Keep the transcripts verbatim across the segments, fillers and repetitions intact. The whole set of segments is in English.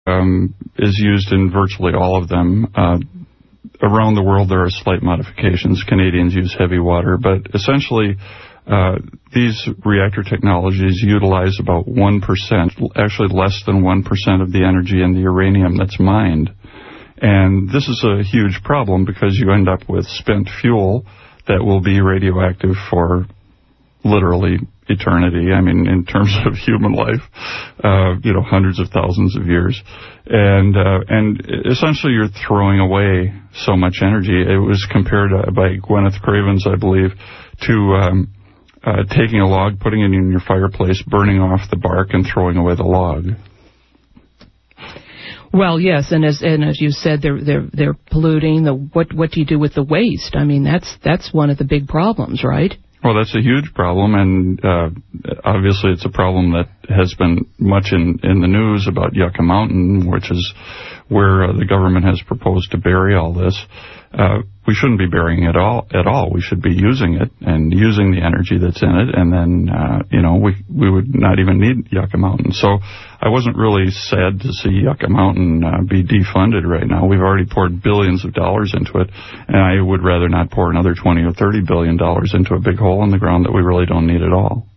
um, is used in virtually all of them. Uh, around the world, there are slight modifications. Canadians use heavy water, but essentially, uh, these reactor technologies utilize about one percent, actually less than one percent of the energy in the uranium that's mined. And this is a huge problem because you end up with spent fuel that will be radioactive for literally eternity. I mean, in terms of human life, uh, you know, hundreds of thousands of years. And uh, and essentially you're throwing away so much energy. It was compared uh, by Gwyneth Cravens, I believe, to um, uh, taking a log, putting it in your fireplace, burning off the bark, and throwing away the log. Well, yes, and as and as you said, they're they're they're polluting. The what what do you do with the waste? I mean, that's that's one of the big problems, right? Well, that's a huge problem, and uh, obviously it's a problem that has been much in, in the news about Yucca Mountain, which is where uh, the government has proposed to bury all this. Uh, we shouldn't be burying it all at all. We should be using it and using the energy that's in it, and then, uh, you know, we we would not even need Yucca Mountain. So I wasn't really sad to see Yucca Mountain uh, be defunded right now. We've already poured billions of dollars into it, and I would rather not pour another twenty or thirty billion dollars into a big hole in the ground that we really don't need at all.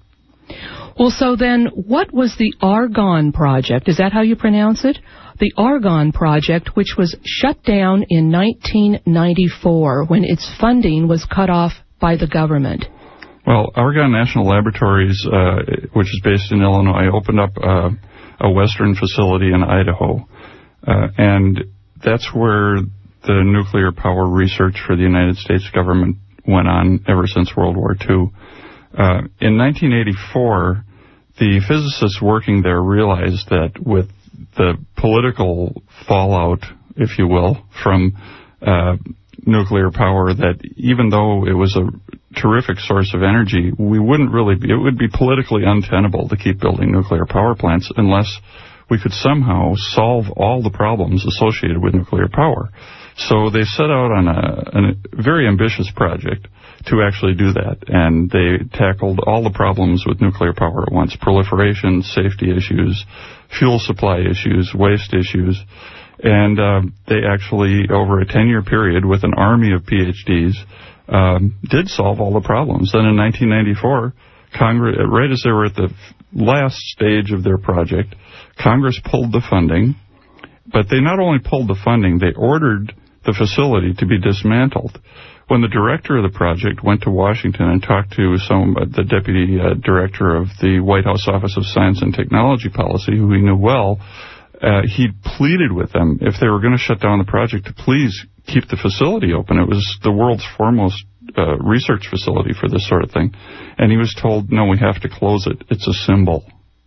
Well, so then what was the Argonne Project? Is that how you pronounce it? The Argonne Project, which was shut down in nineteen ninety-four when its funding was cut off by the government. Well, Argonne National Laboratories, uh, which is based in Illinois, opened up uh, a Western facility in Idaho. Uh, and that's where the nuclear power research for the United States government went on ever since World War Two. Uh, in nineteen eighty-four, the physicists working there realized that with the political fallout, if you will, from uh, nuclear power, that even though it was a terrific source of energy, we wouldn't really be, it would be politically untenable to keep building nuclear power plants unless we could somehow solve all the problems associated with nuclear power. So they set out on a, a very ambitious project to actually do that, and they tackled all the problems with nuclear power at once: proliferation, safety issues, fuel supply issues, waste issues, and uh, they actually, over a ten-year period with an army of P H Ds, um, did solve all the problems. Then in nineteen ninety-four, Congress, right as they were at the last stage of their project, Congress pulled the funding, but they not only pulled the funding, they ordered the facility to be dismantled. When the director of the project went to Washington and talked to some uh, the deputy uh, director of the White House Office of Science and Technology Policy, who he knew well, uh, he pleaded with them, if they were going to shut down the project, to please keep the facility open. It was the world's foremost uh, research facility for this sort of thing. And he was told, no, we have to close it. It's a symbol.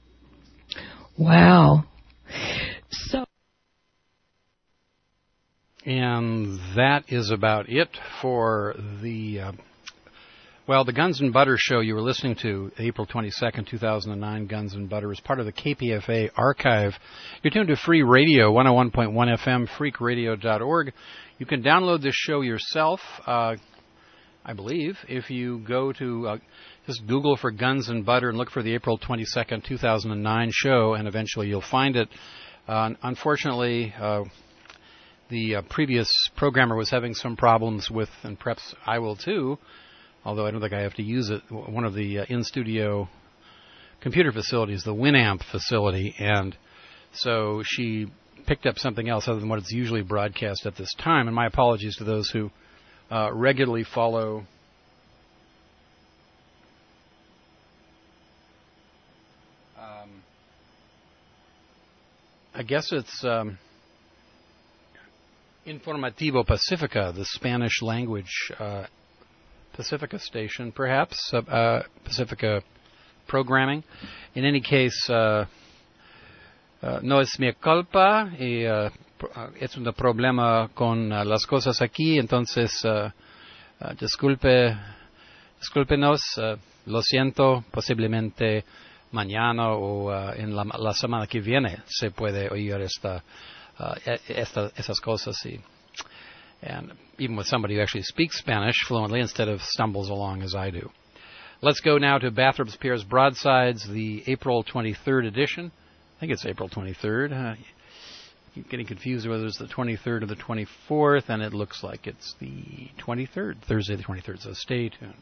Wow. So. And that is about it for the, uh, well, the Guns and Butter show you were listening to, April twenty-second, two thousand nine, Guns and Butter, is part of the K P F A archive. You're tuned to Free Radio, one oh one point one F M, freak radio dot org. You can download this show yourself, uh, I believe, if you go to, uh, just Google for Guns and Butter and look for the April twenty-second, two thousand nine show, and eventually you'll find it. Uh, unfortunately, uh, The uh, previous programmer was having some problems with, and perhaps I will too, although I don't think I have to use it, one of the uh, in-studio computer facilities, the Winamp facility, and so she picked up something else other than what it's usually broadcast at this time, and my apologies to those who uh, regularly follow um, I guess it's um, Informativo Pacifica, the Spanish language uh, Pacifica station, perhaps, uh, uh, Pacifica programming. In any case, uh, uh, no es mi culpa, y uh, es un problema con uh, las cosas aquí, entonces uh, uh, disculpe, discúlpenos, uh, lo siento, posiblemente mañana o uh, en la, la semana que viene se puede oír esta Uh, esta, esas cosas, y, and even with somebody who actually speaks Spanish fluently instead of stumbles along as I do. Let's go now to Bathrobes Pierre's Broadsides, the April twenty-third edition. I think it's April twenty-third. Uh, keep getting confused whether it's the twenty-third or the twenty-fourth, and it looks like it's the twenty-third, Thursday the twenty-third, so stay tuned.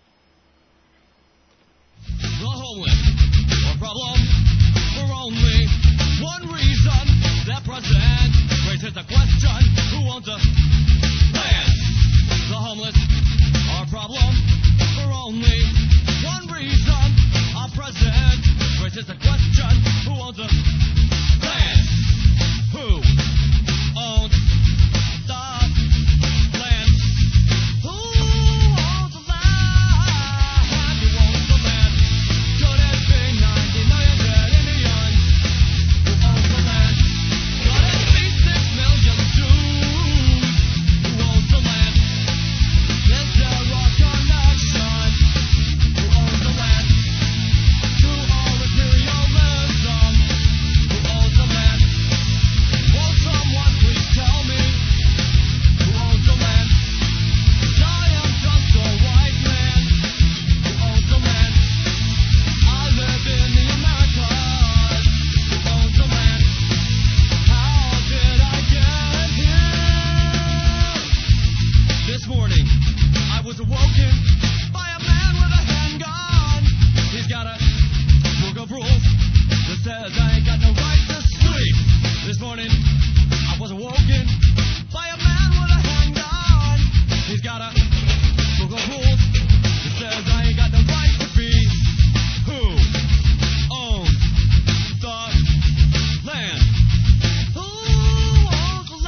The homeless are a problem for only one reason. Their president raises the question, who owns the land? The homeless are a problem for only one reason. Our president raises the question, who owns the land? Who owns the land? Who owns the land? Who owns the land? Could it be ninety million dead Indians? Who owns the land? Could it be six million Jews? Who owns the land? Is there a connection? Who owns the land? To all imperialism? Who owns the land? Will someone please tell me who owns the land? I am just a white man who owns the land. I live in the Americas. Who owns the land? How did I get here? This morning, I was awoken by a man with a handgun. He's got a book of rules that says I ain't got no right to sleep. This morning, I was awoken by a man with a handgun. He's got a book of rules that says I ain't got no right to be. Who owns the land? Who owns the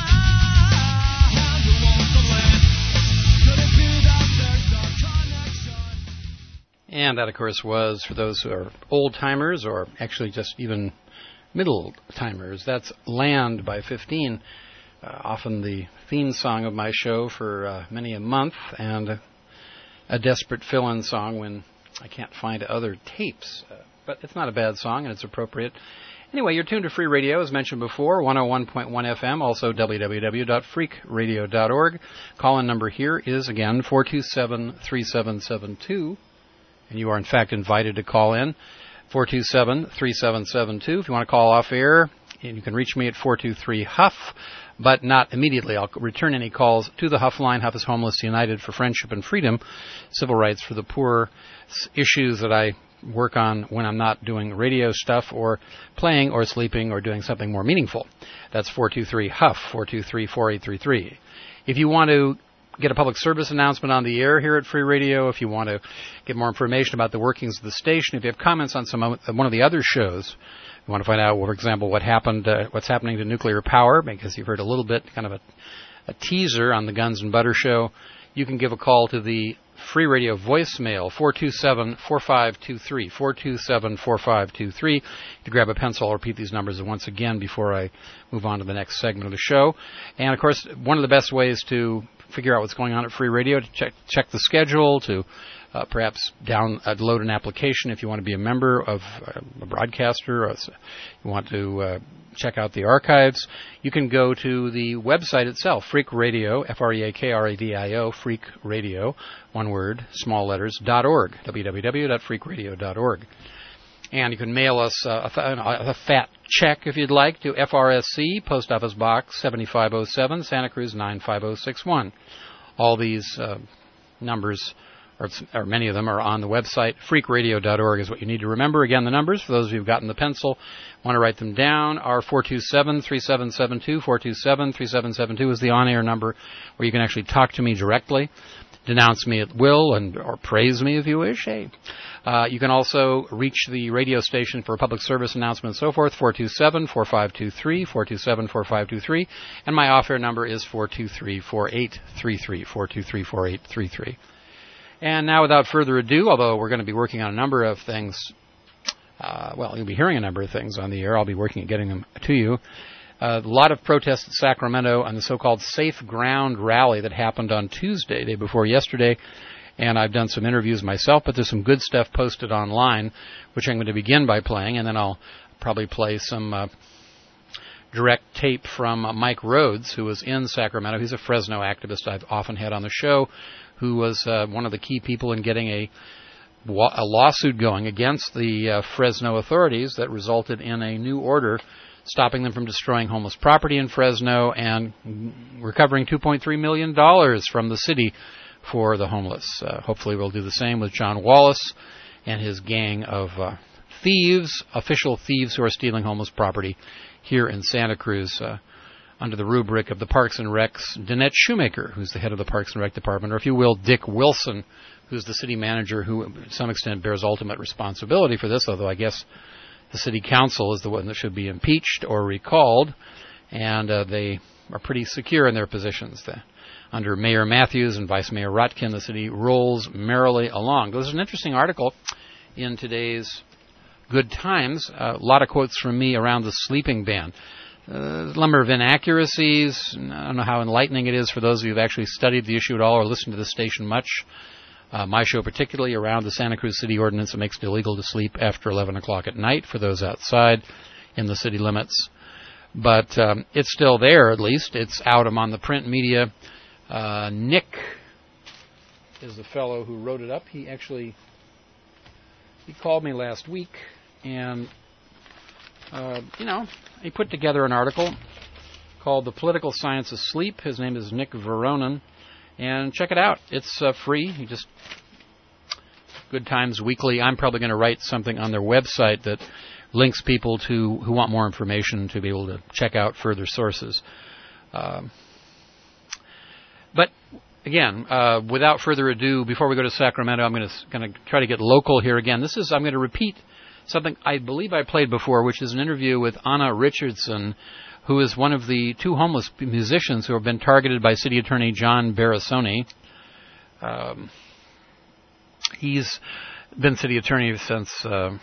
land? Who owns the land? Could it be that there's a connection? And that, of course, was, for those who are old-timers or actually just even middle-timers, that's Land by fifteen, uh, often the theme song of my show for uh, many a month, and a, a desperate fill-in song when I can't find other tapes. Uh, but it's not a bad song, and it's appropriate. Anyway, you're tuned to Free Radio, as mentioned before, one oh one point one F M, also w w w dot freak radio dot org. Call-in number here is, again, four two seven, three seven seven two, and you are, in fact, invited to call in, four two seven, three seven seven two. If you want to call off air, you can reach me at four two three Huff, but not immediately. I'll return any calls to the Huff line. Huff is Homeless United for Friendship and Freedom, civil rights for the poor, issues that I work on when I'm not doing radio stuff or playing or sleeping or doing something more meaningful. That's four two three Huff, four two three, four eight three three. If you want to get a public service announcement on the air here at Free Radio, if you want to get more information about the workings of the station, if you have comments on some one of the other shows, you want to find out, for example, what happened, uh, what's happening to nuclear power, because you've heard a little bit, kind of a, a teaser on the Guns and Butter show, you can give a call to the Free Radio voicemail, four two seven, four five two three, four two seven, four five two three. To grab a pencil, I'll repeat these numbers once again before I move on to the next segment of the show. And, of course, one of the best ways to figure out what's going on at Free Radio, to check check the schedule, to uh, perhaps download an application if you want to be a member of uh, a broadcaster, or you want to uh, check out the archives. You can go to the website itself, Freak Radio, F R E A K R A D I O, Freak Radio, one word, small letters, dot org, w w w dot freak radio dot org. And you can mail us uh, a, a fat check, if you'd like, to F R S C, Post Office Box seventy-five oh seven, Santa Cruz nine five oh six one. All these uh, numbers, or, or many of them, are on the website. freak radio dot org is what you need to remember. Again, the numbers, for those of you who've gotten the pencil, want to write them down, are four two seven, three seven seven two. four two seven, three seven seven two is the on-air number where you can actually talk to me directly, denounce me at will, and or praise me if you wish. Hey. Uh, you can also reach the radio station for a public service announcement and so forth, four two seven, four five two three, four two seven, four five two three. And my off-air number is four two three, four eight three three, four two three, four eight three three. And now, without further ado, although we're going to be working on a number of things, uh, well, you'll be hearing a number of things on the air. I'll be working at getting them to you. Uh, a lot of protests in Sacramento on the so-called Safe Ground rally that happened on Tuesday, day before yesterday. And I've done some interviews myself, but there's some good stuff posted online, which I'm going to begin by playing, and then I'll probably play some uh, direct tape from uh, Mike Rhodes, who was in Sacramento. He's a Fresno activist I've often had on the show, who was uh, one of the key people in getting a, a lawsuit going against the uh, Fresno authorities that resulted in a new order stopping them from destroying homeless property in Fresno, and recovering two point three million dollars from the city for the homeless. Uh, hopefully we'll do the same with John Wallace and his gang of uh, thieves, official thieves who are stealing homeless property here in Santa Cruz uh, under the rubric of the Parks and Rec's Danette Shoemaker, who's the head of the Parks and Rec Department, or if you will, Dick Wilson, who's the city manager who to some extent bears ultimate responsibility for this, although I guess the city council is the one that should be impeached or recalled, and uh, they are pretty secure in their positions. The, under Mayor Matthews and Vice Mayor Rotkin, the city rolls merrily along. There's an interesting article in today's Good Times, uh, a lot of quotes from me around the sleeping ban. Uh, a number of inaccuracies. I don't know how enlightening it is for those of you who have actually studied the issue at all or listened to the station much. Uh, my show particularly around the Santa Cruz City Ordinance that makes it illegal to sleep after eleven o'clock at night for those outside in the city limits. But um, it's still there, at least. It's out among the print media. Uh, Nick is the fellow who wrote it up. He actually he called me last week, and, uh, you know, he put together an article called The Political Science of Sleep. His name is Nick Veronin. And check it out. It's uh, free. You just Good Times Weekly. I'm probably going to write something on their website that links people to who want more information to be able to check out further sources. Um, but again, uh, without further ado, before we go to Sacramento, I'm going to going to try to get local here again. This is I'm going to repeat something I believe I played before, which is an interview with Anna Richardson, who is one of the two homeless musicians who have been targeted by City Attorney John Barasoni. Um, he's been city attorney since uh,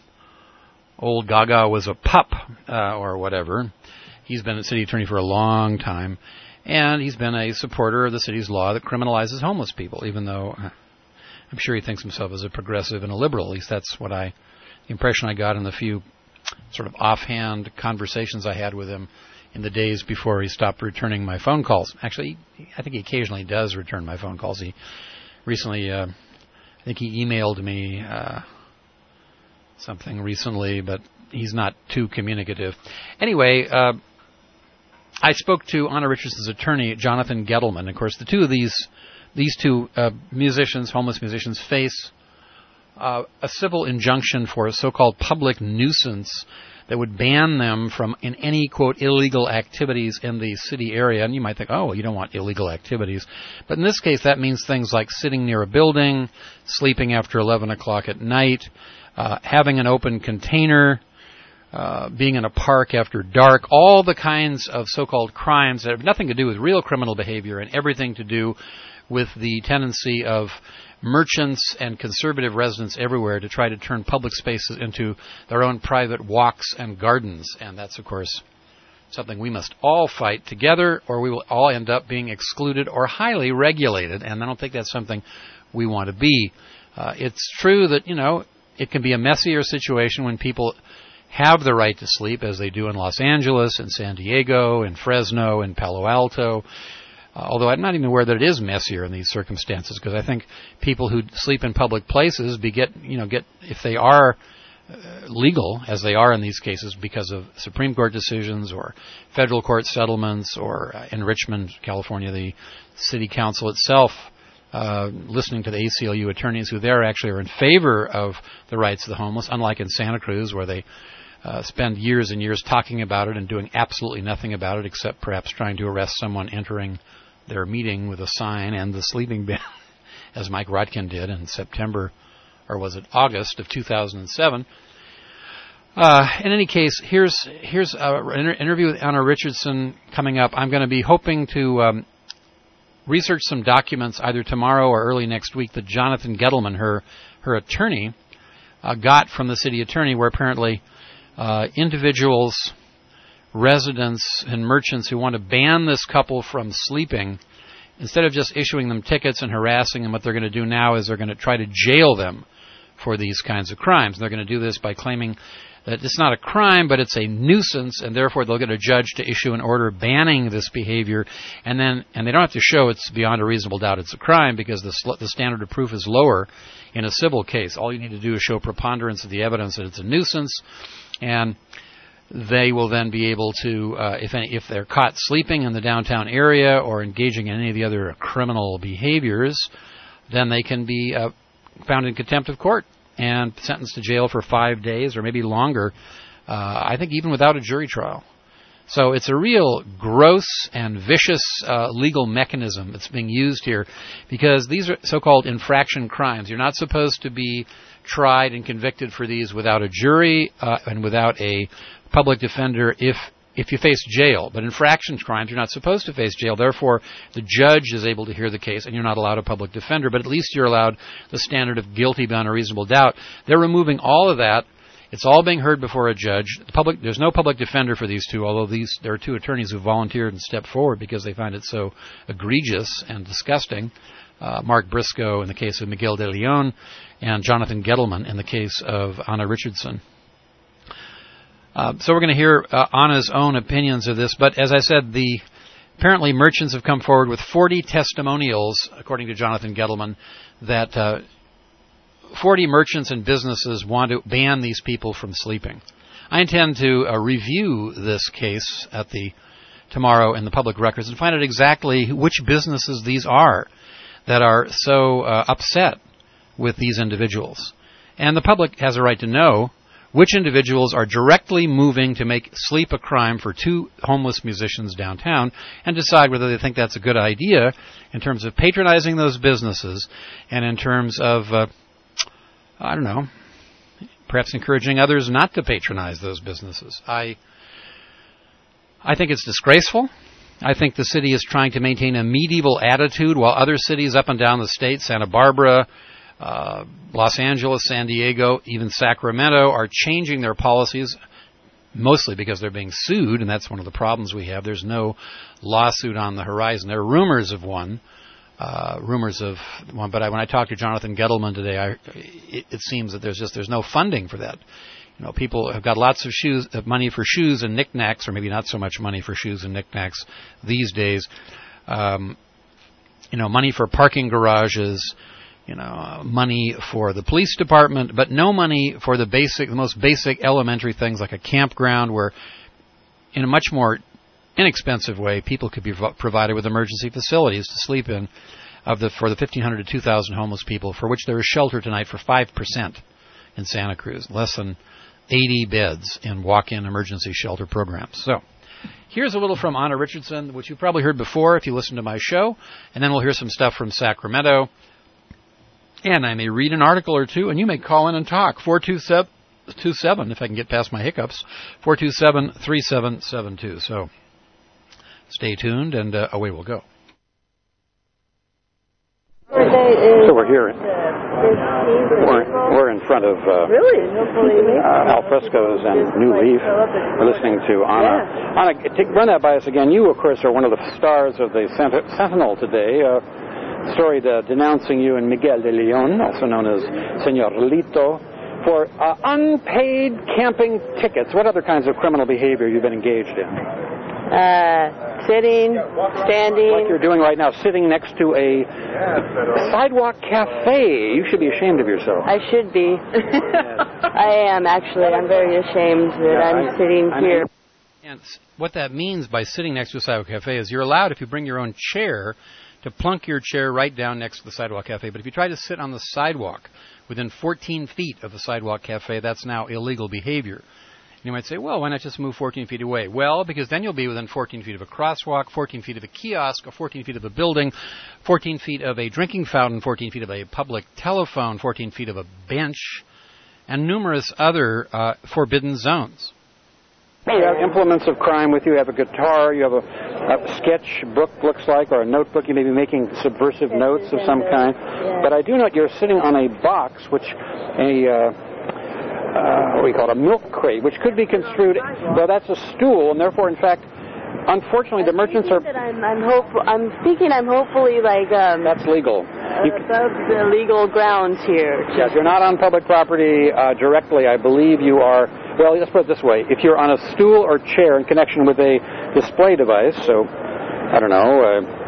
old Gaga was a pup uh, or whatever. He's been a city attorney for a long time, and he's been a supporter of the city's law that criminalizes homeless people, even though I'm sure he thinks himself as a progressive and a liberal. At least that's what I, the impression I got in the few sort of offhand conversations I had with him in the days before he stopped returning my phone calls. Actually, I think he occasionally does return my phone calls. He recently, uh, I think he emailed me uh, something recently, but he's not too communicative. Anyway, uh, I spoke to Anna Richardson's attorney, Jonathan Gettleman. Of course, the two of these, these two uh, musicians, homeless musicians, face Uh, a civil injunction for a so-called public nuisance that would ban them from in any, quote, illegal activities in the city area. And you might think, oh, well, you don't want illegal activities. But in this case, that means things like sitting near a building, sleeping after eleven o'clock at night, uh, having an open container, uh, being in a park after dark, all the kinds of so-called crimes that have nothing to do with real criminal behavior and everything to do with the tendency of merchants and conservative residents everywhere to try to turn public spaces into their own private walks and gardens. And that's, of course, something we must all fight together, or we will all end up being excluded or highly regulated. And I don't think that's something we want to be. Uh, it's true that, you know, it can be a messier situation when people have the right to sleep, as they do in Los Angeles, in San Diego, in Fresno, in Palo Alto. Uh, although I'm not even aware that it is messier in these circumstances, because I think people who sleep in public places be get, you know, get if they are uh, legal, as they are in these cases, because of Supreme Court decisions or federal court settlements, or uh, in Richmond, California, the city council itself, uh, listening to the A C L U attorneys who there actually are in favor of the rights of the homeless, unlike in Santa Cruz, where they uh, spend years and years talking about it and doing absolutely nothing about it, except perhaps trying to arrest someone entering their meeting with a sign and the sleeping ban, as Mike Rotkin did in September, or was it August of two thousand seven. Uh, in any case, here's here's an inter- interview with Anna Richardson coming up. I'm going to be hoping to um, research some documents either tomorrow or early next week that Jonathan Gettleman, her her attorney, uh, got from the city attorney, where apparently uh, individuals, residents and merchants who want to ban this couple from sleeping, instead of just issuing them tickets and harassing them, what they're going to do now is they're going to try to jail them for these kinds of crimes. And they're going to do this by claiming that it's not a crime, but it's a nuisance, and therefore they'll get a judge to issue an order banning this behavior. And then, and they don't have to show it's beyond a reasonable doubt it's a crime, because the, sl- the standard of proof is lower in a civil case. All you need to do is show preponderance of the evidence that it's a nuisance. And they will then be able to, uh, if any, if they're caught sleeping in the downtown area or engaging in any of the other criminal behaviors, then they can be uh, found in contempt of court and sentenced to jail for five days or maybe longer, uh, I think even without a jury trial. So it's a real gross and vicious uh, legal mechanism that's being used here, because these are so-called infraction crimes. You're not supposed to be tried and convicted for these without a jury uh, and without a public defender if if you face jail. But infraction crimes, you're not supposed to face jail. Therefore, the judge is able to hear the case, and you're not allowed a public defender. But at least you're allowed the standard of guilty beyond a reasonable doubt. They're removing all of that. It's all being heard before a judge. The public, there's no public defender for these two, although these there are two attorneys who volunteered and stepped forward because they find it so egregious and disgusting. Uh, Mark Briscoe in the case of Miguel de Leon, and Jonathan Gettleman in the case of Anna Richardson. Uh, so we're going to hear uh, Anna's own opinions of this, but as I said, the apparently merchants have come forward with forty testimonials, according to Jonathan Gettleman, that uh, forty merchants and businesses want to ban these people from sleeping. I intend to uh, review this case at the tomorrow in the public records and find out exactly which businesses these are that are so uh, upset with these individuals. And the public has a right to know which individuals are directly moving to make sleep a crime for two homeless musicians downtown, and decide whether they think that's a good idea in terms of patronizing those businesses and in terms of, uh, I don't know, perhaps encouraging others not to patronize those businesses. I, I think it's disgraceful. I think the city is trying to maintain a medieval attitude while other cities up and down the state, Santa Barbara, Uh, Los Angeles, San Diego, even Sacramento, are changing their policies, mostly because they're being sued, and that's one of the problems we have. There's no lawsuit on the horizon. There are rumors of one, uh, rumors of one, but I, when I talked to Jonathan Gettleman today, I, it, it seems that there's just there's no funding for that. You know, people have got lots of shoes, of money for shoes and knickknacks, or maybe not so much money for shoes and knickknacks these days. Um, you know, money for parking garages. You know, uh, money for the police department, but no money for the basic, the most basic elementary things like a campground where, in a much more inexpensive way, people could be provided with emergency facilities to sleep in of the for the fifteen hundred to two thousand homeless people, for which there is shelter tonight for five percent in Santa Cruz, less than eighty beds in walk-in emergency shelter programs. So, here's a little from Anna Richardson, which you've probably heard before if you listen to my show, and then we'll hear some stuff from Sacramento. And I may read an article or two, and you may call in and talk. four two seven, if I can get past my hiccups, four two seven, three seven seven two. So stay tuned, and uh, away we'll go. So we're here. We're, we're in front of uh, uh, Alfresco's and New Leaf. We're listening to Anna. Anna, take, run that by us again. You, of course, are one of the stars of the Sentinel today. Uh, story uh, denouncing you and Miguel de Leon, also known as Senor Lito, for uh, unpaid camping tickets. What other kinds of criminal behavior you've been engaged in? Uh, sitting, standing. Like you're doing right now, sitting next to a sidewalk cafe. You should be ashamed of yourself. I should be. I am, actually. I'm very ashamed that yeah, I'm I, sitting I here. And what that means by sitting next to a sidewalk cafe is you're allowed, if you bring your own chair, to plunk your chair right down next to the sidewalk cafe. But if you try to sit on the sidewalk within fourteen feet of the sidewalk cafe, that's now illegal behavior. And you might say, well, why not just move fourteen feet away? Well, because then you'll be within fourteen feet of a crosswalk, fourteen feet of a kiosk, or fourteen feet of a building, fourteen feet of a drinking fountain, fourteen feet of a public telephone, fourteen feet of a bench, and numerous other uh, forbidden zones. You have implements of crime with you. You have a guitar. You have a, a sketch book, looks like, or a notebook. You may be making subversive notes of some kind. But I do note you're sitting on a box, which a, uh, uh, what do we call it, a milk crate, which could be construed, well, that's a stool, and therefore, in fact, unfortunately, the merchants are... I'm, I'm, hope, I'm thinking I'm hopefully, like... Um, that's legal. You above the legal grounds here. Yes, you're not on public property uh, directly. I believe you are... Well, let's put it this way. If you're on a stool or chair in connection with a display device, so, I don't know, uh,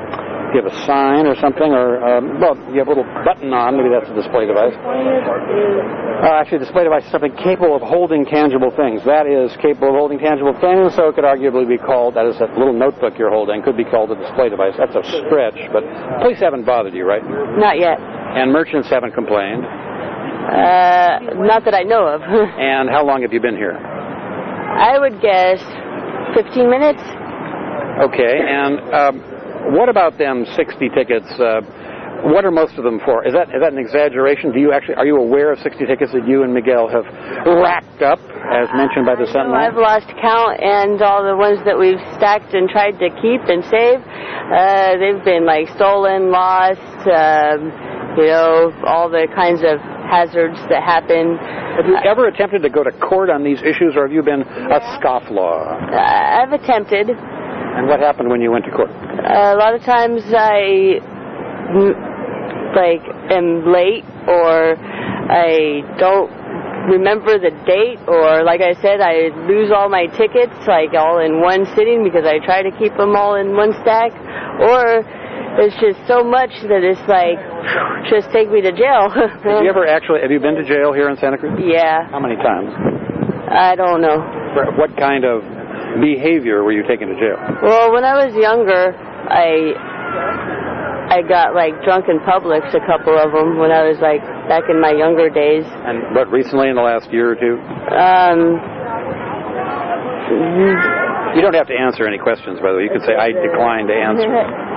Do you have a sign or something? Or, um, well, you have a little button on. Maybe that's a display device. Uh, actually, a display device is something capable of holding tangible things. That is capable of holding tangible things, so it could arguably be called, that is that little notebook you're holding, could be called a display device. That's a stretch, but police haven't bothered you, right? Not yet. And merchants haven't complained? Uh, not that I know of. And how long have you been here? I would guess fifteen minutes. Okay, and um, what about them sixty tickets? Uh, what are most of them for? Is that is that an exaggeration? Do you actually are you aware of sixty tickets that you and Miguel have racked up, as mentioned by the Sentinel? I've lost count, and all the ones that we've stacked and tried to keep and save, uh, they've been like stolen, lost, um, you know, all the kinds of hazards that happen. Have you ever attempted to go to court on these issues, or have you been a scofflaw? Uh, I've attempted. And what happened when you went to court? Uh, a lot of times I, like, am late, or I don't remember the date, or, like I said, I lose all my tickets, like, all in one sitting because I try to keep them all in one stack, or it's just so much that it's like, just take me to jail. Have you ever actually, have you been to jail here in Santa Cruz? Yeah. How many times? I don't know. What kind of behavior were you taken to jail? Well, when I was younger, I I got, like, drunk in Publix, a couple of them, when I was, like, back in my younger days. And what, recently in the last year or two? Um... You don't have to answer any questions, by the way. You can say, I decline to answer.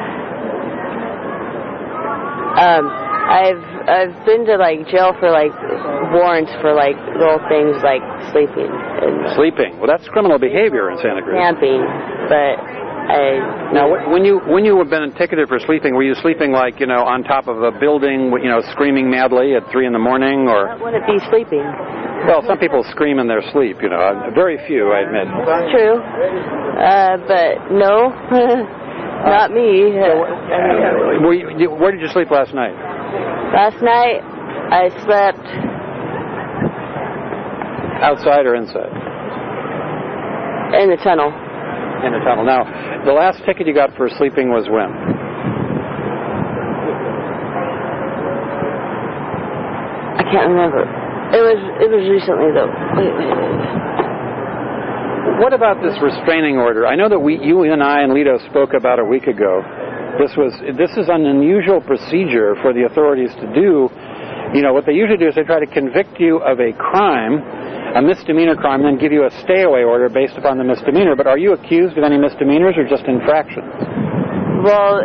Um, I've I've been to like jail for like warrants for like little things like sleeping. And sleeping. Well, that's criminal behavior in Santa Cruz. Camping, but I. Now, when you when you have been ticketed for sleeping, were you sleeping like you know on top of a building, you know, screaming madly at three in the morning, or? I wouldn't be sleeping. Well, some people scream in their sleep, you know. Very few, I admit. True, uh, but no. Not me. Uh, were you, where did you sleep last night? Last night, I slept... Outside or inside? In the tunnel. In the tunnel. Now, the last ticket you got for sleeping was when? I can't remember. It was it was recently, though. Wait, wait, wait. What about this restraining order? I know that we, you and I and Lito spoke about a week ago. This was this is an unusual procedure for the authorities to do. You know, what they usually do is they try to convict you of a crime, a misdemeanor crime, and then give you a stay-away order based upon the misdemeanor. But are you accused of any misdemeanors or just infractions? Well,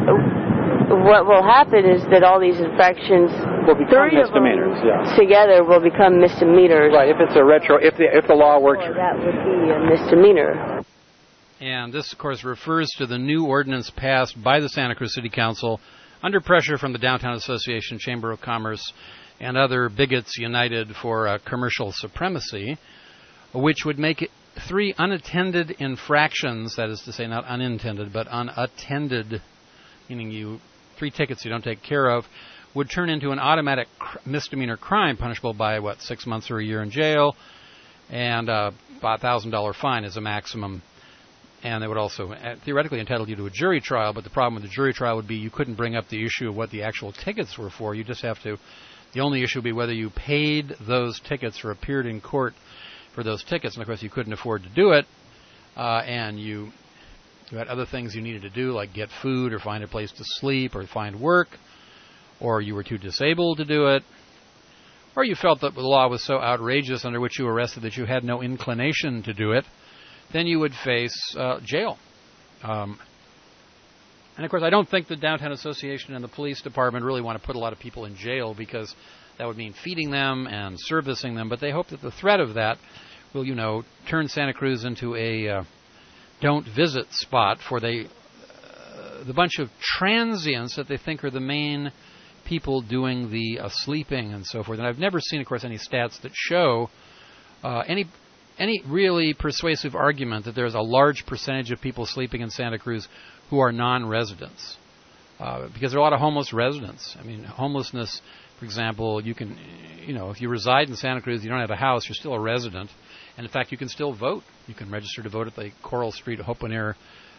what will happen is that all these infractions will become misdemeanors. Yeah. Together will become misdemeanors. Right. If it's a retro, if the if the law works, well, that would be a misdemeanor. And this, of course, refers to the new ordinance passed by the Santa Cruz City Council under pressure from the Downtown Association, Chamber of Commerce, and other bigots united for uh, commercial supremacy, which would make it three unattended infractions, that is to say not unintended, but unattended, meaning you three tickets you don't take care of, would turn into an automatic cr- misdemeanor crime punishable by, what, six months or a year in jail, and uh, a one thousand dollars fine is a maximum. And they would also uh, theoretically entitle you to a jury trial, but the problem with the jury trial would be you couldn't bring up the issue of what the actual tickets were for. You just have to, the only issue would be whether you paid those tickets or appeared in court for those tickets. And, of course, you couldn't afford to do it, uh, and you, you had other things you needed to do, like get food or find a place to sleep or find work, or you were too disabled to do it, or you felt that the law was so outrageous under which you were arrested that you had no inclination to do it, then you would face uh, jail. Um, and, of course, I don't think the Downtown Association and the police department really want to put a lot of people in jail because that would mean feeding them and servicing them, but they hope that the threat of that will, you know, turn Santa Cruz into a uh, don't visit spot for they, uh, the bunch of transients that they think are the main people doing the uh, sleeping and so forth. And I've never seen, of course, any stats that show uh, any any really persuasive argument that there's a large percentage of people sleeping in Santa Cruz who are non-residents. Uh, because there are a lot of homeless residents. I mean, homelessness, for example, you can, you know, if you reside in Santa Cruz, you don't have a house, you're still a resident. And, in fact, you can still vote. You can register to vote at the Coral Street Open Air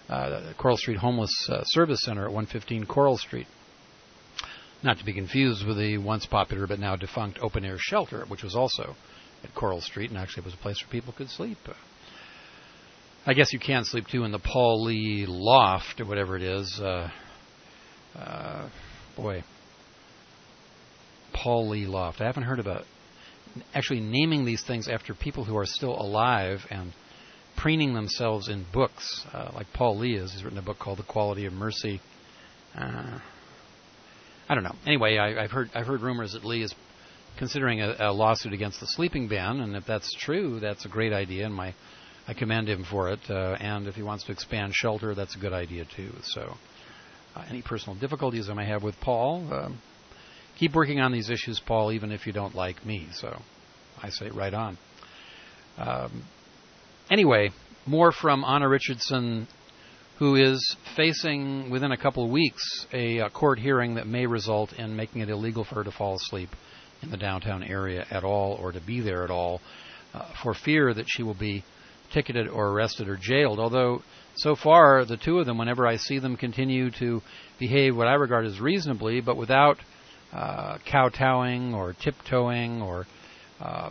uh, Coral Street Homeless uh, Service Center at one fifteen Coral Street. Not to be confused with the once popular but now defunct Open Air Shelter, which was also at Coral Street, and actually was a place where people could sleep. Uh, I guess you can sleep, too, in the Paul Lee Loft, or whatever it is. Uh, uh, boy, Paul Lee Loft. I haven't heard about actually naming these things after people who are still alive and preening themselves in books, uh, like Paul Lee is. He's written a book called The Quality of Mercy. Uh, I don't know. Anyway, I, I've heard I've heard rumors that Lee is considering a, a lawsuit against the sleeping ban, and if that's true, that's a great idea, and my I commend him for it. Uh, and if he wants to expand shelter, that's a good idea too. So, uh, any personal difficulties I may have with Paul, um, keep working on these issues, Paul, even if you don't like me. So, I say right on. Um, anyway, more from Anna Richardson, who is facing, within a couple of weeks, a, a court hearing that may result in making it illegal for her to fall asleep in the downtown area at all, or to be there at all, uh, for fear that she will be ticketed or arrested or jailed. Although, so far, the two of them, whenever I see them, continue to behave what I regard as reasonably, but without uh, kowtowing or tiptoeing or uh,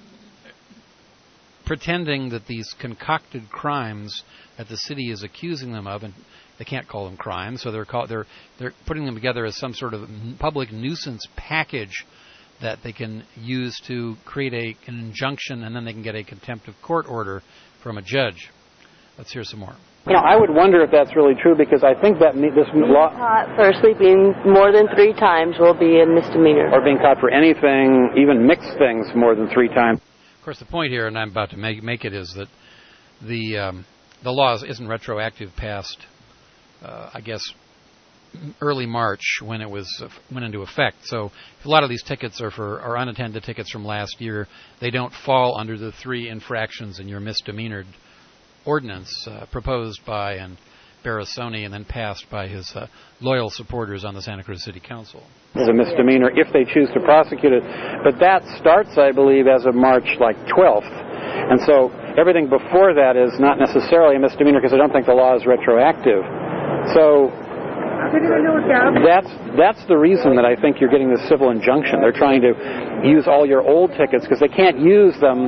pretending that these concocted crimes that the city is accusing them of, and they can't call them crimes, so they're call, they're they're putting them together as some sort of public nuisance package that they can use to create a, an injunction, and then they can get a contempt of court order from a judge. Let's hear some more. You know, I would wonder if that's really true, because I think that me, this being law... caught for sleeping more than three times will be a misdemeanor. Or being caught for anything, even mixed things, more than three times. Of course, the point here, and I'm about to make, make it, is that the um, the law isn't retroactive past, uh, I guess, early March when it was uh, went into effect. So if a lot of these tickets are for are unattended tickets from last year, they don't fall under the three infractions in your misdemeanor ordinance uh, proposed by and Barrassoni and then passed by his uh, loyal supporters on the Santa Cruz City Council. It's a misdemeanor if they choose to prosecute it. But that starts, I believe, as of March like twelfth. And so everything before that is not necessarily a misdemeanor, because I don't think the law is retroactive. So that's that's the reason that I think you're getting this civil injunction. They're trying to use all your old tickets, because they can't use them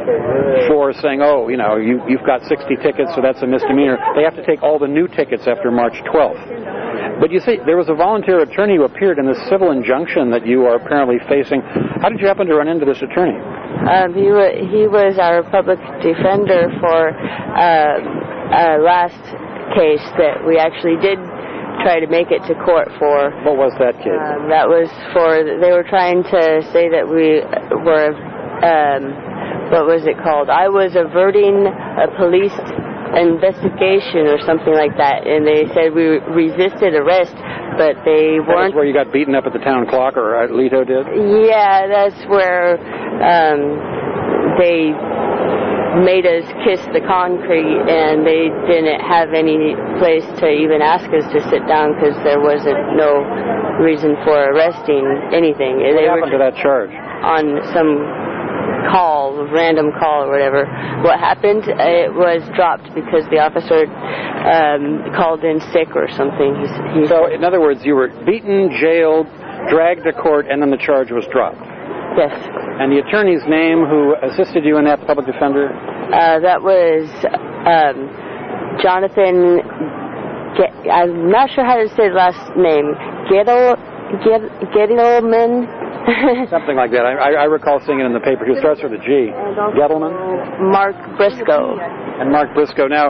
for saying, oh, you know, you, you've got sixty tickets, so that's a misdemeanor. They have to take all the new tickets after March twelfth. But you see, there was a volunteer attorney who appeared in this civil injunction that you are apparently facing. How did you happen to run into this attorney? Um, he, wa- he was our public defender for uh, uh, last case that we actually did try to make it to court for. What was that case? Um, that was for, they were trying to say that we were, um, what was it called? I was averting a police investigation or something like that, and they said we resisted arrest, but they weren't. That's where you got beaten up at the town clock, or Leto did? Yeah, that's where um, they made us kiss the concrete, and they didn't have any place to even ask us to sit down, because there wasn't no reason for arresting anything. What they happened were to that charge? On some call, random call or whatever. What happened? It was dropped because the officer um, called in sick or something. He's, he's so, in other words, you were beaten, jailed, dragged to court, and then the charge was dropped? Yes. And the attorney's name who assisted you in that, the public defender? Uh, that was um, Jonathan, Ge- I'm not sure how to say the last name, Gettle, Get- Gettleman? Something like that. I, I recall seeing it in the paper. He starts with a G. Gettleman? Mark Briscoe. And Mark Briscoe. Now,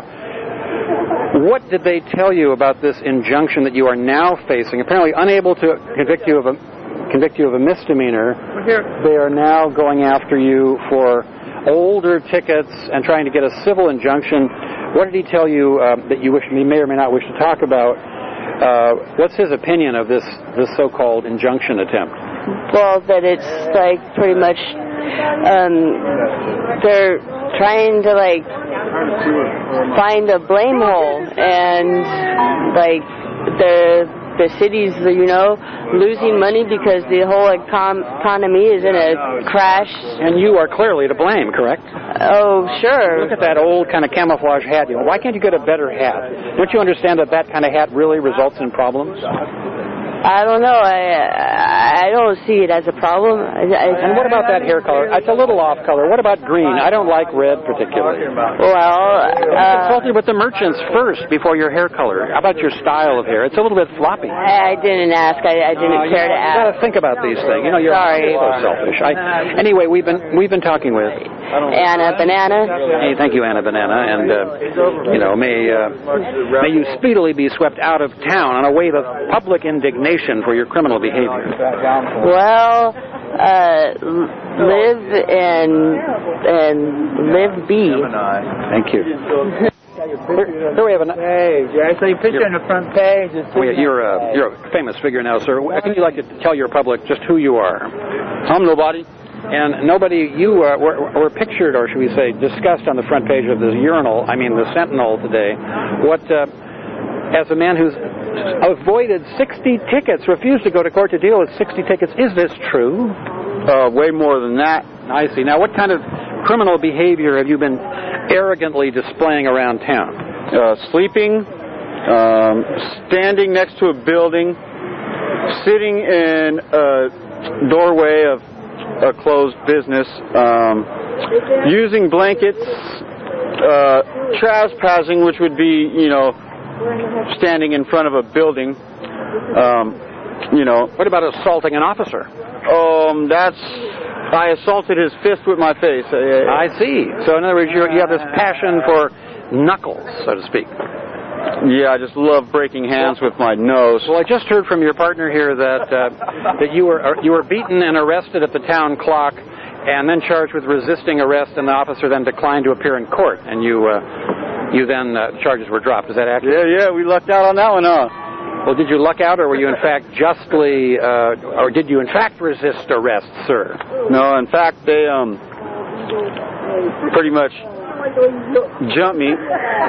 what did they tell you about this injunction that you are now facing? Apparently unable to convict you of a convict you of a misdemeanor. They are now going after you for older tickets and trying to get a civil injunction. What did he tell you uh, that you wish he may or may not wish to talk about? Uh, what's his opinion of this this so-called injunction attempt? Well, that it's like pretty much um, they're trying to like find a blame hole, and like the the city's, you know, losing money because the whole econ- economy is in a crash. And you are clearly to blame, correct? Oh, sure. Look at that old kind of camouflage hat. You know, why can't you get a better hat? Don't you understand that that kind of hat really results in problems? I don't know. I I don't see it as a problem. I, I, and what about that hair color? It's a little off color. What about green? I don't like red particularly. Well, uh, consult with the merchants first before your hair color. How about your style of hair? It's a little bit floppy. I, I didn't ask. I, I didn't uh, care you, to ask. You got to think about these things. You know, you're Sorry. so selfish. I, anyway, we've been we've been talking with Anna Banana. Hey, thank you, Anna Banana, and uh, you know, may uh, may you speedily be swept out of town on a wave of public indignation for your criminal behavior. Well, uh, live and and live be. Thank you. Here, here we have a page. I saw your picture on the front page. Oh, yeah, you're a you're a famous figure now, sir. Can you like to tell your public just who you are? I'm nobody. And nobody, you uh, were, were pictured, or should we say, discussed on the front page of the Urinal, I mean the Sentinel today, what, uh, as a man who's avoided sixty tickets, refused to go to court to deal with sixty tickets, is this true? Uh, way more than that. I see. Now, what kind of criminal behavior have you been arrogantly displaying around town? Uh, sleeping, um, standing next to a building, sitting in a doorway of a closed business, um, using blankets, uh, trespassing, which would be, you know, standing in front of a building, um, you know. What about assaulting an officer? Um, that's, I assaulted his fist with my face. I see. So in other words, you're, you have this passion for knuckles, so to speak. Yeah, I just love breaking hands with my nose. Well, I just heard from your partner here that uh, that you were you were beaten and arrested at the town clock, and then charged with resisting arrest, and the officer then declined to appear in court, and you uh, you then uh, charges were dropped. Is that accurate? Yeah, yeah, we lucked out on that one, huh? Well, did you luck out, or were you in fact justly, uh, or did you in fact resist arrest, sir? No, in fact, they um pretty much jumped me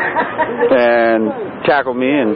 and tackled me and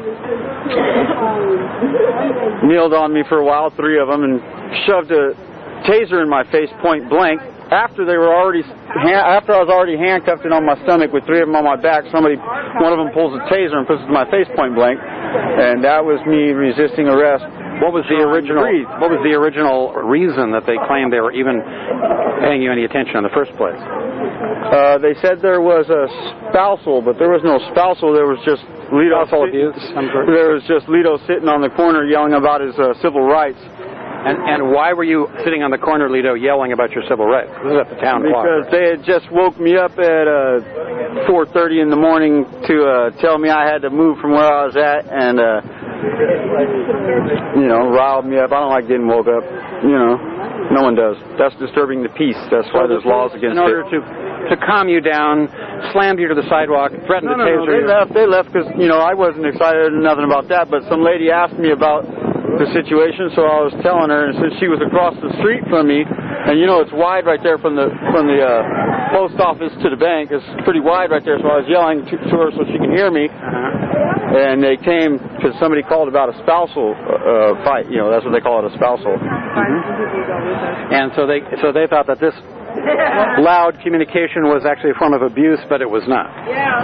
kneeled on me for a while, three of them, and shoved a taser in my face point blank. After they were already, after I was already handcuffed and on my stomach with three of them on my back, somebody, one of them pulls a taser and puts it in my face point blank, and that was me resisting arrest. What was the original? What was the original reason that they claimed they were even paying you any attention in the first place? Uh, they said there was a spousal, but there was no spousal. There was just Lito. Spousal abuse. There was just Lito sitting on the corner yelling about his uh, civil rights. And and why were you sitting on the corner, Lito, yelling about your civil rights? This is at the town clock. Because they had just woke me up at uh, four thirty in the morning to uh, tell me I had to move from where I was at, and uh, you know, riled me up. I don't like getting woke up. You know, no one does. That's disturbing the peace. That's why there's laws against it. In order to to calm you down, slammed you to the sidewalk, threatened no, to no, taser no, they you. left. They left because you know I wasn't excited or nothing about that. But some lady asked me about the situation, so I was telling her, and since she was across the street from me, and you know it's wide right there from the from the uh, post office to the bank, it's pretty wide right there, so I was yelling to, to her so she can hear me, uh-huh. And they came because somebody called about a spousal uh, fight, you know, that's what they call it, a spousal. Mm-hmm. And so they so they thought that this loud communication was actually a form of abuse, but it was not.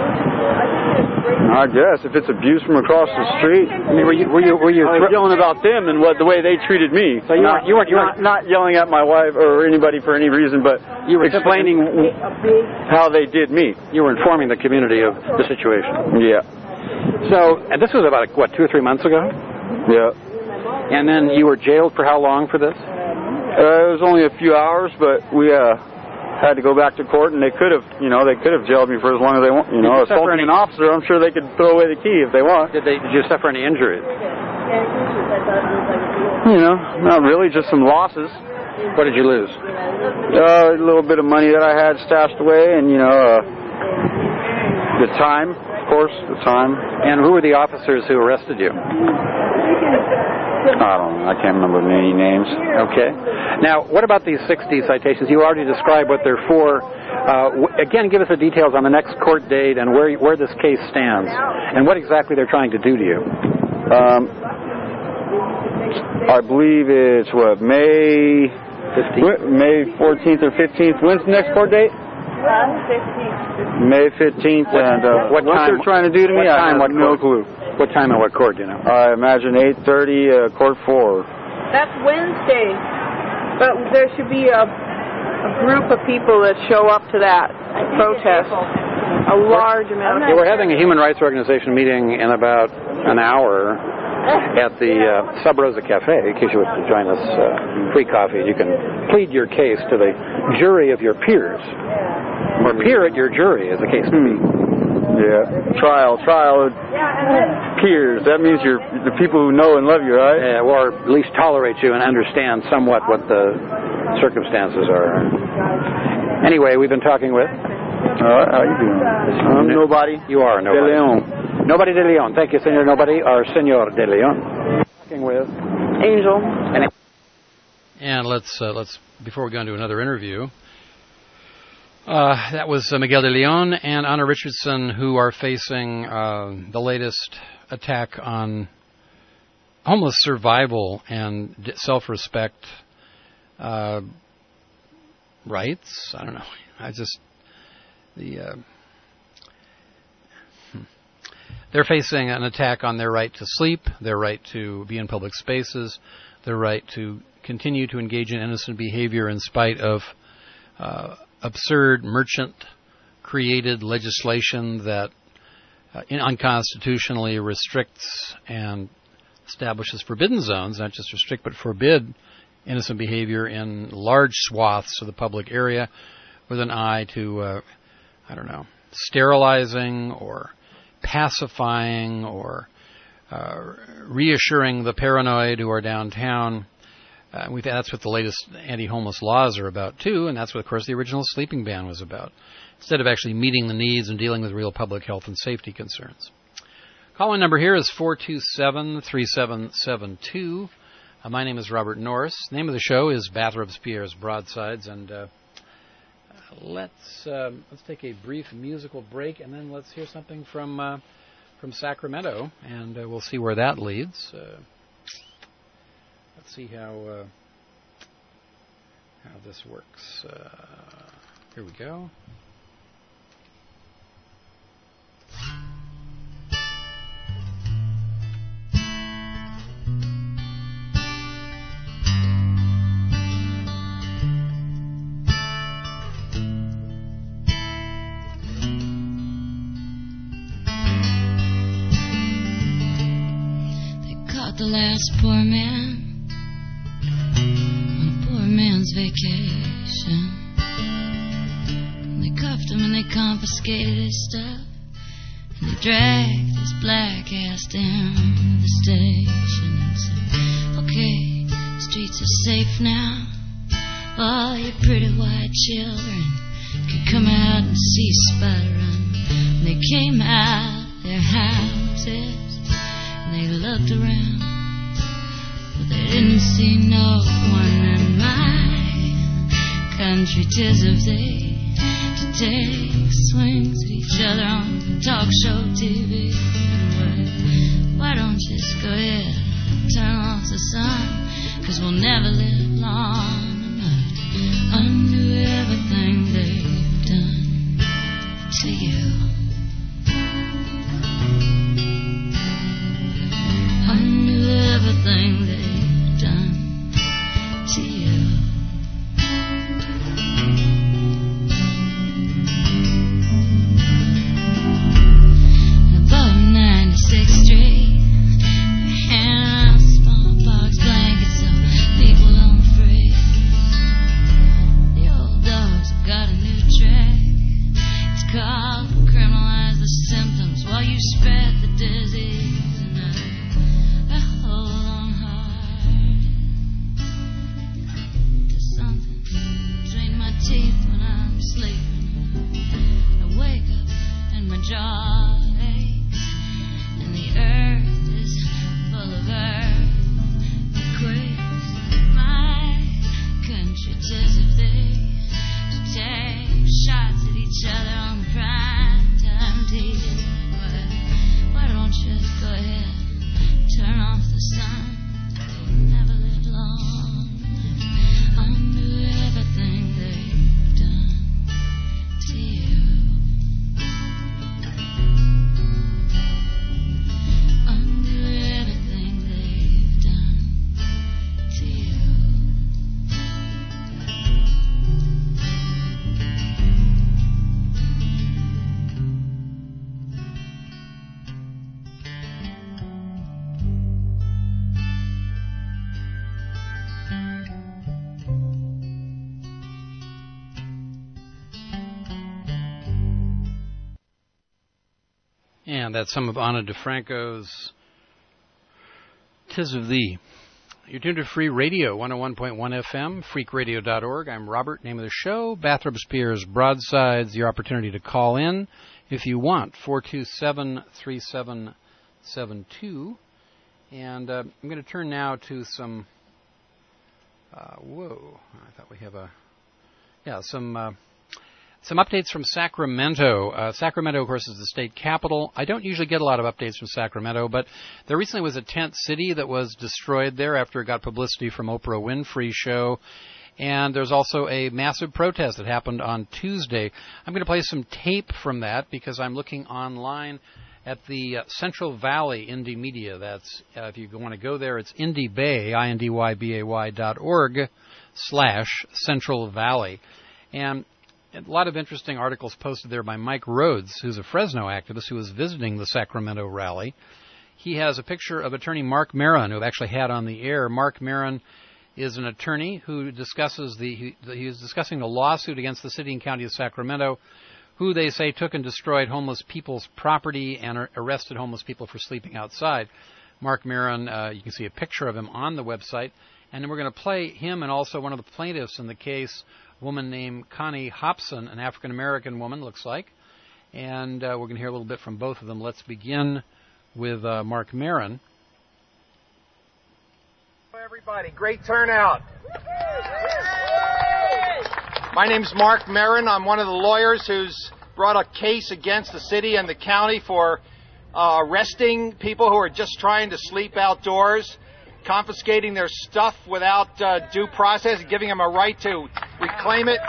I guess if it's abuse from across the street. I mean, were you were you were you I was yelling about them and what the way they treated me. So you not, weren't you weren't, you not, weren't not yelling at my wife or anybody for any reason, but you were explaining how they did me. You were informing the community of the situation. Yeah. So and this was about what two or three months ago. Yeah. And then you were jailed for how long for this? Uh, it was only a few hours, but we uh, had to go back to court, and they could have, you know, they could have jailed me for as long as they want. You know, assaulting an officer, I'm sure they could throw away the key if they want. Did they? Did you suffer any injuries? You know, not really, just some losses. What did you lose? Uh, a little bit of money that I had stashed away, and you know, uh, the time, of course, the time. And who were the officers who arrested you? I don't know. I can't remember many names. Okay. Now, what about these sixty citations? You already described what they're for. Uh, w- again, give us the details on the next court date and where where this case stands and what exactly they're trying to do to you. Um, I believe it's, what, May fifteenth? May fourteenth or fifteenth. When's the next court date? fifteenth. May fifteenth, and uh, what what time, they're trying to do to me, what I time, have what no court? clue. What time and what court, do you know? I imagine eight thirty, uh, court four. That's Wednesday, but there should be a, a group of people that show up to that protest. A large amount. Yeah, we're having a human rights organization meeting in about an hour at the uh, Sub Rosa Cafe, in case you wish to join us. Uh, free coffee. You can plead your case to the jury of your peers, or peer at your jury, as the case may be. Yeah, trial, trial of peers. That means you're the people who know and love you, right? Yeah, or at least tolerate you and understand somewhat what the circumstances are. Anyway, we've been talking with... All right, how you doing? I'm nobody. You are nobody. De Leon. Nobody de Leon. Thank you, Senor Nobody, or Senor de Leon. Talking with... Angel. And let's, uh, let's before we go into another interview... Uh, that was uh, Miguel de Leon and Anna Richardson, who are facing uh, the latest attack on homeless survival and d- self-respect uh, rights. I don't know. I just the uh, hmm. they're facing an attack on their right to sleep, their right to be in public spaces, their right to continue to engage in innocent behavior in spite of uh, absurd merchant-created legislation that uh, unconstitutionally restricts and establishes forbidden zones, not just restrict but forbid innocent behavior in large swaths of the public area with an eye to, uh, I don't know, sterilizing or pacifying or uh, reassuring the paranoid who are downtown. Uh, we've, that's what the latest anti-homeless laws are about, too, and that's what, of course, the original sleeping ban was about, instead of actually meeting the needs and dealing with real public health and safety concerns. Call-in number here is four two seven, three seven seven two. Uh, my name is Robert Norris. The name of the show is Bathrobes Pierre's Broadsides, and uh, let's um, let's take a brief musical break, and then let's hear something from uh, from Sacramento, and uh, we'll see where that leads. Uh, Let's see how uh, how this works. Uh, here we go. They caught the last poor man on a poor man's vacation. They cuffed him and they confiscated his stuff, and they dragged his black ass down to the station and said, okay, the streets are safe now. All your pretty white children can come out and see Spider Run. And they came out their houses and they looked around, but they didn't see no one in my country. 'Tis if they to take swings at each other on talk show T V. Well, why don't you just go ahead and turn off the sun? 'Cause we'll never live long enough to undo everything they've done to you. Undo everything they've done to you. Above ninety-sixth Street, they're handing out smallpox blankets so people don't freeze. The old dogs have got a new track. It's called Criminal And that's some of Ana DeFranco's "'Tis of Thee." You're tuned to Free Radio, one oh one point one F M, freak radio dot org. I'm Robert, name of the show, Bathrop Spears Broadsides, your opportunity to call in if you want, four two seven, three seven seven two. And uh, I'm going to turn now to some, uh, whoa, I thought we have a, yeah, some... Uh, Some updates from Sacramento. Uh, Sacramento, of course, is the state capital. I don't usually get a lot of updates from Sacramento, but there recently was a tent city that was destroyed there after it got publicity from Oprah Winfrey's show. And there's also a massive protest that happened on Tuesday. I'm going to play some tape from that because I'm looking online at the uh, Central Valley Indie Media. That's, uh, if you want to go there, it's IndieBay, I N D Y B A Y dot org slash Central Valley. And a lot of interesting articles posted there by Mike Rhodes, who's a Fresno activist who was visiting the Sacramento rally. He has a picture of attorney Mark Maron, who I've actually had on the air. Mark Maron is an attorney who discusses the, he, he is discussing the lawsuit against the city and county of Sacramento, who they say took and destroyed homeless people's property and arrested homeless people for sleeping outside. Mark Maron, uh, you can see a picture of him on the website. And then we're going to play him and also one of the plaintiffs in the case, a woman named Connie Hobson, an African-American woman, looks like. And uh, we're going to hear a little bit from both of them. Let's begin with uh, Mark Maron. Hello, everybody. Great turnout. My name's Mark Maron. I'm one of the lawyers who's brought a case against the city and the county for uh, arresting people who are just trying to sleep outdoors, confiscating their stuff without uh, due process, giving them a right to reclaim it.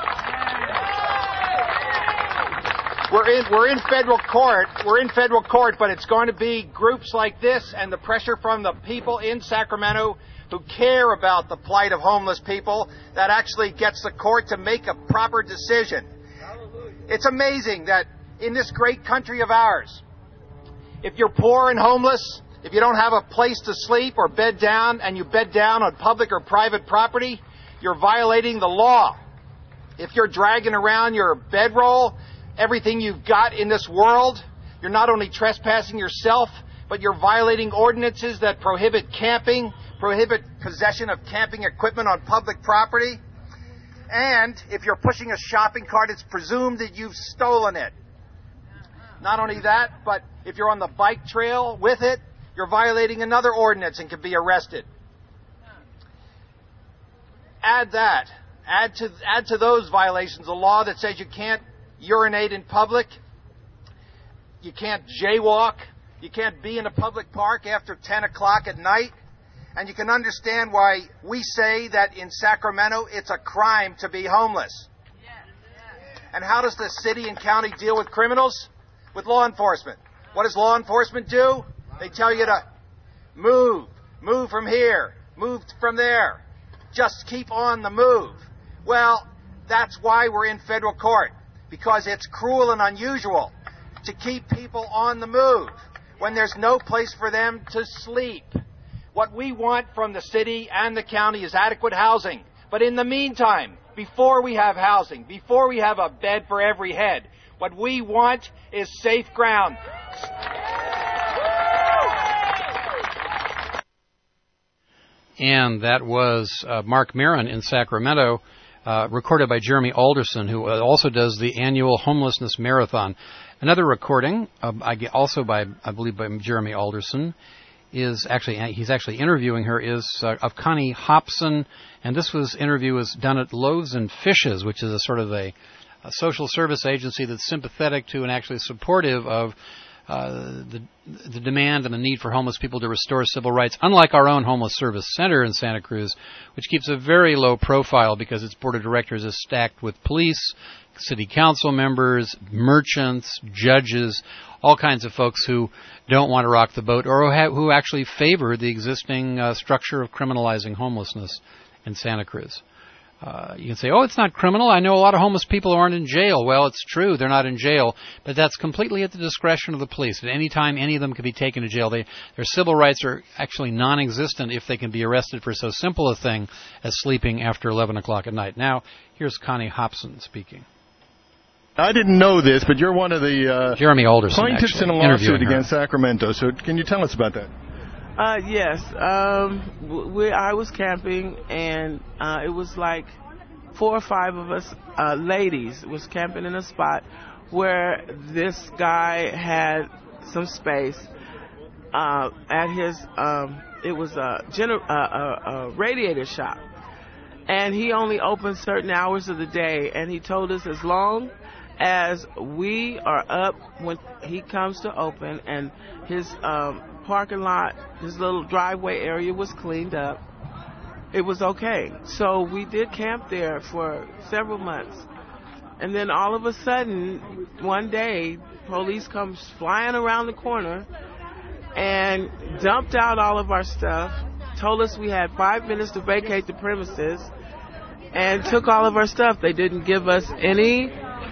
We're in we're in federal court. We're in federal court, but it's going to be groups like this and the pressure from the people in Sacramento who care about the plight of homeless people that actually gets the court to make a proper decision. It's amazing that in this great country of ours, if you're poor and homeless, if you don't have a place to sleep or bed down, and you bed down on public or private property, you're violating the law. If you're dragging around your bedroll, everything you've got in this world, you're not only trespassing yourself, but you're violating ordinances that prohibit camping, prohibit possession of camping equipment on public property. And if you're pushing a shopping cart, it's presumed that you've stolen it. Not only that, but if you're on the bike trail with it, you're violating another ordinance and can be arrested. Add that. Add to add to those violations a law that says you can't urinate in public, you can't jaywalk, you can't be in a public park after ten o'clock at night, and you can understand why we say that in Sacramento it's a crime to be homeless. And how does the city and county deal with criminals? With law enforcement. What does law enforcement do? They tell you to move, move from here, move from there. Just keep on the move. Well, that's why we're in federal court, because it's cruel and unusual to keep people on the move when there's no place for them to sleep. What we want from the city and the county is adequate housing. But in the meantime, before we have housing, before we have a bed for every head, what we want is safe ground. And that was uh, Mark Maron in Sacramento, uh, recorded by Jeremy Alderson, who also does the annual Homelessness Marathon. Another recording, uh, also by, I believe, by Jeremy Alderson, is actually, he's actually interviewing her, is uh, of Connie Hobson. And this was interview was done at Loaves and Fishes, which is a sort of a, a social service agency that's sympathetic to and actually supportive of Uh, the, the demand and the need for homeless people to restore civil rights, unlike our own homeless service center in Santa Cruz, which keeps a very low profile because its board of directors is stacked with police, city council members, merchants, judges, all kinds of folks who don't want to rock the boat or who, have, who actually favor the existing uh, structure of criminalizing homelessness in Santa Cruz. Uh, you can say, oh, it's not criminal. I know a lot of homeless people who aren't in jail. Well, it's true. They're not in jail. But that's completely at the discretion of the police. At any time, any of them can be taken to jail. They, their civil rights are actually non-existent if they can be arrested for so simple a thing as sleeping after eleven o'clock at night. Now, here's Connie Hobson speaking. I didn't know this, but you're one of the uh, Jeremy Alderson, plaintiffs actually, in a lawsuit her. against Sacramento. So can you tell us about that? Uh, yes. Um, we, I was camping, and uh, it was like four or five of us uh, ladies was camping in a spot where this guy had some space uh, at his. Um, it was a, gener- uh, a, a radiator shop, and he only opened certain hours of the day. And he told us as long as we are up when he comes to open, and his um, parking lot, his little driveway area was cleaned up, it was okay. So we did camp there for several months. And then all of a sudden, one day, police comes flying around the corner and dumped out all of our stuff, told us we had five minutes to vacate the premises, and took all of our stuff. They didn't give us any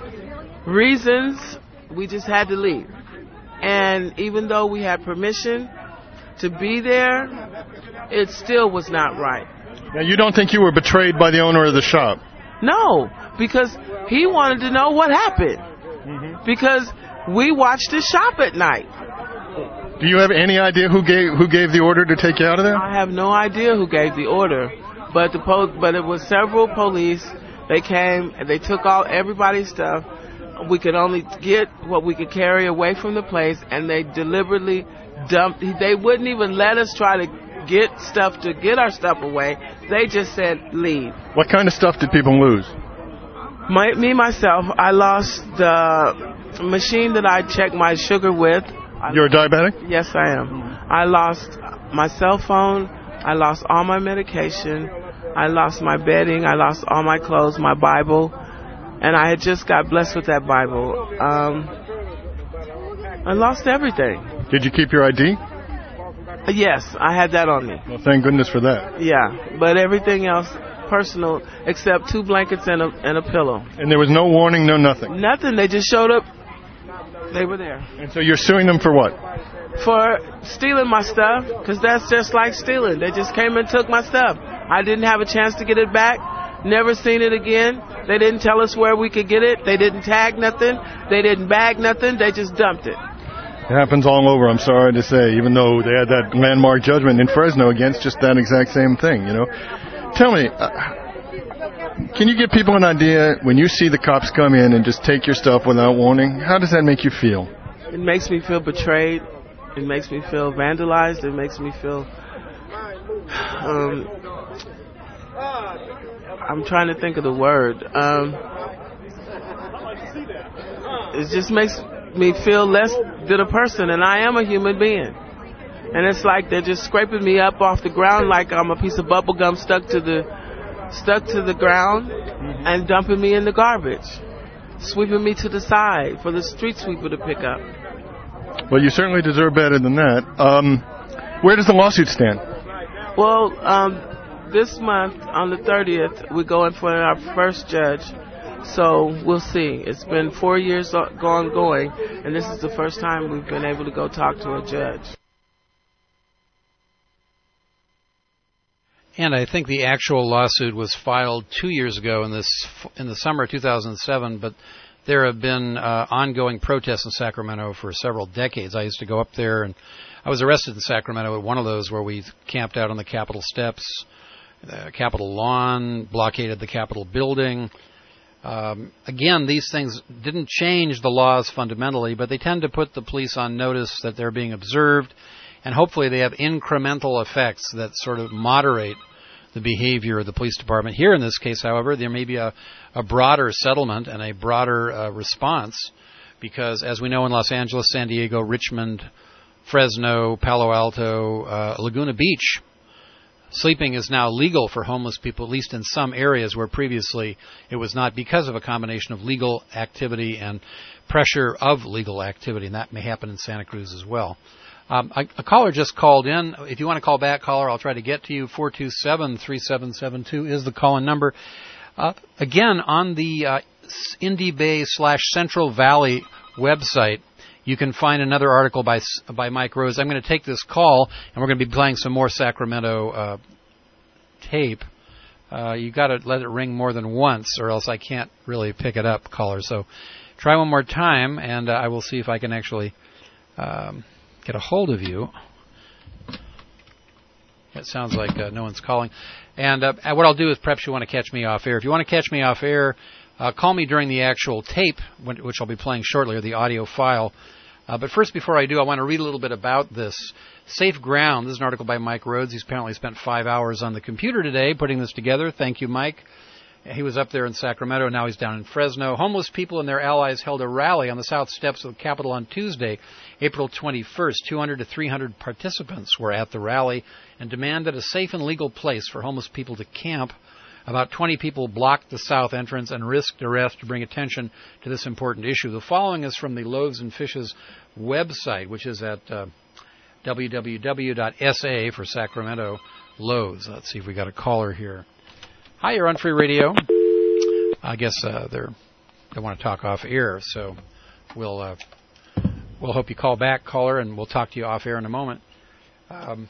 reasons. We just had to leave. And even though we had permission to be there, it still was not right. Now, you don't think you were betrayed by the owner of the shop? No, because he wanted to know what happened. Mm-hmm. Because we watched his shop at night. Do you have any idea who gave who gave the order to take you out of there? I have no idea who gave the order, but the po- but it was several police. They came and they took all everybody's stuff. We could only get what we could carry away from the place, and they deliberately dumped. They wouldn't even let us try to get stuff to get our stuff away. They just said leave. What kind of stuff did people lose? My, me myself, I lost the machine that I check my sugar with. You're a diabetic? Yes, I am. I lost my cell phone. I lost all my medication. I lost my bedding. I lost all my clothes, my Bible. And I had just got blessed with that Bible. Um, I lost everything. Did you keep your I D? Yes, I had that on me. Well, thank goodness for that. Yeah, but everything else personal except two blankets and a and a pillow. And there was no warning, no nothing? Nothing. They just showed up. They were there. And so you're suing them for what? For stealing my stuff, because that's just like stealing. They just came and took my stuff. I didn't have a chance to get it back. Never seen it again. They didn't tell us where we could get it. They didn't tag nothing. They didn't bag nothing. They just dumped it. It happens all over, I'm sorry to say, even though they had that landmark judgment in Fresno against just that exact same thing, you know. Tell me, uh, can you give people an idea, when you see the cops come in and just take your stuff without warning, how does that make you feel? It makes me feel betrayed. It makes me feel vandalized. It makes me feel... Um, I'm trying to think of the word. Um, it just makes me feel less than a person, and I am a human being. And it's like they're just scraping me up off the ground like I'm a piece of bubble gum stuck to the stuck to the ground, mm-hmm. and dumping me in the garbage, sweeping me to the side for the street sweeper to pick up. Well, you certainly deserve better than that. Um, where does the lawsuit stand? Well, um, this month on the thirtieth, we're going for our first judge. So we'll see. It's been four years gone going, and this is the first time we've been able to go talk to a judge. And I think the actual lawsuit was filed two years ago in this in the summer of two thousand seven, but there have been uh, ongoing protests in Sacramento for several decades. I used to go up there, and I was arrested in Sacramento at one of those where we camped out on the Capitol steps, the Capitol lawn, blockaded the Capitol building. Um, again, these things didn't change the laws fundamentally, but they tend to put the police on notice that they're being observed, and hopefully they have incremental effects that sort of moderate the behavior of the police department. Here in this case, however, there may be a, a broader settlement and a broader uh, response, because as we know in Los Angeles, San Diego, Richmond, Fresno, Palo Alto, uh, Laguna Beach, sleeping is now legal for homeless people, at least in some areas where previously it was not, because of a combination of legal activity and pressure of legal activity, and that may happen in Santa Cruz as well. Um, a, a caller just called in. If you want to call back, caller, I'll try to get to you. four two seven, three seven seven two is the call-in number. Uh, again, on the uh, Indy Bay slash Central Valley website, you can find another article by by Mike Rose. I'm going to take this call, and we're going to be playing some more Sacramento uh, tape. Uh, you got to let it ring more than once, or else I can't really pick it up, caller. So try one more time, and uh, I will see if I can actually um, get a hold of you. It sounds like uh, no one's calling. And uh, what I'll do is perhaps you want to catch me off air. If you want to catch me off air, uh, call me during the actual tape, which I'll be playing shortly, or the audio file. Uh, but first, before I do, I want to read a little bit about this. Safe Ground. This is an article by Mike Rhodes. He's apparently spent five hours on the computer today putting this together. Thank you, Mike. He was up there in Sacramento. Now he's down in Fresno. Homeless people and their allies held a rally on the south steps of the Capitol on Tuesday, April twenty-first. two hundred to three hundred participants were at the rally and demanded a safe and legal place for homeless people to camp. About twenty people blocked the south entrance and risked arrest to bring attention to this important issue. The following is from the Loaves and Fishes website, which is at uh, w w w dot s a for Sacramento Loaves. Let's see if we got a caller here. Hi, you're on Free Radio. I guess uh, they're they want to talk off air, so we'll uh, we'll hope you call back, caller, and we'll talk to you off air in a moment. Um,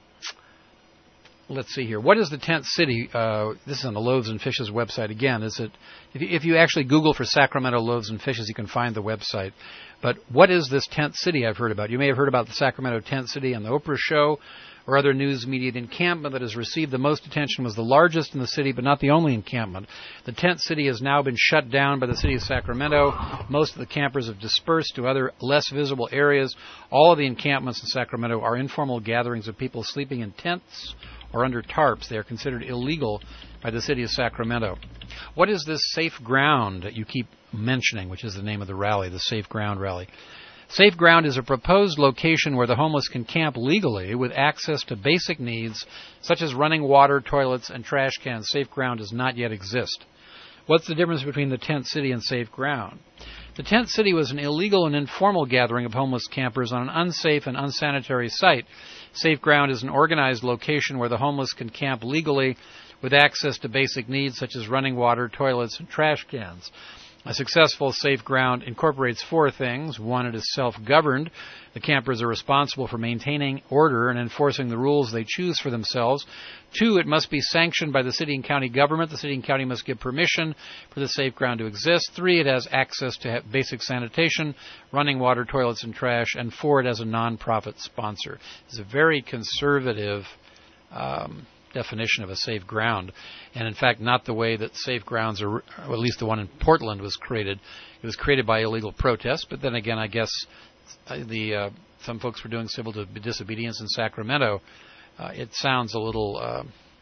Let's see here. What is the tent city? Uh, this is on the Loaves and Fishes website. Again, is it? If you, if you actually Google for Sacramento Loaves and Fishes, you can find the website. But what is this tent city I've heard about? You may have heard about the Sacramento Tent City on the Oprah Show or other news media. The encampment that has received the most attention was the largest in the city, but not the only encampment. The tent city has now been shut down by the city of Sacramento. Most of the campers have dispersed to other less visible areas. All of the encampments in Sacramento are informal gatherings of people sleeping in tents or under tarps. They are considered illegal by the city of Sacramento. What is this Safe Ground that you keep mentioning, which is the name of the rally, the Safe Ground rally? Safe Ground is a proposed location where the homeless can camp legally with access to basic needs such as running water, toilets, and trash cans. Safe Ground does not yet exist. What's the difference between the tent city and Safe Ground? The tent city was an illegal and informal gathering of homeless campers on an unsafe and unsanitary site. Safe Ground is an organized location where the homeless can camp legally with access to basic needs such as running water, toilets, and trash cans. A successful Safe Ground incorporates four things. One, it is self-governed. The campers are responsible for maintaining order and enforcing the rules they choose for themselves. Two, it must be sanctioned by the city and county government. The city and county must give permission for the Safe Ground to exist. Three, it has access to basic sanitation, running water, toilets, and trash. And four, it has a non-profit sponsor. It's a very conservative um definition of a safe ground, and in fact not the way that safe grounds, are, or at least the one in Portland, was created. It was created by illegal protest, but then again I guess the uh, some folks were doing civil disobedience in Sacramento. Uh, it sounds a little uh,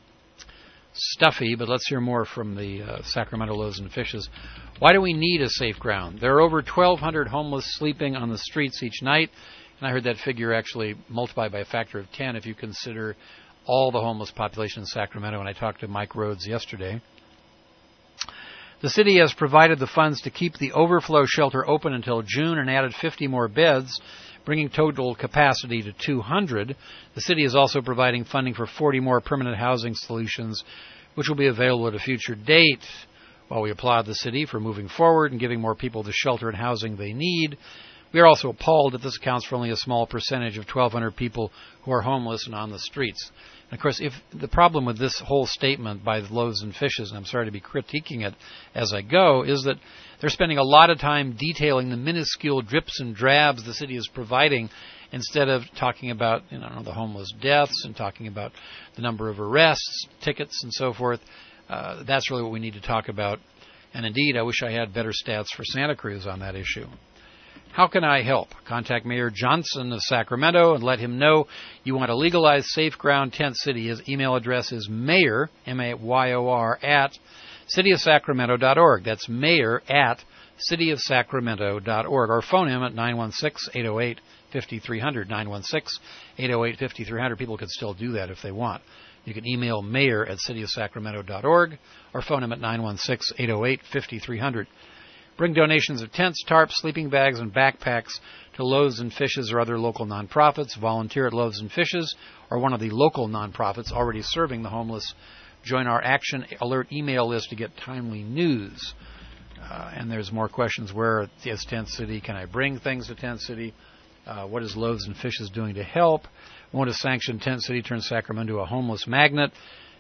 stuffy, but let's hear more from the uh, Sacramento Loaves and Fishes. Why do we need a safe ground? There are over twelve hundred homeless sleeping on the streets each night, and I heard that figure actually multiplied by a factor of ten if you consider all the homeless population in Sacramento, and I talked to Mike Rhodes yesterday. The city has provided the funds to keep the overflow shelter open until June and added fifty more beds, bringing total capacity to two hundred. The city is also providing funding for forty more permanent housing solutions, which will be available at a future date. While we applaud the city for moving forward and giving more people the shelter and housing they need, we are also appalled that this accounts for only a small percentage of twelve hundred people who are homeless and on the streets. And of course, if the problem with this whole statement by the Loaves and Fishes, and I'm sorry to be critiquing it as I go, is that they're spending a lot of time detailing the minuscule drips and drabs the city is providing instead of talking about, you know, the homeless deaths and talking about the number of arrests, tickets, and so forth. Uh, that's really what we need to talk about. And indeed, I wish I had better stats for Santa Cruz on that issue. How can I help? Contact Mayor Johnson of Sacramento and let him know you want to legalize Safe Ground Tent City. His email address is mayor, M A Y O R, at city of sacramento dot org. That's mayor at city of sacramento dot org. Or phone him at nine one six, eight oh eight, five three zero zero, nine one six, eight oh eight, five three zero zero. People could still do that if they want. You can email mayor at city of sacramento dot org or phone him at nine one six, eight oh eight, five three zero zero. Bring donations of tents, tarps, sleeping bags, and backpacks to Loaves and Fishes or other local nonprofits. Volunteer at Loaves and Fishes or one of the local nonprofits already serving the homeless. Join our Action Alert email list to get timely news. Uh, and there's more questions. Where is Tent City? Can I bring things to Tent City? Uh, what is Loaves and Fishes doing to help? We want to sanction Tent City, turn Sacramento into a homeless magnet.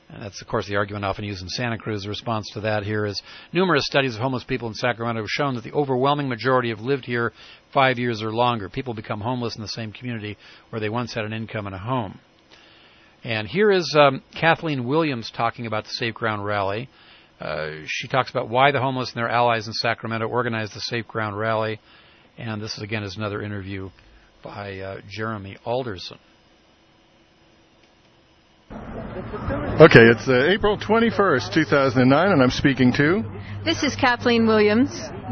And that's, of course, the argument often used in Santa Cruz. The response to that here is numerous studies of homeless people in Sacramento have shown that the overwhelming majority have lived here five years or longer. People become homeless in the same community where they once had an income and a home. And here is um, Kathleen Williams talking about the Safe Ground Rally. Uh, she talks about why the homeless and their allies in Sacramento organized the Safe Ground Rally. And this, is, again, is another interview by uh, Jeremy Alderson. Okay, it's uh, April twenty-first, two thousand nine, and I'm speaking to... This is Kathleen Williams.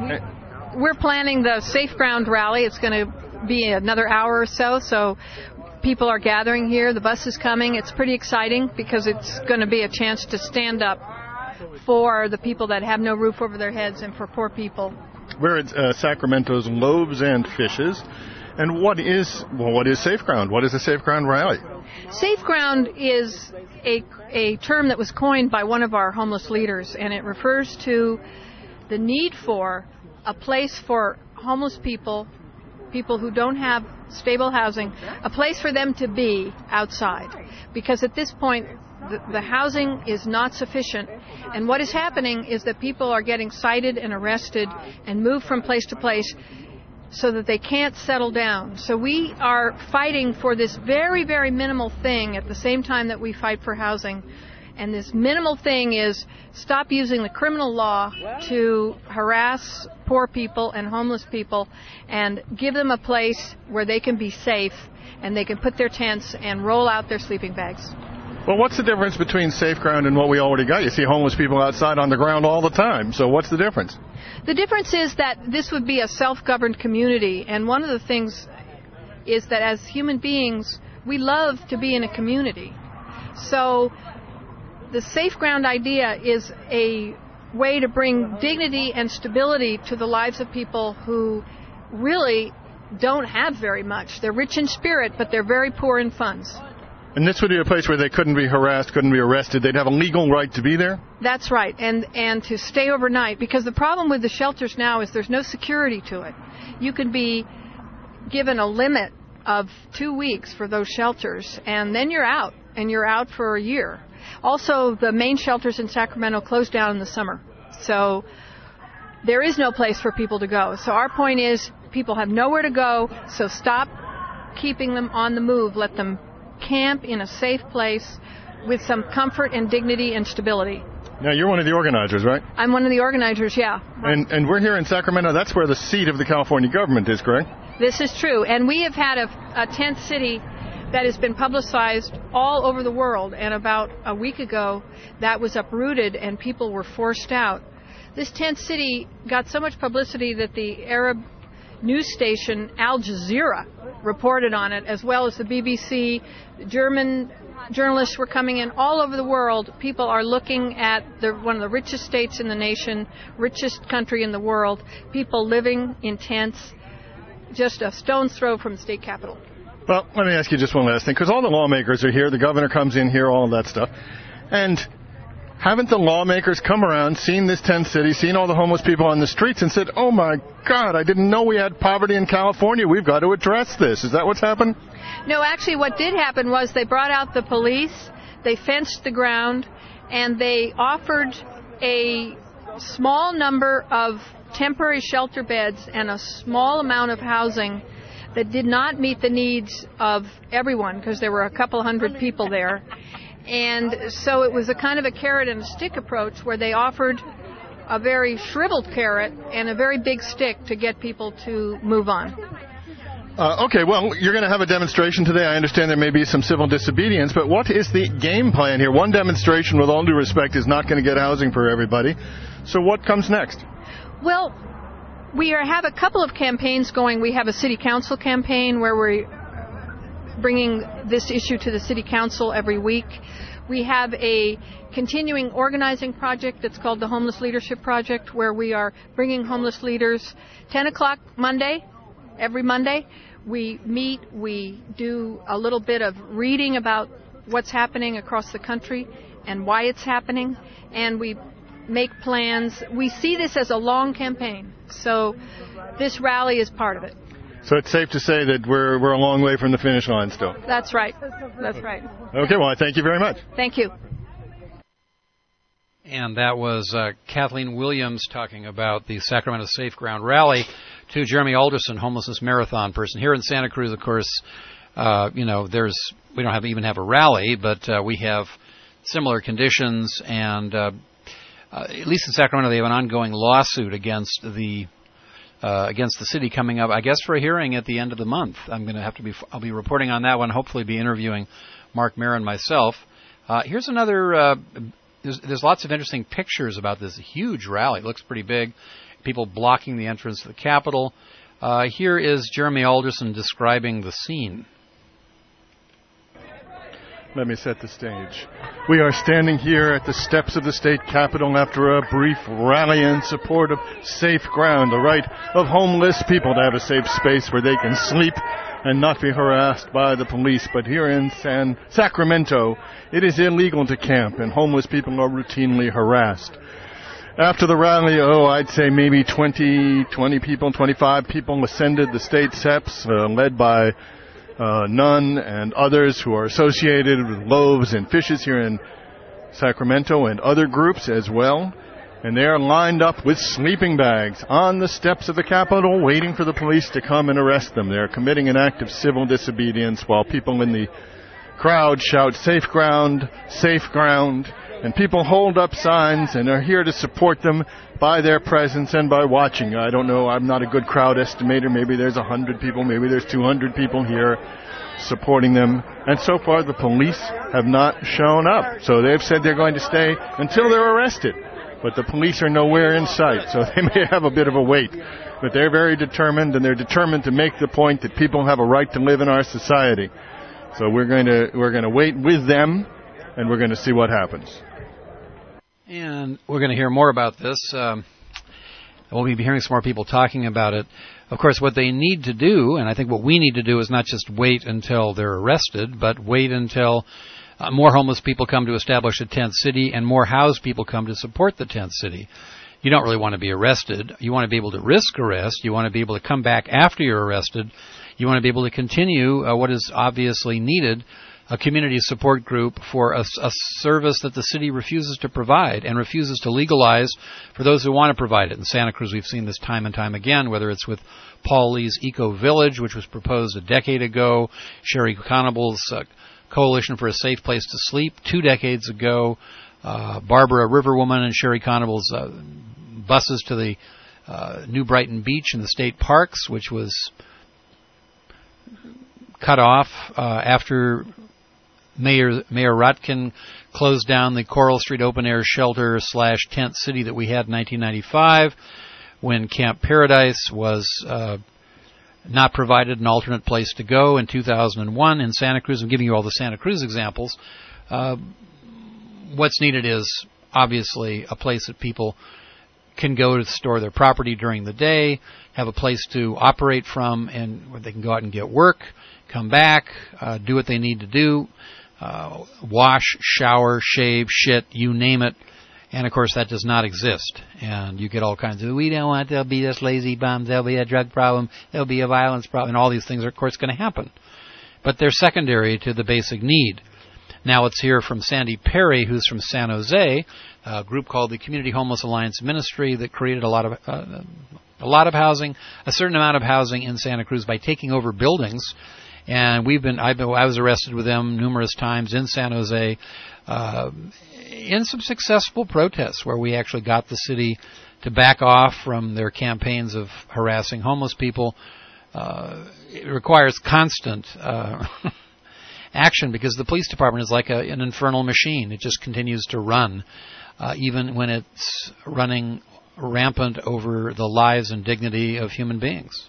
We're planning the Safe Ground Rally. It's going to be another hour or so, so people are gathering here. The bus is coming. It's pretty exciting because it's going to be a chance to stand up for the people that have no roof over their heads and for poor people. We're at uh, Sacramento's Loaves and Fishes. And what is well, what is Safe Ground? What is a Safe Ground Rally? Safe Ground is a, a term that was coined by one of our homeless leaders, and it refers to the need for a place for homeless people, people who don't have stable housing, a place for them to be outside. Because at this point, the, the housing is not sufficient. And what is happening is that people are getting cited and arrested and moved from place to place so that they can't settle down. So we are fighting for this very, very minimal thing at the same time that we fight for housing. And this minimal thing is stop using the criminal law to harass poor people and homeless people and give them a place where they can be safe and they can put their tents and roll out their sleeping bags. Well, what's the difference between Safe Ground and what we already got? You see homeless people outside on the ground all the time. So what's the difference? The difference is that this would be a self-governed community. And one of the things is that as human beings, we love to be in a community. So the Safe Ground idea is a way to bring dignity and stability to the lives of people who really don't have very much. They're rich in spirit, but they're very poor in funds. And this would be a place where they couldn't be harassed, couldn't be arrested. They'd have a legal right to be there? That's right, and and to stay overnight. Because the problem with the shelters now is there's no security to it. You could be given a limit of two weeks for those shelters, and then you're out, and you're out for a year. Also, the main shelters in Sacramento close down in the summer. So there is no place for people to go. So our point is people have nowhere to go, so stop keeping them on the move. Let them camp in a safe place with some comfort and dignity and stability. Now, you're one of the organizers, right? I'm one of the organizers, yeah. And and we're here in Sacramento. That's where the seat of the California government is, correct? This is true. And we have had a, a tent city that has been publicized all over the world. And about a week ago, that was uprooted and people were forced out. This tent city got so much publicity that the Arab news station Al Jazeera reported on it, as well as the B B C. German journalists were coming in all over the world. People are looking at the, one of the richest states in the nation, richest country in the world, people living in tents just a stone's throw from the state capitol. Well, let me ask you just one last thing, because all the lawmakers are here, the governor comes in here, all of that stuff, and haven't the lawmakers come around, seen this tent city, seen all the homeless people on the streets, and said, oh, my God, I didn't know we had poverty in California. We've got to address this. Is that what's happened? No, actually, what did happen was they brought out the police, they fenced the ground, and they offered a small number of temporary shelter beds and a small amount of housing that did not meet the needs of everyone, because there were a couple hundred people there. And so it was a kind of a carrot and a stick approach where they offered a very shriveled carrot and a very big stick to get people to move on. Uh, okay, well, you're going to have a demonstration today. I understand there may be some civil disobedience, but what is the game plan here? One demonstration, with all due respect, is not going to get housing for everybody. So what comes next? Well, we are, have a couple of campaigns going. We have a city council campaign where we're bringing this issue to the city council every week. We have a continuing organizing project that's called the Homeless Leadership Project, where we are bringing homeless leaders ten o'clock Monday, every Monday. We meet, we do a little bit of reading about what's happening across the country and why it's happening, and we make plans. We see this as a long campaign, so this rally is part of it. So it's safe to say that we're we're a long way from the finish line still. That's right. That's right. Okay, well, I thank you very much. Thank you. And that was uh, Kathleen Williams talking about the Sacramento Safe Ground Rally to Jeremy Alderson, homelessness marathon person. Here in Santa Cruz, of course, uh, you know, there's we don't have even have a rally, but uh, we have similar conditions. And uh, uh, at least in Sacramento, they have an ongoing lawsuit against the uh, against the city coming up, I guess, for a hearing at the end of the month. I'm going to have to be I'll be reporting on that one. Hopefully, be interviewing Mark Maron myself. Uh, here's another. Uh, There's, there's lots of interesting pictures about this huge rally. It looks pretty big. People blocking the entrance to the Capitol. Uh, here is Jeremy Alderson describing the scene. Let me set the stage. We are standing here at the steps of the state capitol after a brief rally in support of Safe Ground, the right of homeless people to have a safe space where they can sleep and not be harassed by the police. But here in San Sacramento, it is illegal to camp, and homeless people are routinely harassed. After the rally, oh, I'd say maybe twenty, twenty people, twenty-five people ascended the state steps, uh, led by uh, Nunn and others who are associated with Loaves and Fishes here in Sacramento, and other groups as well. And they are lined up with sleeping bags on the steps of the Capitol, waiting for the police to come and arrest them. They are committing an act of civil disobedience while people in the crowd shout, "Safe Ground, Safe Ground," and people hold up signs and are here to support them by their presence and by watching. I don't know, I'm not a good crowd estimator. Maybe there's one hundred people, maybe there's two hundred people here supporting them. And so far the police have not shown up. So they've said they're going to stay until they're arrested. But the police are nowhere in sight, so they may have a bit of a wait. But they're very determined, and they're determined to make the point that people have a right to live in our society. So we're going to we're going to wait with them, and we're going to see what happens. And we're going to hear more about this. Um, we'll be hearing some more people talking about it. Of course, what they need to do, and I think what we need to do, is not just wait until they're arrested, but wait until Uh, more homeless people come to establish a tent city, and more housed people come to support the tent city. You don't really want to be arrested. You want to be able to risk arrest. You want to be able to come back after you're arrested. You want to be able to continue uh, what is obviously needed, a community support group for a, a service that the city refuses to provide and refuses to legalize for those who want to provide it. In Santa Cruz, we've seen this time and time again, whether it's with Paul Lee's Eco Village, which was proposed a decade ago, Sherry Conable's uh, Coalition for a Safe Place to Sleep two decades ago, uh, Barbara Riverwoman and Sherry Conable's uh, buses to the uh, New Brighton Beach and the state parks, which was cut off uh, after Mayor Mayor Rotkin closed down the Coral Street open air shelter slash tent city that we had in nineteen ninety-five, when Camp Paradise was uh, not provided an alternate place to go in two thousand one in Santa Cruz. I'm giving you all the Santa Cruz examples. Uh, what's needed is obviously a place that people can go to store their property during the day, have a place to operate from, and where they can go out and get work, come back, uh, do what they need to do, uh, wash, shower, shave, shit, you name it. And, of course, that does not exist. And you get all kinds of, we don't want there'll be this lazy bums, there'll be a drug problem, there'll be a violence problem, and all these things are, of course, going to happen. But they're secondary to the basic need. Now let's hear from Sandy Perry, who's from San Jose, a group called the Community Homeless Alliance Ministry that created a lot of uh, a lot of housing, a certain amount of housing in Santa Cruz by taking over buildings. And we've been, I've been, I was arrested with them numerous times in San Jose, uh, in some successful protests where we actually got the city to back off from their campaigns of harassing homeless people. Uh, it requires constant uh, action because the police department is like a, an infernal machine. It just continues to run, uh, even when it's running rampant over the lives and dignity of human beings.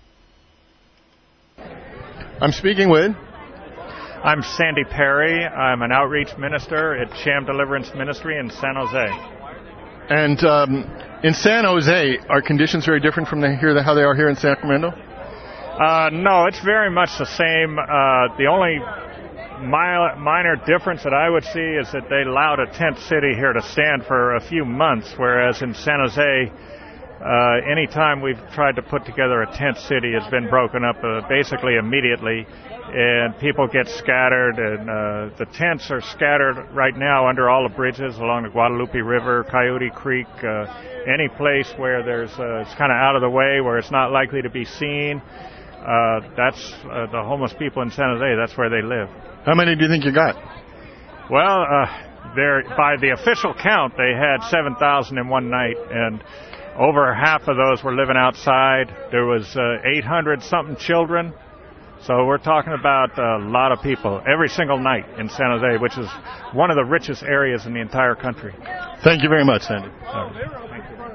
I'm speaking with... I'm Sandy Perry. I'm an outreach minister at Sham Deliverance Ministry in San Jose. And um, in San Jose, are conditions very different from the, here, how they are here in Sacramento? Uh, no, it's very much the same. Uh, the only mi- minor difference that I would see is that they allowed a tent city here to stand for a few months, whereas in San Jose, uh, any time we've tried to put together a tent city, it's been broken up uh, basically immediately, and people get scattered, and uh, the tents are scattered right now under all the bridges along the Guadalupe River, Coyote Creek, uh, any place where there's uh, it's kind of out of the way, where it's not likely to be seen. Uh, that's uh, the homeless people in San Jose. That's where they live. How many do you think you got? Well, uh, there by the official count, they had seven thousand in one night, and over half of those were living outside. There was uh, eight hundred something children. So we're talking about a lot of people every single night in San Jose, which is one of the richest areas in the entire country. Thank you very much, Sandy. Thank you.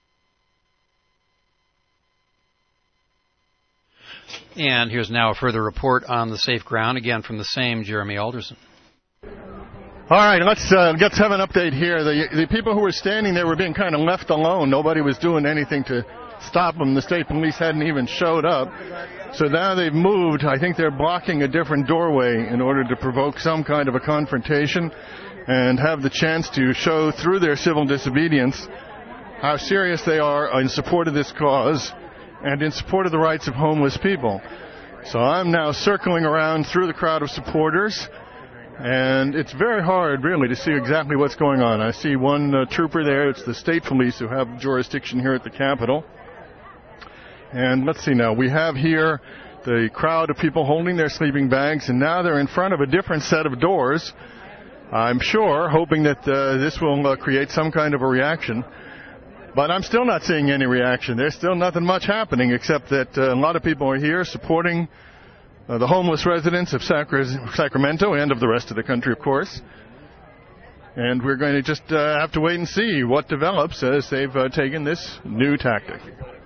And here's now a further report on the safe ground, again from the same Jeremy Alderson. All right, let's uh, let's have an update here. The the people who were standing there were being kind of left alone. Nobody was doing anything to stop them. The state police hadn't even showed up. So now they've moved. I think they're blocking a different doorway in order to provoke some kind of a confrontation and have the chance to show through their civil disobedience how serious they are in support of this cause and in support of the rights of homeless people. So I'm now circling around through the crowd of supporters, and it's very hard, really, to see exactly what's going on. I see one uh, trooper there. It's the state police who have jurisdiction here at the Capitol. And let's see now, we have here the crowd of people holding their sleeping bags, and now they're in front of a different set of doors, I'm sure, hoping that uh, this will uh, create some kind of a reaction. But I'm still not seeing any reaction. There's still nothing much happening, except that uh, a lot of people are here supporting uh, the homeless residents of Sacra- Sacramento and of the rest of the country, of course. And we're going to just uh, have to wait and see what develops as they've uh, taken this new tactic.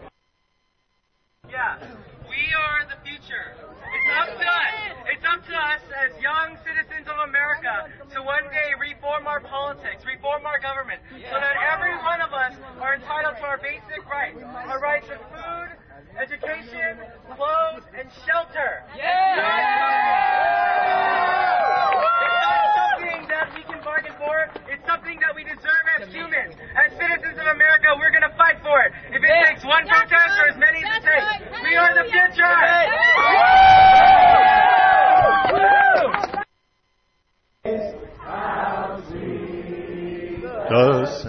Yeah, we are the future. It's up to us. It's up to us as young citizens of America to one day reform our politics, reform our government, so that every one of us are entitled to our basic rights. Our rights of food, education, clothes, and shelter. Yeah! It's not something that we can bargain for. It's something that we deserve as humans. As citizens of America, we're going to fight for it. If it takes one protest or as many as it takes, we are the future! Does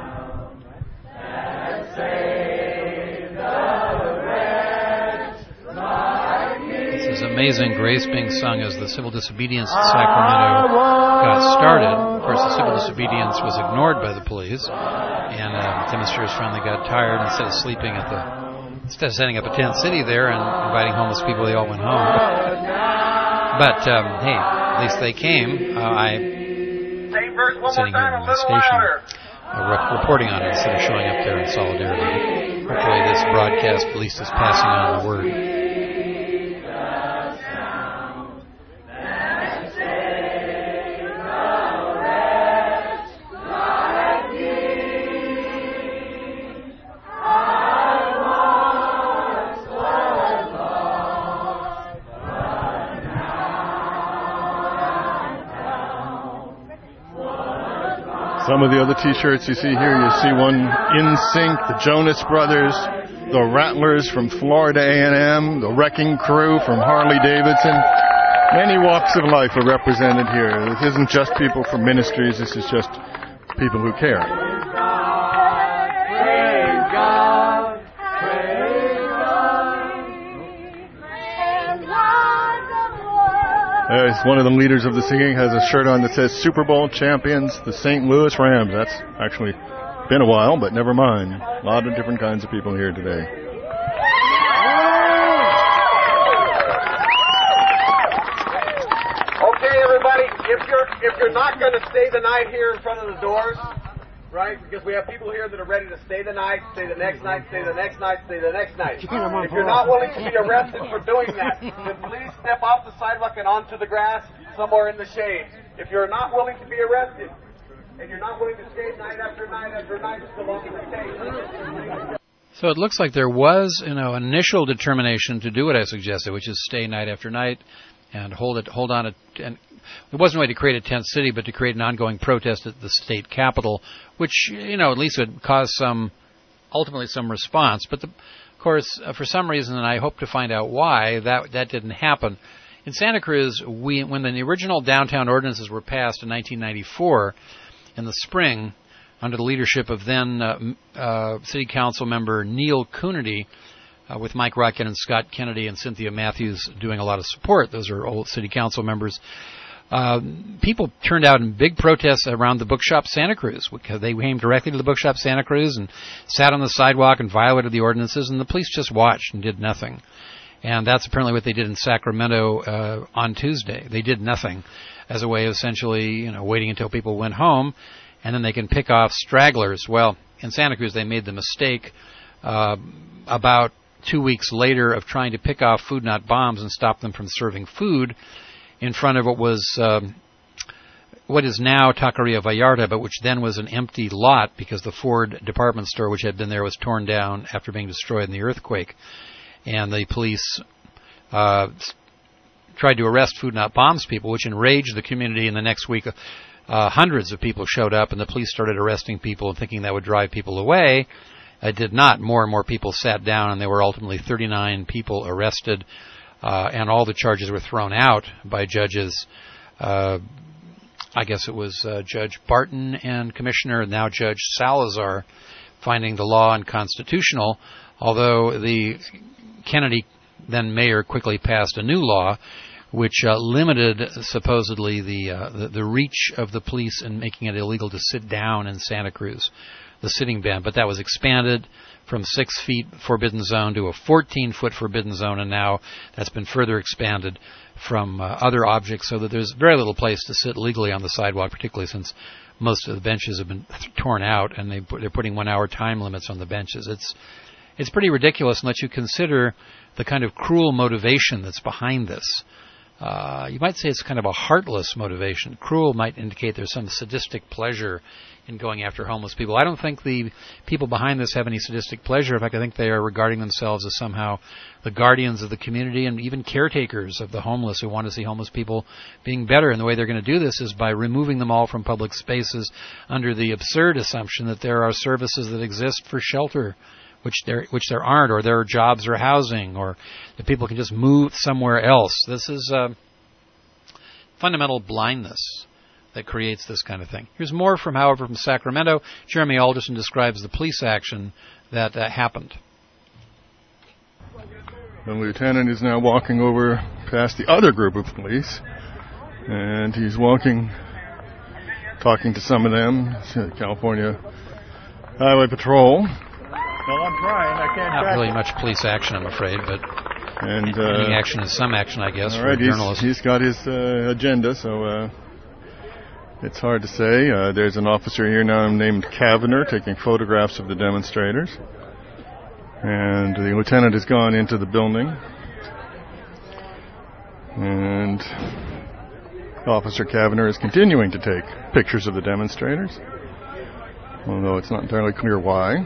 This is Amazing Grace being sung as the civil disobedience in Sacramento got started. Of course, the civil disobedience was ignored by the police, and uh, demonstrators finally got tired. Instead of sleeping at the, instead of setting up a tent city there and inviting homeless people, they all went home. But um, hey, at least they came. Uh, I sitting here in my station, uh, re- reporting on it instead of showing up there in solidarity. Hopefully, this broadcast at least is passing on the word. Some of the other T-shirts you see here, you see one N Sync, the Jonas Brothers, the Rattlers from Florida A and M, the Wrecking Crew from Harley Davidson. Many walks of life are represented here. This isn't just people from ministries, this is just people who care. Praise God, praise There's one of the leaders of the singing has a shirt on that says Super Bowl champions, the Saint Louis Rams. That's actually been a while, but never mind. A lot of different kinds of people here today. Okay, everybody, if you're if you're not going to stay the night here in front of the doors, right? Because we have people here that are ready to stay the night, stay the next night, stay the next night, stay the next night. If you're not willing to be arrested for doing that, then please step off the sidewalk and onto the grass somewhere in the shade. If you're not willing to be arrested, and you're not willing to stay night after night after night, so long as it takes. So it looks like there was, you know, initial determination to do what I suggested, which is stay night after night and hold it, hold on. It, and it wasn't really to create a tent city, but to create an ongoing protest at the state capitol, which, you know, at least would cause some ultimately some response. But, the, of course, uh, for some reason, and I hope to find out why, that that didn't happen. In Santa Cruz, we, when the original downtown ordinances were passed in nineteen ninety-four, in the spring, under the leadership of then uh, uh, City Council member Neil Coonerty, uh, with Mike Rotkin and Scott Kennedy and Cynthia Matthews doing a lot of support. Those are old City Council members. Uh, people turned out in big protests around the bookshop Santa Cruz, because they came directly to the bookshop Santa Cruz and sat on the sidewalk and violated the ordinances, and the police just watched and did nothing. And that's apparently what they did in Sacramento uh, on Tuesday. They did nothing as a way of essentially, you know, waiting until people went home, and then they can pick off stragglers. Well, in Santa Cruz, they made the mistake uh, about two weeks later of trying to pick off Food Not Bombs and stop them from serving food in front of what was um, what is now Taqueria Vallarta, but which then was an empty lot because the Ford department store, which had been there, was torn down after being destroyed in the earthquake. And the police uh, tried to arrest Food Not Bombs people, which enraged the community. And the next week, uh, hundreds of people showed up, and the police started arresting people and thinking that would drive people away. It did not. More and more people sat down, and there were ultimately thirty-nine people arrested, uh, and all the charges were thrown out by judges. Uh, I guess it was uh, Judge Barton and Commissioner, now Judge Salazar, finding the law unconstitutional, although the Kennedy, then mayor, quickly passed a new law which uh, limited supposedly the, uh, the the reach of the police in making it illegal to sit down in Santa Cruz, the sitting ban. But that was expanded from six feet forbidden zone to a fourteen foot forbidden zone, and now that's been further expanded from uh, other objects, so that there's very little place to sit legally on the sidewalk, particularly since most of the benches have been th- torn out, and they put, they're putting one-hour time limits on the benches. It's It's pretty ridiculous unless you consider the kind of cruel motivation that's behind this. Uh, you might say it's kind of a heartless motivation. Cruel might indicate there's some sadistic pleasure in going after homeless people. I don't think the people behind this have any sadistic pleasure. In fact, I think they are regarding themselves as somehow the guardians of the community and even caretakers of the homeless who want to see homeless people being better. And the way they're going to do this is by removing them all from public spaces under the absurd assumption that there are services that exist for shelter, which there which there aren't, or there are jobs or housing, or that people can just move somewhere else. This is uh, fundamental blindness that creates this kind of thing. Here's more from, however, from Sacramento. Jeremy Alderson describes the police action that uh, happened. The lieutenant is now walking over past the other group of police, and he's walking, talking to some of them, California Highway Patrol. Well, I'm trying. I can't. Not really much police action, I'm afraid, but and, uh, any action is some action, I guess, all for right, a journalist. He's, he's got his uh, agenda, so uh, it's hard to say. Uh, there's an officer here now named Kavanagh taking photographs of the demonstrators. And the lieutenant has gone into the building. And Officer Kavanagh is continuing to take pictures of the demonstrators, although it's not entirely clear why.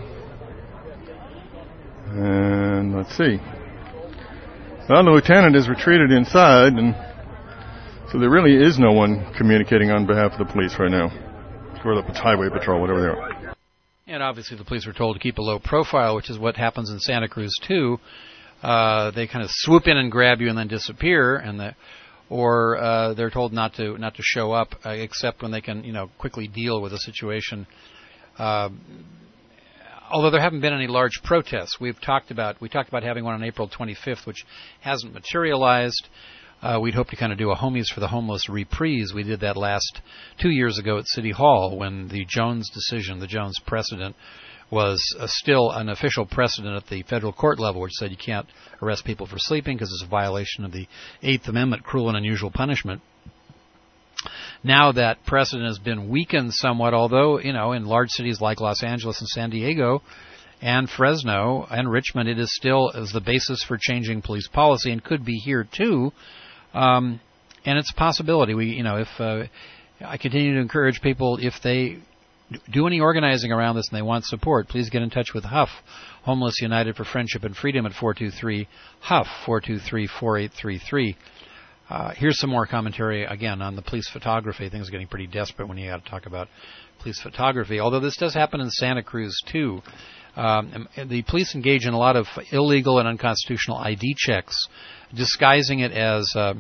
And let's see. Well, the lieutenant has retreated inside, and so there really is no one communicating on behalf of the police right now, or the highway patrol, whatever they are. And obviously the police were told to keep a low profile, which is what happens in Santa Cruz too. Uh, they kind of swoop in and grab you and then disappear, and the, or uh, they're told not to not to show up uh, except when they can, you know, quickly deal with a situation. Uh, Although there haven't been any large protests, we've talked about we talked about having one on April twenty-fifth, which hasn't materialized. Uh, we'd hope to kind of do a Homies for the Homeless reprise. We did that last two years ago at City Hall when the Jones decision, the Jones precedent, was uh, still an official precedent at the federal court level, which said you can't arrest people for sleeping because it's a violation of the Eighth Amendment, cruel and unusual punishment. Now that precedent has been weakened somewhat, although, you know, in large cities like Los Angeles and San Diego and Fresno and Richmond, it is still as the basis for changing police policy, and could be here too. Um, and it's a possibility. We, you know, if uh, I continue to encourage people, if they do any organizing around this and they want support, please get in touch with Huff, Homeless United for Friendship and Freedom, at four two three Huff, four two three, four eight three three. Uh, here's some more commentary, again, on the police photography. Things are getting pretty desperate when you got to talk about police photography, although this does happen in Santa Cruz, too. Um, the police engage in a lot of illegal and unconstitutional I D checks, disguising it as uh,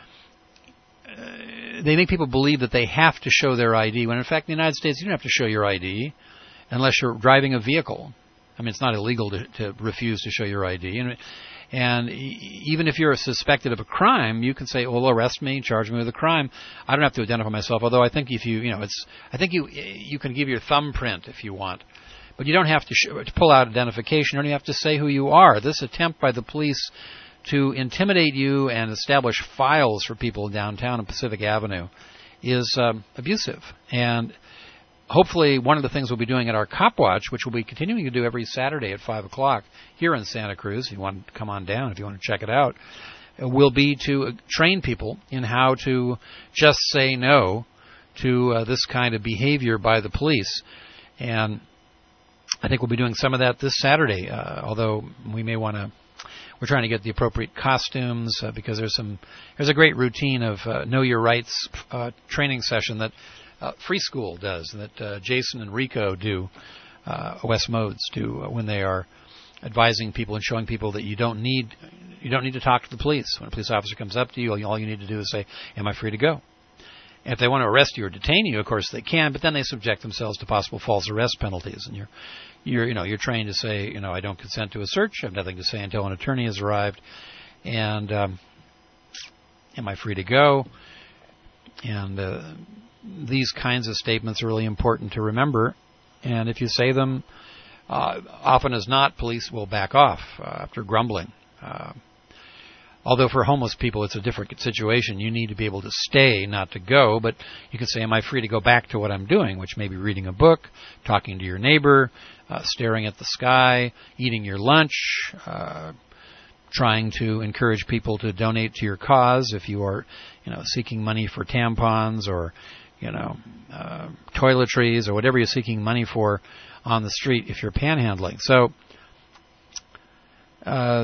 they make people believe that they have to show their I D, when in fact in the United States you don't have to show your I D unless you're driving a vehicle. I mean, it's not illegal to, to refuse to show your I D. And, and even if you're suspected of a crime, you can say, well, arrest me, charge me with a crime. I don't have to identify myself, although I think if you, you know, it's, I think you, you can give your thumbprint if you want. But you don't have to, show, to pull out identification. You don't have to say who you are. This attempt by the police to intimidate you and establish files for people downtown on Pacific Avenue is um, abusive. And hopefully one of the things we'll be doing at our Cop Watch, which we'll be continuing to do every Saturday at five o'clock here in Santa Cruz, if you want to come on down, if you want to check it out, will be to train people in how to just say no to uh, this kind of behavior by the police. And I think we'll be doing some of that this Saturday, uh, although we may want to, we're trying to get the appropriate costumes uh, because there's some, there's a great routine of uh, Know Your Rights uh, training session that uh, Free School does, that uh, Jason and Rico do, uh, West Modes do uh, when they are advising people and showing people that you don't need, you don't need to talk to the police. When a police officer comes up to you, all you need to do is say, am I free to go? And if they want to arrest you or detain you, of course they can, but then they subject themselves to possible false arrest penalties. And you're, you're, you know, you're trained to say, you know, I don't consent to a search. I have nothing to say until an attorney has arrived. And um, am I free to go? And uh, these kinds of statements are really important to remember. And if you say them, uh, often as not, police will back off uh, after grumbling. Uh, Although for homeless people, it's a different situation. You need to be able to stay, not to go. But you can say, am I free to go back to what I'm doing, which may be reading a book, talking to your neighbor, uh, staring at the sky, eating your lunch, uh, trying to encourage people to donate to your cause if you are, you know, seeking money for tampons or, you know, uh, toiletries or whatever you're seeking money for on the street if you're panhandling. So, uh,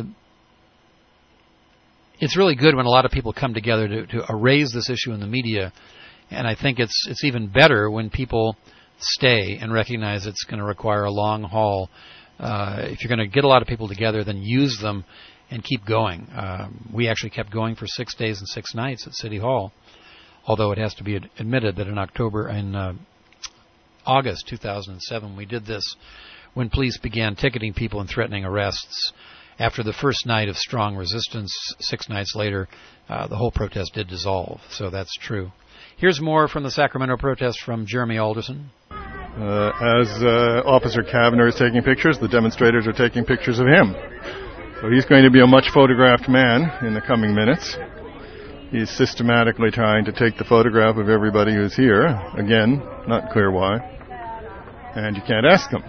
it's really good when a lot of people come together to, to raise this issue in the media, and I think it's it's even better when people stay and recognize it's going to require a long haul. Uh, if you're going to get a lot of people together, then use them and keep going. Um, we actually kept going for six days and six nights at City Hall, although it has to be ad- admitted that in October, in uh, August two thousand seven, we did this when police began ticketing people and threatening arrests. After the first night of strong resistance, six nights later, uh, the whole protest did dissolve. So that's true. Here's more from the Sacramento protest from Jeremy Alderson. Uh, as uh, Officer Kavanagh is taking pictures, the demonstrators are taking pictures of him. So he's going to be a much photographed man in the coming minutes. He's systematically trying to take the photograph of everybody who's here. Again, not clear why. And you can't ask them.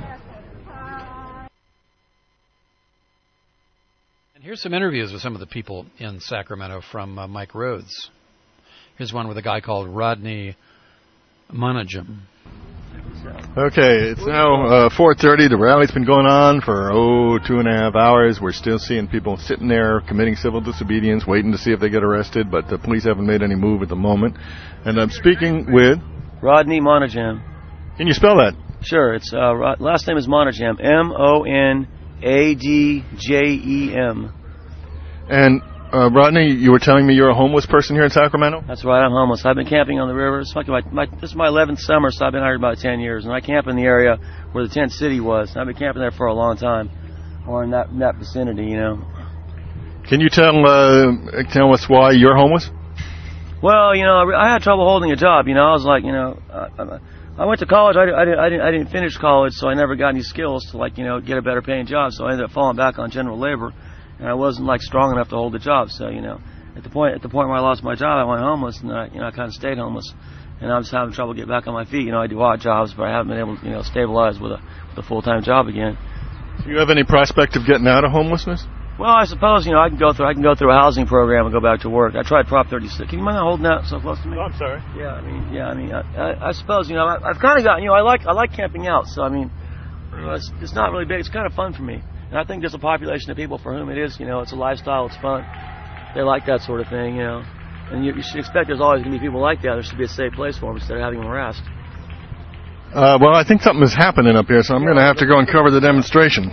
Here's some interviews with some of the people in Sacramento from uh, Mike Rhodes. Here's one with a guy called Rodney Monaghan. Okay, it's now uh, four thirty. The rally's been going on for, oh, two and a half hours. We're still seeing people sitting there committing civil disobedience, waiting to see if they get arrested, but the police haven't made any move at the moment. And I'm speaking with... Rodney Monaghan. Can you spell that? Sure. It's uh, Rod- last name is Monaghan. M O N A D J E M. And, uh, Rodney, you were telling me you're a homeless person here in Sacramento? That's right, I'm homeless. I've been camping on the river. It's like my, my, this is my eleventh summer, so I've been here about ten years. And I camp in the area where the tent city was. And I've been camping there for a long time, or in that, in that vicinity, you know. Can you tell uh, tell us why you're homeless? Well, you know, I had trouble holding a job. You know, I was like, you know, I, I went to college. I, I, didn't, I, didn't, I didn't finish college, so I never got any skills to, like, you know, get a better paying job. So I ended up falling back on general labor, and I wasn't, like, strong enough to hold the job. So, you know, at the point at the point where I lost my job, I went homeless, and I, you know, I kind of stayed homeless. And I'm just having trouble getting back on my feet. You know, I do odd jobs, but I haven't been able to, you know, stabilize with a, with a full-time job again. Do you have any prospect of getting out of homelessness? Well, I suppose, you know, I can go through I can go through a housing program and go back to work. I tried Prop thirty-six. Can you mind holding that so close to me? Oh, I'm sorry. Yeah, I mean, yeah, I mean, I, I, I suppose, you know, I, I've kind of got, you know, I like I like camping out. So I mean, you know, it's it's not really big. It's kind of fun for me, and I think there's a population of people for whom it is, you know, it's a lifestyle. It's fun. They like that sort of thing, you know, and you, you should expect there's always going to be people like that. There should be a safe place for them instead of having them harassed. Uh, well, I think something is happening up here, so I'm going to have to go and cover the demonstration.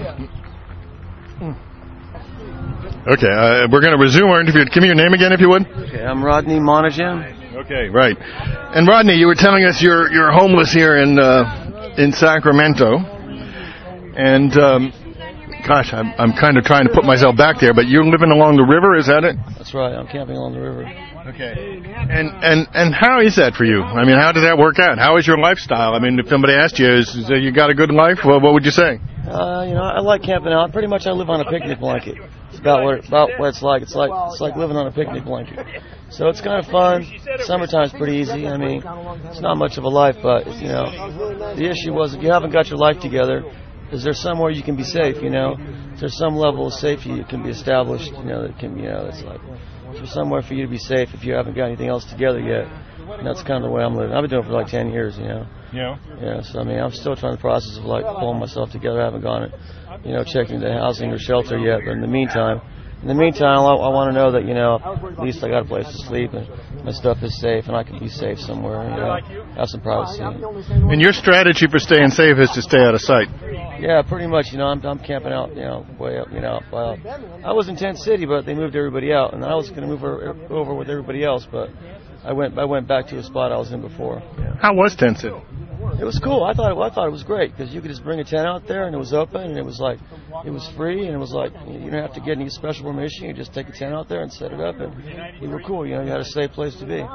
Okay, uh, we're going to resume our interview. Give me your name again, if you would. Okay, I'm Rodney Monaghan. Okay, right. And Rodney, you were telling us you're you're homeless here in uh, in Sacramento, and um, gosh, I'm I'm kind of trying to put myself back there. But you're living along the river, is that it? That's right. I'm camping along the river. Okay. And and and how is that for you? I mean, how did that work out? How is your lifestyle? I mean, if somebody asked you, is, is you got a good life? Well, what would you say? Uh, you know, I like camping out. Pretty much, I live on a picnic blanket. It's about what about what it's like. It's like it's like living on a picnic blanket. So it's kind of fun. Summertime's pretty easy. I mean, it's not much of a life, but you know, the issue was if you haven't got your life together, is there somewhere you can be safe? You know, is there some level of safety that can be established? You know, that can you know, it's like is there somewhere for you to be safe if you haven't got anything else together yet? And that's kind of the way I'm living. I've been doing it for like ten years. You know. Yeah. Yeah. So I mean, I'm still trying the process of like pulling myself together. I haven't gone it, you know, checking the housing or shelter yet. But in the meantime. In the meantime, I, I want to know that, you know, at least I got a place to sleep and my stuff is safe and I can be safe somewhere, you know, have some privacy. And your strategy for staying safe is to stay out of sight? Yeah, pretty much, you know, I'm, I'm camping out, you know, way up, you know, well, I was in Tent City, but they moved everybody out, and I was going to move over, over with everybody else, but I went I went back to a spot I was in before. Yeah. How was Tent City? It was cool. I thought it, I thought it was great because you could just bring a tent out there and it was open and it was like it was free and it was like you didn't have to get any special permission. You just take a tent out there and set it up and you were cool. You know, you had a safe place to be.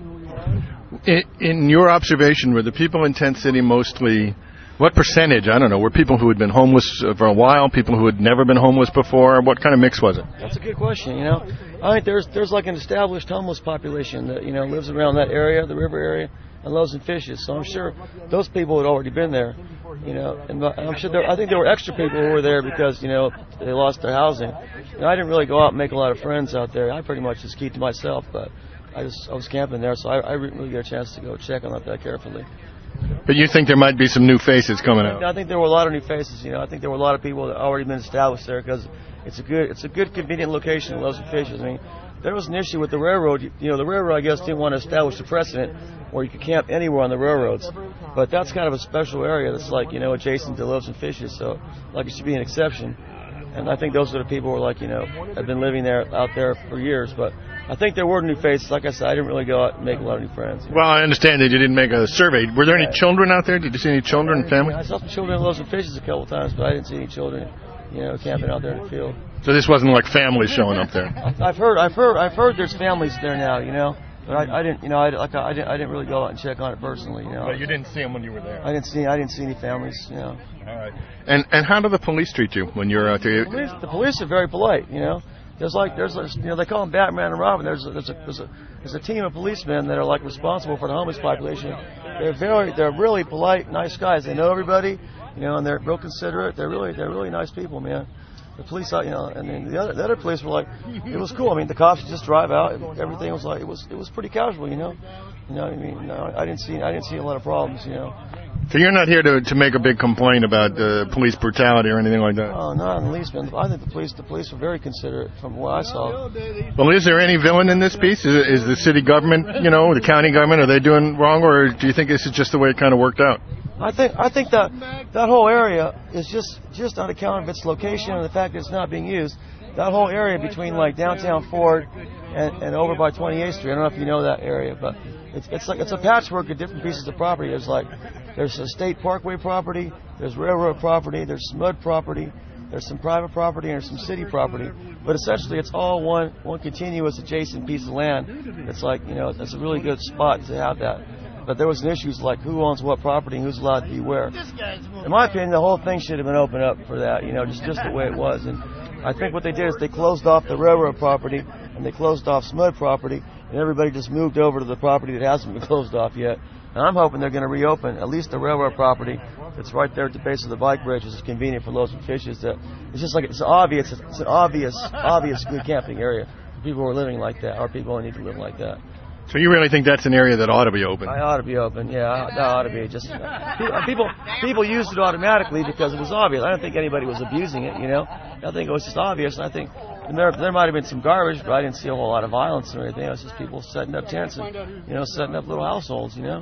In, in your observation, were the people in Tent City mostly? What percentage? I don't know. Were people who had been homeless for a while? People who had never been homeless before? What kind of mix was it? That's a good question. You know, I think there's there's like an established homeless population that you know lives around that area, the river area. And loaves and fishes, so I'm sure those people had already been there, you know. And I'm sure there, I think there were extra people who were there because you know they lost their housing. And I didn't really go out and make a lot of friends out there. I pretty much just keep to myself. But I just I was camping there, so I, I didn't really get a chance to go check on it that carefully. But you think there might be some new faces coming out? I think there were a lot of new faces. You know, I think there were a lot of people that already been established there because it's a good it's a good convenient location. Loaves and fishes. I mean, there was an issue with the railroad. You know, the railroad I guess didn't want to establish a precedent where you could camp anywhere on the railroads. But that's kind of a special area that's like, you know, adjacent to Loaves and Fishes, so like it should be an exception. And I think those are the people who are like, you know, have been living there out there for years. But I think there were new faces. Like I said, I didn't really go out and make a lot of new friends. Well, I understand that you didn't make a survey. Were there any children out there? Did you see any children and family? I saw some children in Loaves and Fishes a couple of times, but I didn't see any children, you know, camping out there in the field. So this wasn't like families showing up there? I've heard, I've heard, I've heard there's families there now, you know. But I, I didn't, you know, I, like I didn't, I didn't really go out and check on it personally, you know. But you didn't see them when you were there. I didn't see, I didn't see any families, you know. All right. And and how do the police treat you when you're out there? The police, the police are very polite, you know. There's like, there's, you know, they call them Batman and Robin. There's, a, there's a, there's a, there's a team of policemen that are like responsible for the homeless population. They're very, they're really polite, nice guys. They know everybody, you know, and they're real considerate. They're really, they're really nice people, man. The police, you know, and then the other, the other police were like, it was cool. I mean, the cops just drive out. And everything was like, it was, it was pretty casual, you know. You know, I mean, no, I didn't see, I didn't see a lot of problems, you know. So you're not here to to make a big complaint about uh, police brutality or anything like that? Oh, not in the least, man. I think the police, the police were very considerate from what I saw. Well, is there any villain in this piece? Is, is the city government, you know, the county government, are they doing wrong, or do you think this is just the way it kind of worked out? I think I think that that whole area is just just on account of its location and the fact that it's not being used. That whole area between like downtown Ford and, and over by twenty-eighth Street. I don't know if you know that area, but it's it's like it's a patchwork of different pieces of property. There's like there's a state parkway property, there's railroad property, there's S M U D property, there's some private property, and there's some city property. But essentially, it's all one one continuous adjacent piece of land. It's like you know it's a really good spot to have that. But there was an issues like who owns what property and who's allowed to be where. In my opinion, the whole thing should have been opened up for that, you know, just, just the way it was. And I think what they did is they closed off the railroad property and they closed off S M U D property, and everybody just moved over to the property that hasn't been closed off yet. And I'm hoping they're going to reopen at least the railroad property that's right there at the base of the bike bridge, which is convenient for Loaves and Fishes. That it's just like it's obvious, it's an obvious, obvious good camping area for people who are living like that, or people who need to live like that. So you really think that's an area that ought to be open? I ought to be open, yeah. That ought to be. Just people, people used it automatically because it was obvious. I don't think anybody was abusing it, you know. I think it was just obvious. I think there there might have been some garbage, but I didn't see a whole lot of violence or anything. It was just people setting up tents and, you know, setting up little households, you know.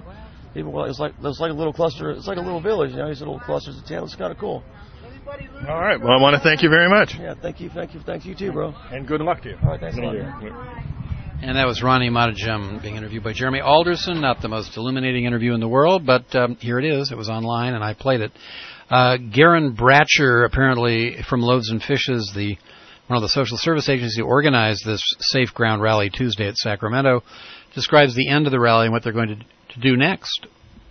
People, well, it's like it's like a little cluster. It's like a little village. You know, these little clusters of tents. It's kind of cool. All right. Well, I want to thank you very much. Yeah, thank you, thank you, thank you too, bro. And good luck to you. All right, thanks a lot. And that was Ronnie Matajum being interviewed by Jeremy Alderson. Not the most illuminating interview in the world, but um, here it is. It was online, and I played it. Uh, Garen Bratcher, apparently from Loaves and Fishes, the one of the social service agencies who organized this Safe Ground rally Tuesday at Sacramento, describes the end of the rally and what they're going to, to do next.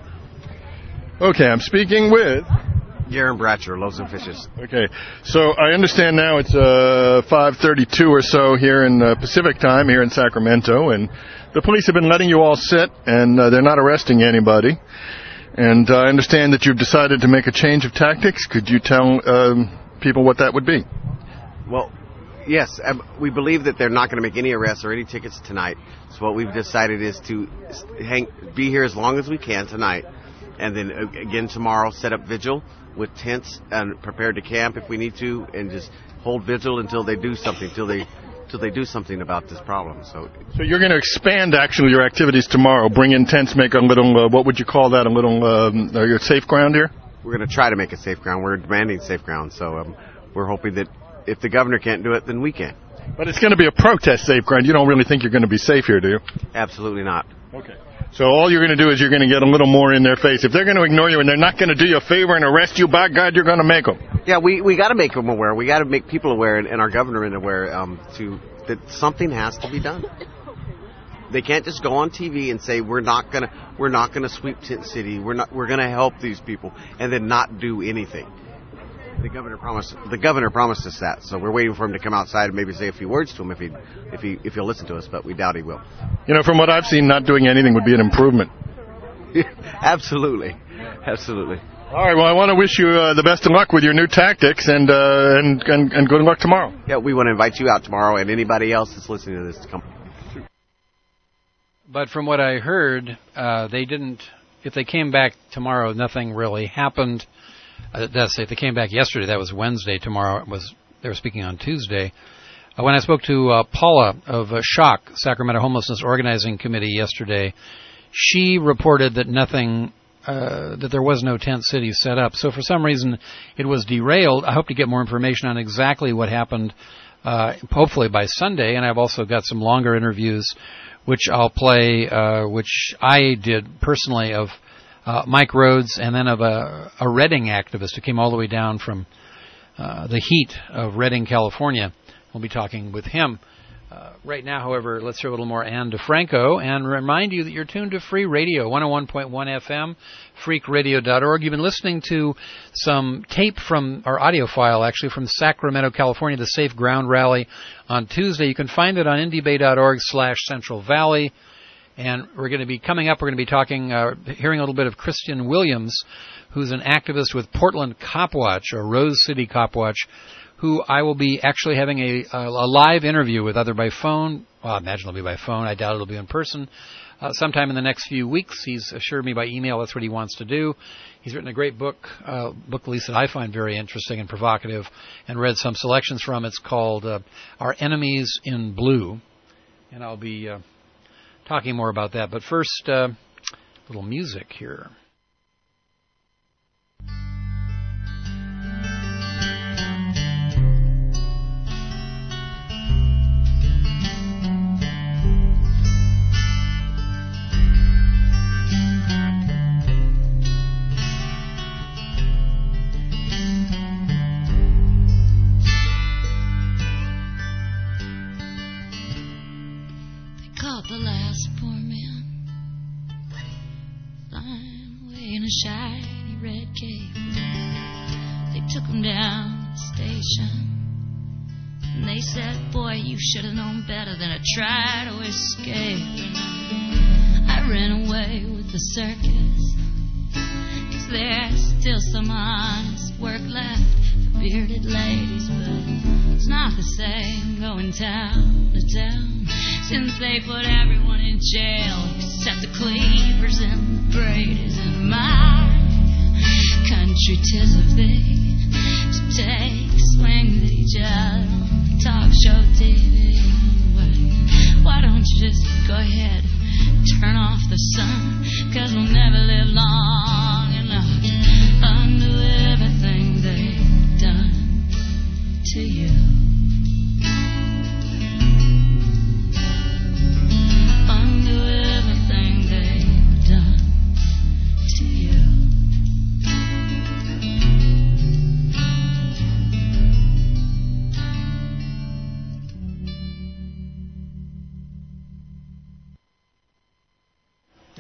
Okay, I'm speaking with... Garen Bratcher, Loaves and Fishes. Okay, so I understand now it's uh, five thirty-two or so here in uh, Pacific time here in Sacramento, and the police have been letting you all sit, and uh, they're not arresting anybody. And uh, I understand that you've decided to make a change of tactics. Could you tell um, people what that would be? Well, yes, um, we believe that they're not going to make any arrests or any tickets tonight. So what we've decided is to hang, be here as long as we can tonight, and then uh, again tomorrow set up vigil with tents and prepared to camp if we need to, and just hold vigil until they do something, until they, until they do something about this problem. So, so you're going to expand actually your activities tomorrow. Bring in tents, make a little. Uh, what would you call that? A little. Um, are you safe ground here? We're going to try to make a safe ground. We're demanding safe ground. So um, we're hoping that if the governor can't do it, then we can. But it's going to be a protest safe ground. You don't really think you're going to be safe here, do you? Absolutely not. Okay. So all you're going to do is you're going to get a little more in their face. If they're going to ignore you and they're not going to do you a favor and arrest you, by God, you're going to make them. Yeah, we we got to make them aware. We got to make people aware and, and our government aware um, to that something has to be done. They can't just go on T V and say we're not gonna we're not gonna sweep Tent City. We're not we're gonna help these people and then not do anything. The governor promised. The governor promised us that, so we're waiting for him to come outside and maybe say a few words to him if he, if he, if he'll listen to us. But we doubt he will. You know, from what I've seen, not doing anything would be an improvement. Absolutely, absolutely. All right. Well, I want to wish you uh, the best of luck with your new tactics, and uh, and, and and good luck tomorrow. Yeah, we want to invite you out tomorrow, and anybody else that's listening to this to come. But from what I heard, uh, they didn't. If they came back tomorrow, nothing really happened. Uh, that's if they came back yesterday. That was Wednesday. Tomorrow was they were speaking on Tuesday. Uh, when I spoke to uh, Paula of uh, SHOC, Sacramento Homelessness Organizing Committee, yesterday, she reported that nothing, uh, that there was no tent city set up. So for some reason, it was derailed. I hope to get more information on exactly what happened, uh, hopefully by Sunday. And I've also got some longer interviews, which I'll play, uh, which I did personally of Uh, Mike Rhodes, and then of a, a Redding activist who came all the way down from uh, the heat of Redding, California. We'll be talking with him. Uh, right now, however, let's hear a little more Anne DeFranco and remind you that you're tuned to Free Radio, one oh one point one F M, freak radio dot org. You've been listening to some tape from, or audio file actually, from Sacramento, California, the Safe Ground Rally on Tuesday. You can find it on indie bay dot org slash Central Valley. And we're going to be coming up, we're going to be talking, uh, hearing a little bit of Christian Williams, who's an activist with Portland Cop Watch, or Rose City Cop Watch, who I will be actually having a, a live interview with, either by phone. Well, I imagine it'll be by phone. I doubt it'll be in person. Uh, sometime in the next few weeks. He's assured me by email that's what he wants to do. He's written a great book, uh, book at least that I find very interesting and provocative, and read some selections from. It's called uh, Our Enemies in Blue. And I'll be Uh, talking more about that, but first, uh, a little music here. The last poor man lying away in a shiny red cape. They took him down the station and they said, boy, you should have known better than to try to escape. And I, I ran away with the circus, 'cause there's still some honest work left for bearded ladies, but it's not the same going town to town, since they put everyone in jail except the Cleavers and the Bradys. And my country, 'tis a thing to take swings at each other on talk show T V. Why, why don't you just go ahead, turn off the sun, 'cause we'll never live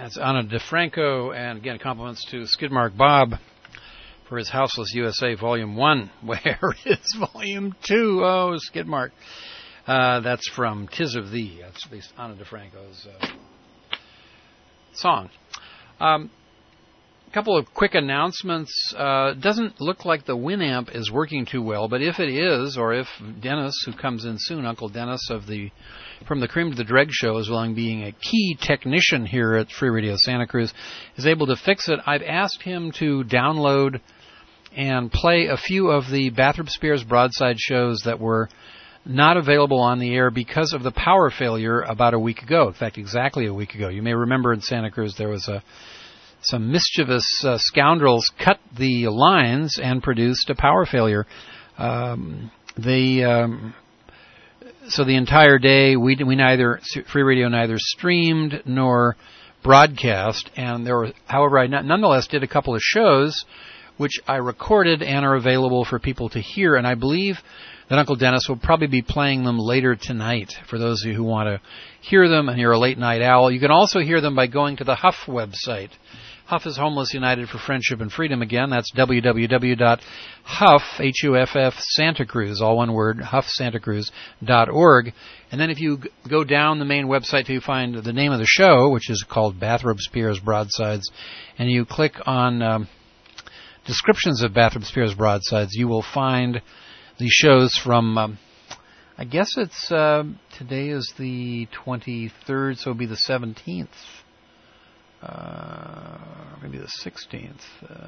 That's Anna DeFranco, and again, compliments to Skidmark Bob for his Houseless U S A Volume one. Where is Volume two? Oh, Skidmark. Uh, that's from Tis of Thee. That's at least Anna DeFranco's uh, song. Um, a couple of quick announcements. Uh, doesn't look like the Winamp is working too well, but if it is, or if Dennis, who comes in soon, Uncle Dennis of the from the Cream to the Dreg show, as well as being a key technician here at Free Radio Santa Cruz, is able to fix it, I've asked him to download and play a few of the Bathroom Spears Broadside shows that were not available on the air because of the power failure about a week ago. In fact, exactly a week ago. You may remember in Santa Cruz there was a some mischievous uh, scoundrels cut the lines and produced a power failure. Um, they um, so the entire day we we neither Free Radio neither streamed nor broadcast, and there were, however, I nonetheless did a couple of shows which I recorded and are available for people to hear, and I believe that Uncle Dennis will probably be playing them later tonight for those of you who want to hear them and you're a late night owl. You can also hear them by going to the Huff website. Huff is Homeless United for Friendship and Freedom. Again, that's w w w dot huff, H U F F, Santa Cruz, all one word, huff santa cruz dot org. And then if you g- go down the main website to find the name of the show, which is called Bathrobe Spears Broadsides, and you click on um, descriptions of Bathrobe Spears Broadsides, you will find the shows from, um, I guess it's, uh, today is the twenty-third, so it'll be the seventeenth. Uh, maybe the sixteenth.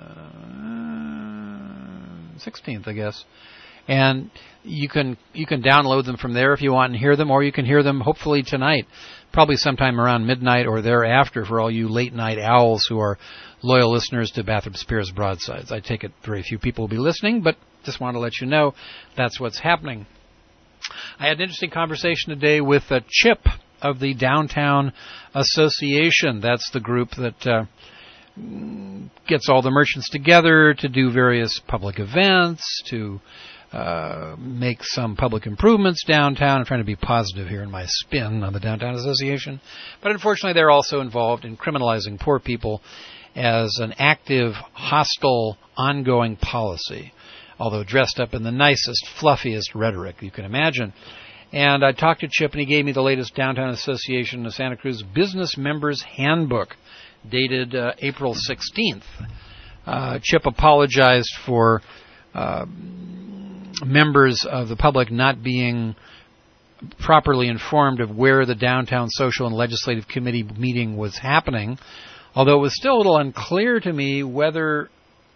Uh, sixteenth, I guess. And you can you can download them from there if you want and hear them, or you can hear them hopefully tonight, probably sometime around midnight or thereafter for all you late night owls who are loyal listeners to Bathrobe Spears Broadsides. I take it very few people will be listening, but just want to let you know that's what's happening. I had an interesting conversation today with uh, Chip of the Downtown Association. That's the group that uh, gets all the merchants together to do various public events, to uh, make some public improvements downtown. I'm trying to be positive here in my spin on the Downtown Association. But unfortunately, they're also involved in criminalizing poor people as an active, hostile, ongoing policy, although dressed up in the nicest, fluffiest rhetoric you can imagine. And I talked to Chip, and he gave me the latest Downtown Association of Santa Cruz Business Members Handbook, dated uh, April sixteenth. Uh, Chip apologized for uh, members of the public not being properly informed of where the Downtown Social and Legislative Committee meeting was happening, although it was still a little unclear to me whether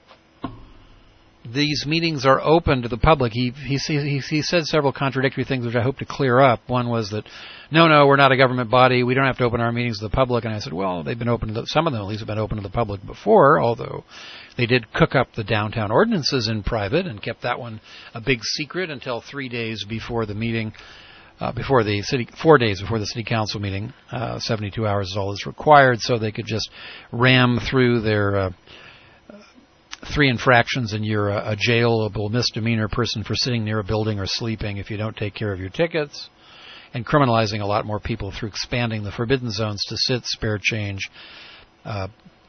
these meetings are open to the public. He, he he he said several contradictory things, which I hope to clear up. One was that, no, no, we're not a government body. We don't have to open our meetings to the public. And I said, well, they've been open to the, some of them at least have been open to the public before, although they did cook up the downtown ordinances in private and kept that one a big secret until three days before the meeting, uh, before the city, four days before the city council meeting. Uh, seventy-two hours is all that's required, so they could just ram through their uh, three infractions and you're a, a jailable misdemeanor person for sitting near a building or sleeping if you don't take care of your tickets, and criminalizing a lot more people through expanding the forbidden zones to sit, spare change, uh,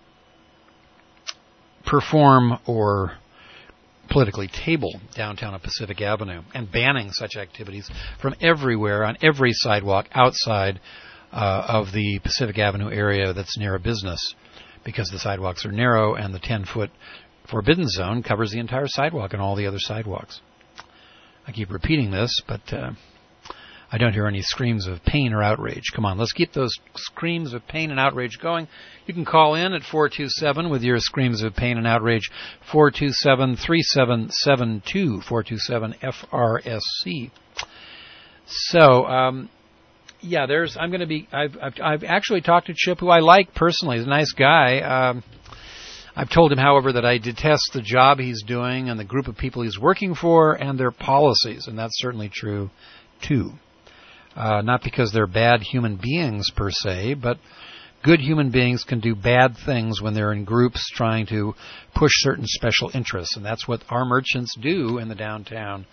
perform, or politically table downtown on Pacific Avenue, and banning such activities from everywhere on every sidewalk outside uh, of the Pacific Avenue area that's near a business, because the sidewalks are narrow and the ten-foot forbidden zone covers the entire sidewalk and all the other sidewalks. I keep repeating this, but uh, I don't hear any screams of pain or outrage. Come on, let's keep those screams of pain and outrage going. You can call in at four two seven with your screams of pain and outrage, four two seven, three seven seven two, four two seven F R S C. So, um, yeah, there's, I'm going to be, I've, I've, I've actually talked to Chip, who I like personally. He's a nice guy. Um, I've told him, however, that I detest the job he's doing and the group of people he's working for and their policies, and that's certainly true, too. Uh, not because they're bad human beings, per se, but good human beings can do bad things when they're in groups trying to push certain special interests, and that's what our merchants do in the Downtown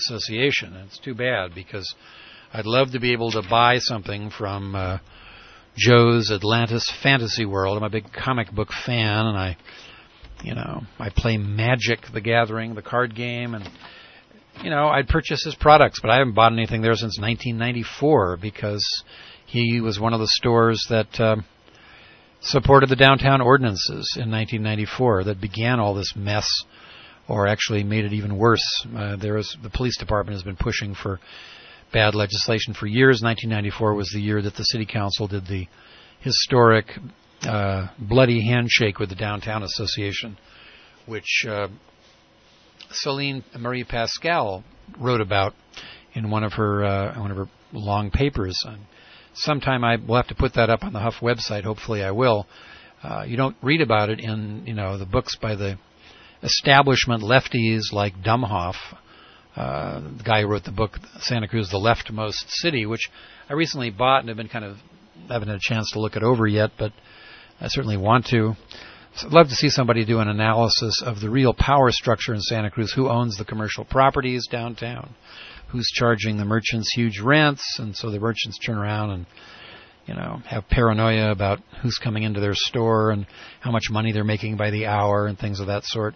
Association. And it's too bad, because I'd love to be able to buy something from uh, Joe's Atlantis Fantasy World. I'm a big comic book fan, and I, you know, I play Magic: The Gathering, the card game, and you know, I'd purchase his products, but I haven't bought anything there since nineteen ninety-four because he was one of the stores that uh, supported the downtown ordinances in nineteen ninety-four that began all this mess, or actually made it even worse. Uh, there was the police department has been pushing for bad legislation for years. nineteen ninety-four was the year that the city council did the historic uh, bloody handshake with the Downtown Association, which uh, Celine Marie Pascal wrote about in one of her uh, one of her long papers. And sometime I will have to put that up on the Huff website. Hopefully, I will. Uh, you don't read about it in you know the books by the establishment lefties like Dumhoff, uh, the guy who wrote the book Santa Cruz, the Leftmost City, which I recently bought and have been kind of haven't had a chance to look it over yet, but I certainly want to. So I'd love to see somebody do an analysis of the real power structure in Santa Cruz, who owns the commercial properties downtown, who's charging the merchants huge rents, and so the merchants turn around and, you know, have paranoia about who's coming into their store and how much money they're making by the hour and things of that sort.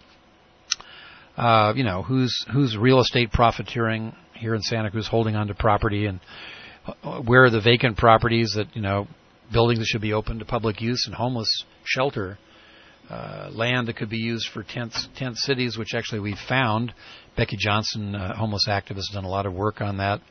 Uh, you know, who's who's real estate profiteering here in Santa Cruz, holding on to property, and where are the vacant properties that, you know, buildings that should be open to public use and homeless shelter. Uh, land that could be used for tent, tent cities, which actually we found. Becky Johnson, uh, homeless activist, has done a lot of work on that.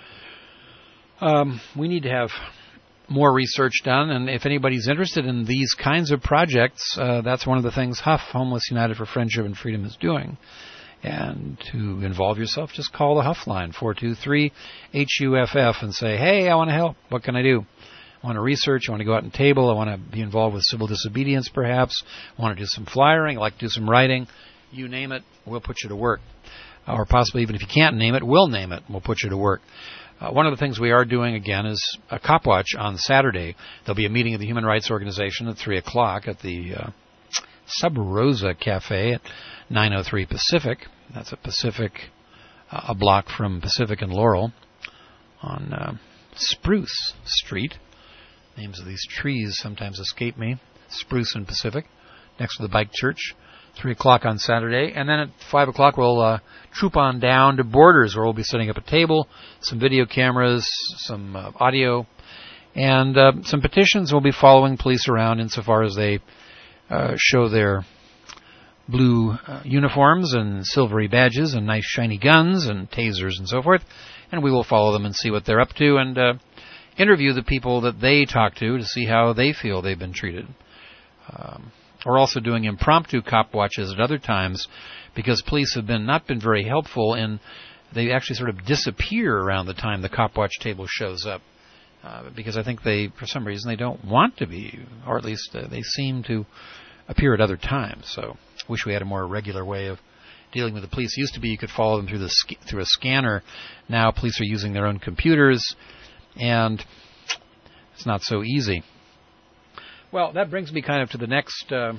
Um, we need to have more research done, and if anybody's interested in these kinds of projects, uh, that's one of the things Huff, Homeless United for Friendship and Freedom, is doing. And to involve yourself, just call the Huff line, four two three H U F F, and say, hey, I want to help. What can I do? I want to research, I want to go out and table, I want to be involved with civil disobedience perhaps, I want to do some flyering, I like to do some writing. You name it, we'll put you to work. Or possibly even if you can't name it, we'll name it, we'll put you to work. Uh, one of the things we are doing, again, is a cop watch on Saturday. There'll be a meeting of the Human Rights Organization at three o'clock at the uh, Sub Rosa Cafe at nine oh three Pacific. That's a Pacific, uh, a block from Pacific and Laurel on uh, Spruce Street. Names of these trees sometimes escape me. Spruce and Pacific, next to the Bike Church, three o'clock on Saturday. And then at five o'clock, we'll uh, troop on down to Borders, where we'll be setting up a table, some video cameras, some uh, audio, and uh, some petitions. We'll be following police around insofar as they uh, show their blue uh, uniforms and silvery badges and nice shiny guns and tasers and so forth. And we will follow them and see what they're up to, and uh, interview the people that they talk to to see how they feel they've been treated. Um, we're also doing impromptu cop watches at other times because police have been not been very helpful in they actually sort of disappear around the time the cop watch table shows up uh, because I think they, for some reason, they don't want to be, or at least uh, they seem to appear at other times. So wish we had a more regular way of dealing with the police. It used to be you could follow them through the sc- through a scanner. Now police are using their own computers, and it's not so easy. Well, that brings me kind of to the next uh,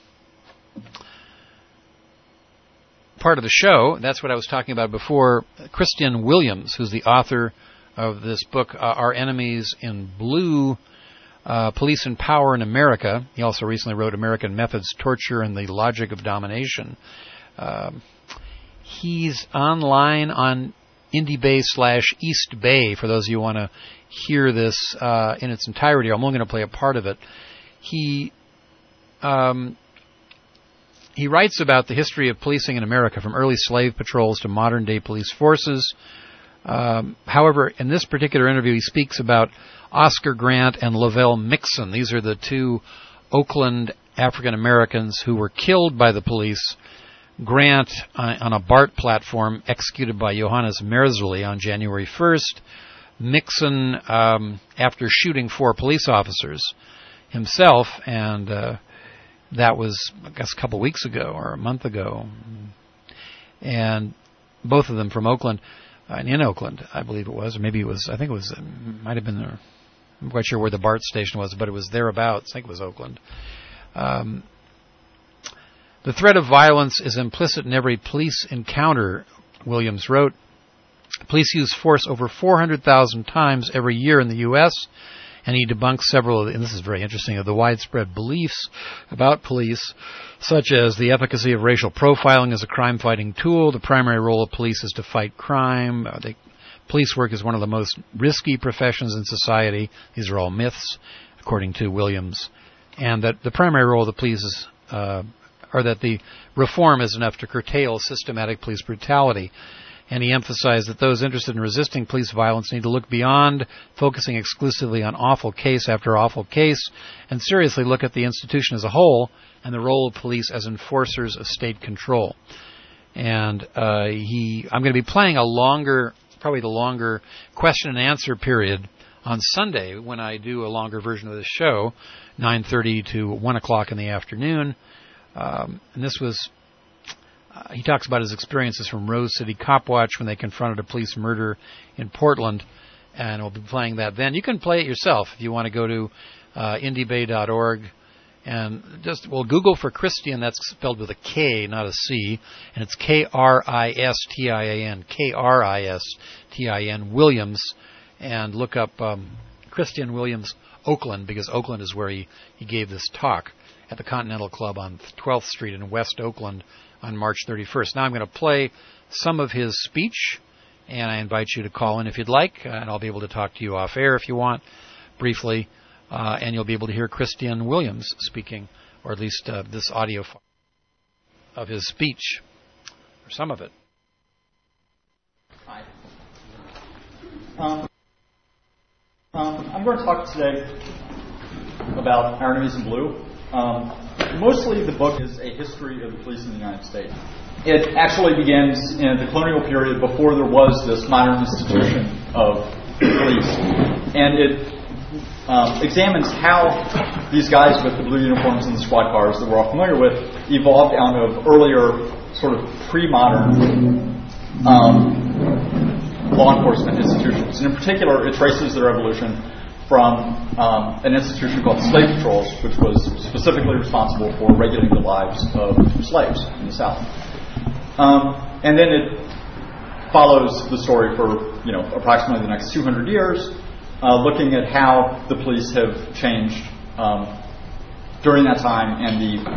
part of the show. That's what I was talking about before. Christian Williams, who's the author of this book, uh, Our Enemies in Blue, uh, Police and Power in America. He also recently wrote American Methods, Torture, and the Logic of Domination. Um, he's online on Indie Bay slash East Bay, for those of you who want to hear this uh, in its entirety. I'm only going to play a part of it. He um, he writes about the history of policing in America, from early slave patrols to modern-day police forces. Um, however, in this particular interview, he speaks about Oscar Grant and Lavelle Mixon. These are the two Oakland African-Americans who were killed by the police. Grant uh, on a BART platform, executed by Johannes Merzli on January first. Mixon, um, after shooting four police officers himself, and uh, that was, I guess, a couple weeks ago or a month ago. And both of them from Oakland, uh, in Oakland, I believe it was, or maybe it was, I think it was, it might have been there. I'm quite sure where the BART station was, but it was thereabouts. I think it was Oakland. Um, the threat of violence is implicit in every police encounter, Williams wrote. Police use force over four hundred thousand times every year in the U S and he debunks several of the, and this is very interesting, of the widespread beliefs about police, such as the efficacy of racial profiling as a crime-fighting tool. The primary role of police is to fight crime. Uh, they, police work is one of the most risky professions in society. These are all myths, according to Williams. And that the primary role of the police is, uh, or that the reform is enough to curtail systematic police brutality. And he emphasized that those interested in resisting police violence need to look beyond focusing exclusively on awful case after awful case and seriously look at the institution as a whole and the role of police as enforcers of state control. And uh, he, I'm going to be playing a longer, probably the longer question and answer period on Sunday when I do a longer version of this show, nine thirty to one o'clock in the afternoon. Um, and this was... Uh, he talks about his experiences from Rose City Cop Watch when they confronted a police murder in Portland, and we'll be playing that then. You can play it yourself if you want to go to uh, indie bay dot org and just, well, Google for Christian. That's spelled with a K, not a C, and it's K R I S T I A N, K R I S T I N, Williams, and look up um, Christian Williams Oakland, because Oakland is where he, he gave this talk at the Continental Club on twelfth Street in West Oakland on March thirty-first. Now I'm going to play some of his speech, and I invite you to call in if you'd like, and I'll be able to talk to you off air if you want, briefly, uh, and you'll be able to hear Christian Williams speaking, or at least uh, this audio file of his speech, or some of it. Hi. Um, um, I'm going to talk today about Our Enemies in Blue. Um, mostly the book is a history of the police in the United States. It actually begins in the colonial period before there was this modern institution of police. And it um, examines how these guys with the blue uniforms and the squad cars that we're all familiar with evolved out of earlier sort of pre-modern um, law enforcement institutions. And in particular, it traces their evolution from um, an institution called slave patrols, which was specifically responsible for regulating the lives of slaves in the South. Um, and then it follows the story for, you know, approximately the next two hundred years, uh, looking at how the police have changed um, during that time and the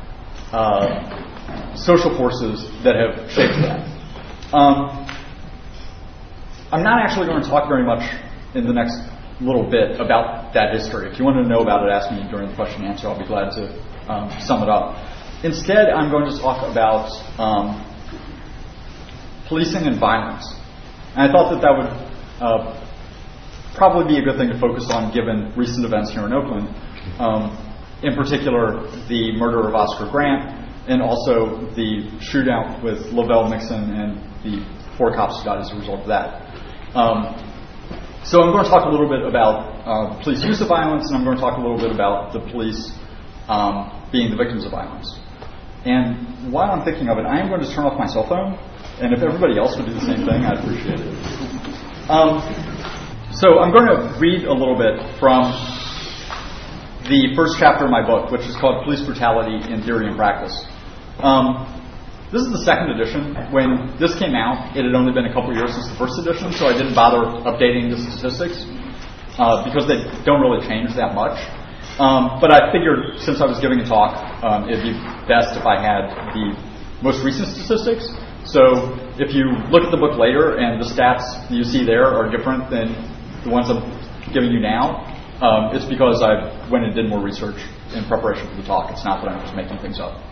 uh, social forces that have shaped that. Um, I'm not actually going to talk very much in the next little bit about that history. If you want to know about it, ask me during the question and answer. I'll be glad to um, sum it up. Instead, I'm going to talk about um, policing and violence. And I thought that that would uh, probably be a good thing to focus on given recent events here in Oakland. Um, in particular, the murder of Oscar Grant and also the shootout with Lavelle Mixon and the four cops who died as a result of that. Um, So I'm going to talk a little bit about uh, police use of violence, and I'm going to talk a little bit about the police um, being the victims of violence. And while I'm thinking of it, I am going to turn off my cell phone, and if everybody else would do the same thing, I'd appreciate it. Um, so I'm going to read a little bit from the first chapter of my book, which is called Police Brutality in Theory and Practice. Um, This is the second edition. When this came out, it had only been a couple years since the first edition, so I didn't bother updating the statistics uh, because they don't really change that much. Um, but I figured since I was giving a talk, um, it'd be best if I had the most recent statistics. So if you look at the book later and the stats you see there are different than the ones I'm giving you now, um, it's because I went and did more research in preparation for the talk. It's not that I'm just making things up.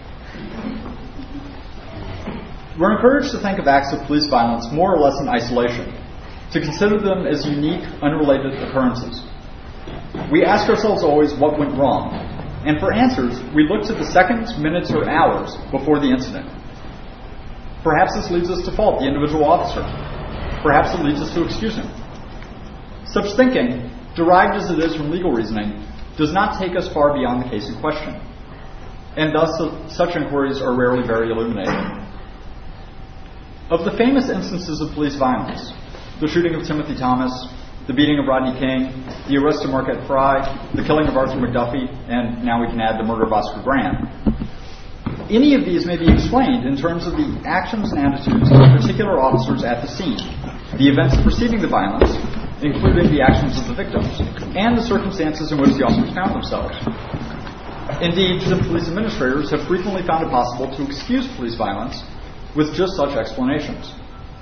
We're encouraged to think of acts of police violence more or less in isolation, to consider them as unique, unrelated occurrences. We ask ourselves always what went wrong, and for answers, we look to the seconds, minutes, or hours before the incident. Perhaps this leads us to fault the individual officer. Perhaps it leads us to excuse him. Such thinking, derived as it is from legal reasoning, does not take us far beyond the case in question, and thus such inquiries are rarely very illuminating. Of the famous instances of police violence, the shooting of Timothy Thomas, the beating of Rodney King, the arrest of Marquette Frye, the killing of Arthur McDuffie, and now we can add the murder of Oscar Grant. Any of these may be explained in terms of the actions and attitudes of particular officers at the scene, the events preceding the violence, including the actions of the victims and the circumstances in which the officers found themselves. Indeed, the police administrators have frequently found it possible to excuse police violence with just such explanations.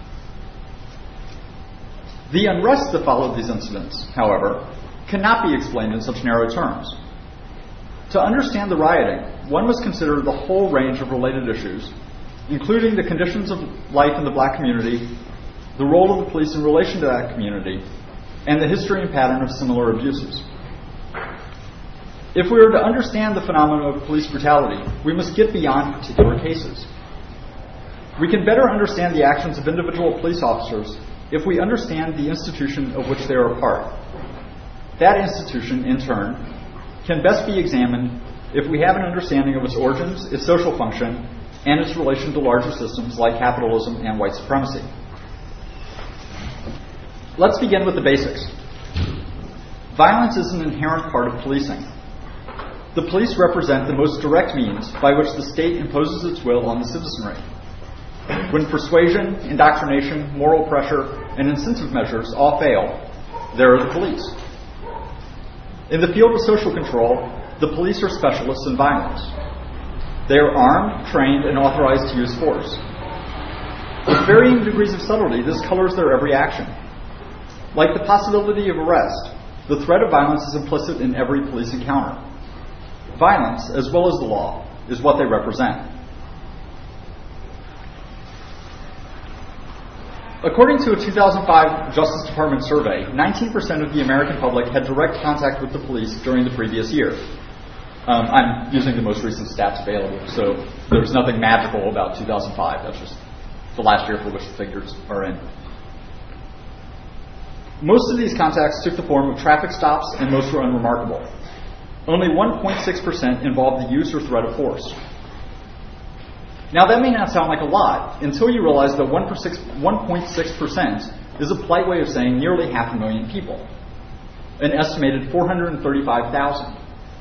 The unrest that followed these incidents, however, cannot be explained in such narrow terms. To understand the rioting, one must consider the whole range of related issues, including the conditions of life in the black community, the role of the police in relation to that community, and the history and pattern of similar abuses. If we are to understand the phenomenon of police brutality, we must get beyond particular cases. We can better understand the actions of individual police officers if we understand the institution of which they are a part. That institution, in turn, can best be examined if we have an understanding of its origins, its social function, and its relation to larger systems like capitalism and white supremacy. Let's begin with the basics. Violence is an inherent part of policing. The police represent the most direct means by which the state imposes its will on the citizenry. When persuasion, indoctrination, moral pressure, and incentive measures all fail, there are the police. In the field of social control, the police are specialists in violence. They are armed, trained, and authorized to use force. With varying degrees of subtlety, this colors their every action. Like the possibility of arrest, the threat of violence is implicit in every police encounter. Violence, as well as the law, is what they represent. According to a two thousand five Justice Department survey, nineteen percent of the American public had direct contact with the police during the previous year. Um, I'm using the most recent stats available, so there's nothing magical about two thousand five. That's just the last year for which the figures are in. Most of these contacts took the form of traffic stops, and most were unremarkable. Only one point six percent involved the use or threat of force. Now, that may not sound like a lot until you realize that one point six percent is a polite way of saying nearly half a million people, an estimated four hundred thirty-five thousand.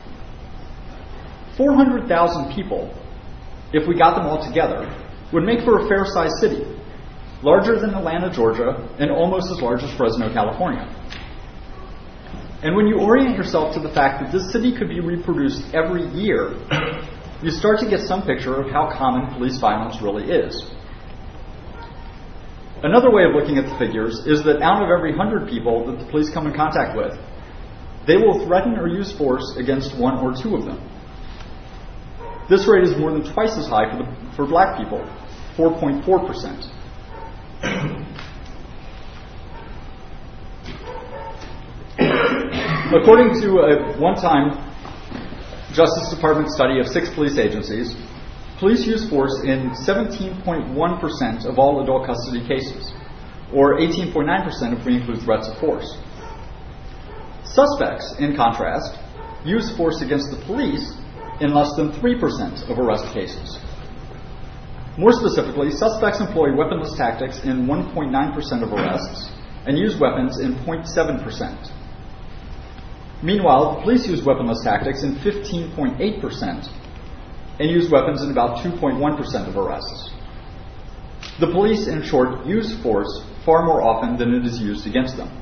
four hundred thousand people, if we got them all together, would make for a fair-sized city, larger than Atlanta, Georgia, and almost as large as Fresno, California. And when you orient yourself to the fact that this city could be reproduced every year, you start to get some picture of how common police violence really is. Another way of looking at the figures is that out of every one hundred people that the police come in contact with, they will threaten or use force against one or two of them. This rate is more than twice as high for, the, for black people, four point four percent. According to a one-time Justice Department study of six police agencies, police use force in seventeen point one percent of all adult custody cases, or eighteen point nine percent if we include threats of force. Suspects, in contrast, use force against the police in less than three percent of arrest cases. More specifically, suspects employ weaponless tactics in one point nine percent of arrests and use weapons in zero point seven percent. Meanwhile, the police use weaponless tactics in fifteen point eight percent and use weapons in about two point one percent of arrests. The police, in short, use force far more often than it is used against them.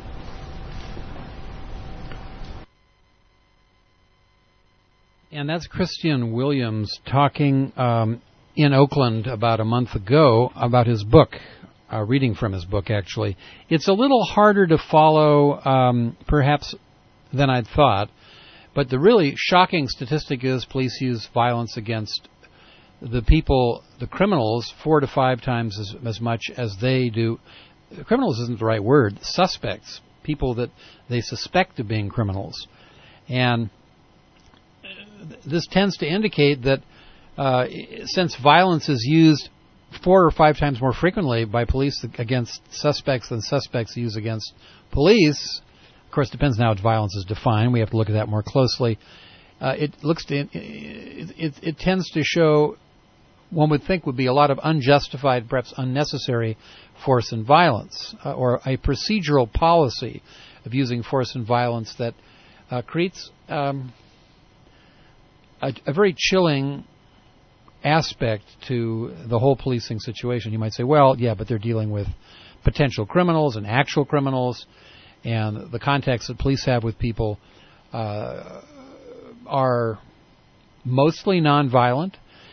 And that's Christian Williams talking um, in Oakland about a month ago about his book, uh, reading from his book, actually. It's a little harder to follow, um, perhaps, than I'd thought. But the really shocking statistic is police use violence against the people, the criminals, four to five times as, as much as they do. Criminals isn't the right word. Suspects, people that they suspect of being criminals. And this tends to indicate that uh, since violence is used four or five times more frequently by police against suspects than suspects use against police, of course, it depends on how violence is defined. We have to look at that more closely. Uh, it looks to, it, it, it tends to show, one would think, would be a lot of unjustified, perhaps unnecessary force and violence, uh, or a procedural policy of using force and violence that uh, creates um, a, a very chilling aspect to the whole policing situation. You might say, well, yeah, but they're dealing with potential criminals and actual criminals. And the contacts that police have with people uh, are mostly nonviolent,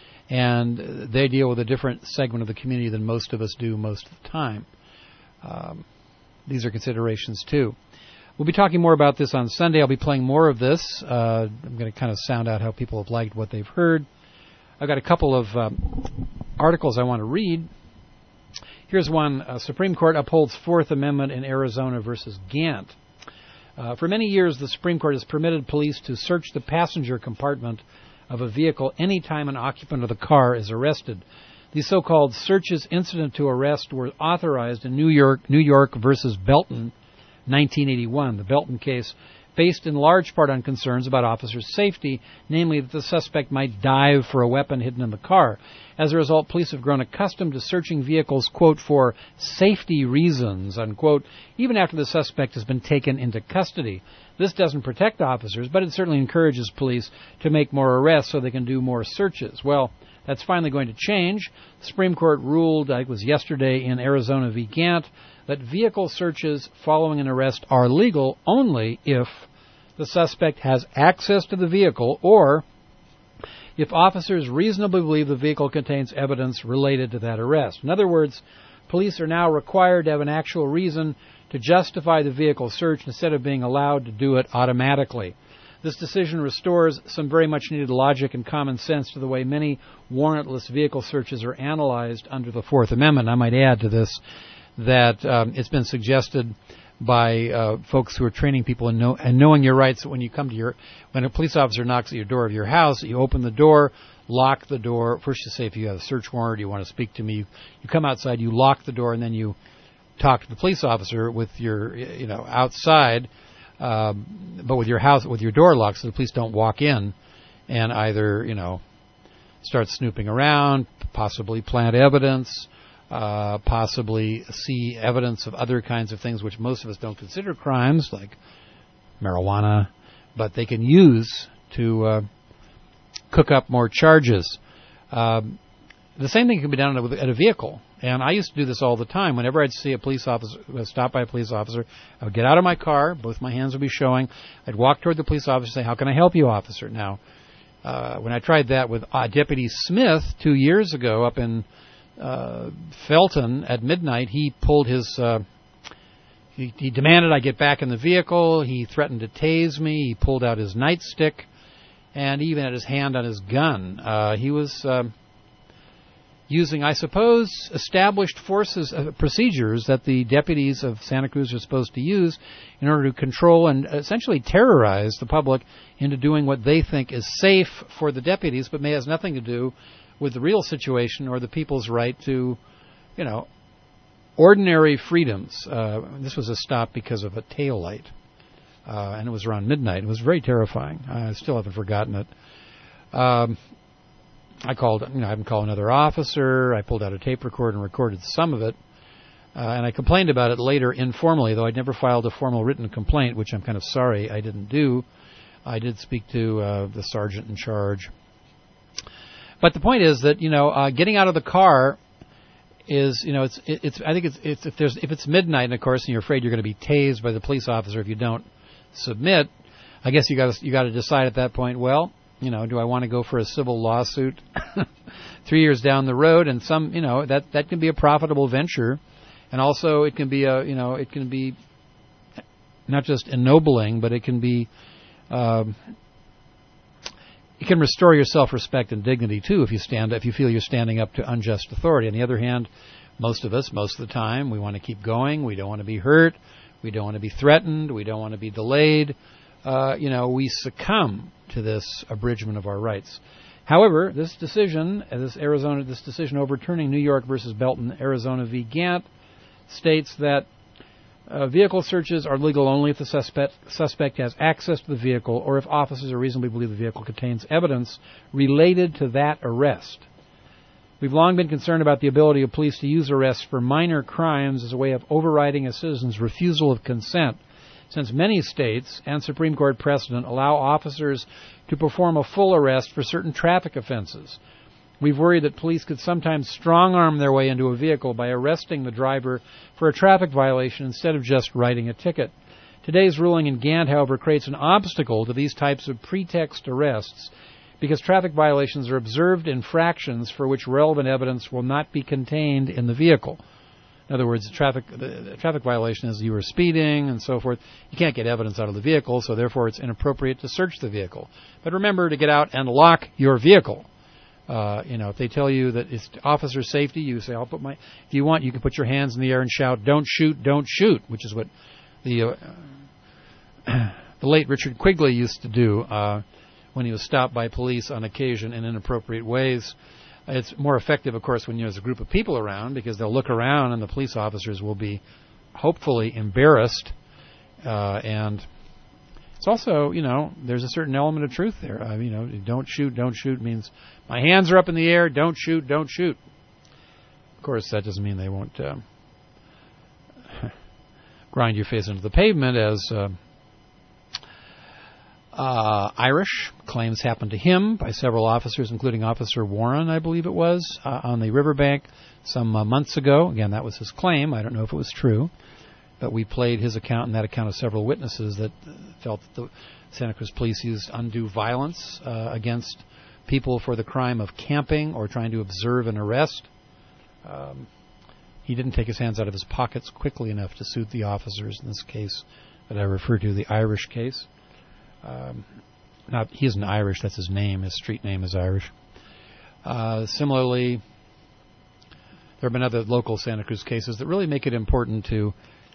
and they deal with a different segment of the community than most of us do most of the time. Um, these are considerations, too. We'll be talking more about this on Sunday. I'll be playing more of this. Uh, I'm going to kind of sound out how people have liked what they've heard. I've got a couple of um, articles I want to read. Here's one. Uh, Supreme Court upholds Fourth Amendment in Arizona versus Gant. Uh, for many years, the Supreme Court has permitted police to search the passenger compartment of a vehicle any time an occupant of the car is arrested. These so-called searches incident to arrest were authorized in New York, New York versus Belton, nineteen eighty-one. The Belton case based in large part on concerns about officers' safety, namely that the suspect might dive for a weapon hidden in the car. As a result, police have grown accustomed to searching vehicles, quote, for safety reasons, unquote, even after the suspect has been taken into custody. This doesn't protect officers, but it certainly encourages police to make more arrests so they can do more searches. Well, that's finally going to change. The Supreme Court ruled, I think it was yesterday in Arizona v. Gant, that vehicle searches following an arrest are legal only if the suspect has access to the vehicle or if officers reasonably believe the vehicle contains evidence related to that arrest. In other words, police are now required to have an actual reason to justify the vehicle search instead of being allowed to do it automatically. This decision restores some very much needed logic and common sense to the way many warrantless vehicle searches are analyzed under the Fourth Amendment. I might add to this that um, it's been suggested by uh, folks who are training people in, know, and knowing your rights that when you come to your, when a police officer knocks at your door of your house, you open the door, lock the door. First you say if you have a search warrant, you want to speak to me, you, you come outside, you lock the door, and then you talk to the police officer with your, you know, outside, um, but with your house, with your door locked so the police don't walk in and either, you know, start snooping around, possibly plant evidence, Uh, possibly see evidence of other kinds of things which most of us don't consider crimes, like marijuana, but they can use to uh, cook up more charges. Um, the same thing can be done at a vehicle, and I used to do this all the time. Whenever I'd see a police officer, stopped by a police officer, I would get out of my car, both my hands would be showing, I'd walk toward the police officer and say, "How can I help you, officer?" Now, uh, when I tried that with uh, Deputy Smith two years ago up in Uh, Felton at midnight, he pulled his, uh, he, he demanded I get back in the vehicle, he threatened to tase me, he pulled out his nightstick, and he even had his hand on his gun. Uh, he was uh, using, I suppose, established forces, uh, procedures that the deputies of Santa Cruz are supposed to use in order to control and essentially terrorize the public into doing what they think is safe for the deputies, but may has nothing to do with the real situation or the people's right to, you know, ordinary freedoms. Uh, this was a stop because of a tail light, uh, and it was around midnight. It was very terrifying. I still haven't forgotten it. Um, I called, you know, I haven't called another officer. I pulled out a tape recorder and recorded some of it, uh, and I complained about it later informally, though I'd never filed a formal written complaint, which I'm kind of sorry I didn't do. I did speak to uh, the sergeant in charge. But the point is that, you know, uh, getting out of the car is, you know, it's, it, it's, I think it's, it's, if there's, if it's midnight, and of course, and you're afraid you're going to be tased by the police officer if you don't submit, I guess you got to, you got to decide at that point, well, you know, do I want to go for a civil lawsuit three years down the road? And some, you know, that, that can be a profitable venture. And also it can be a, you know, it can be not just ennobling, but it can be, um, it can restore your self-respect and dignity, too, if you stand, if you feel you're standing up to unjust authority. On the other hand, most of us, most of the time, we want to keep going. We don't want to be hurt. We don't want to be threatened. We don't want to be delayed. Uh, you know, we succumb to this abridgment of our rights. However, this decision, this Arizona, this decision overturning New York versus Belton, Arizona v. Gant, states that Uh, vehicle searches are legal only if the suspect, suspect has access to the vehicle or if officers are reasonably believe the vehicle contains evidence related to that arrest. We've long been concerned about the ability of police to use arrests for minor crimes as a way of overriding a citizen's refusal of consent, since many states and Supreme Court precedent allow officers to perform a full arrest for certain traffic offenses. We've worried that police could sometimes strong-arm their way into a vehicle by arresting the driver for a traffic violation instead of just writing a ticket. Today's ruling in Gant, however, creates an obstacle to these types of pretext arrests because traffic violations are observed infractions for which relevant evidence will not be contained in the vehicle. In other words, the traffic, the, the traffic violation is you were speeding and so forth. You can't get evidence out of the vehicle, so therefore it's inappropriate to search the vehicle. But remember to get out and lock your vehicle. Uh, you know, if they tell you that it's officer safety, you say, I'll put my, if you want, you can put your hands in the air and shout, don't shoot, don't shoot, which is what the, uh, the late Richard Quigley used to do, uh, when he was stopped by police on occasion in inappropriate ways. It's more effective, of course, when there's a group of people around because they'll look around and the police officers will be hopefully embarrassed. Uh, and it's also, you know, there's a certain element of truth there. Uh, you know, don't shoot, don't shoot means my hands are up in the air, don't shoot, don't shoot. Of course, that doesn't mean they won't uh, grind your face into the pavement as uh, uh, Irish claims happened to him by several officers, including Officer Warren, I believe it was, uh, on the riverbank some uh, months ago. Again, that was his claim. I don't know if it was true. But we played his account and that account of several witnesses that felt that the Santa Cruz police used undue violence uh, against people for the crime of camping or trying to observe an arrest. Um, he didn't take his hands out of his pockets quickly enough to suit the officers in this case that I refer to, the Irish case. Um, not, he isn't Irish, that's his name. His street name is Irish. Uh, similarly, there have been other local Santa Cruz cases that really make it important to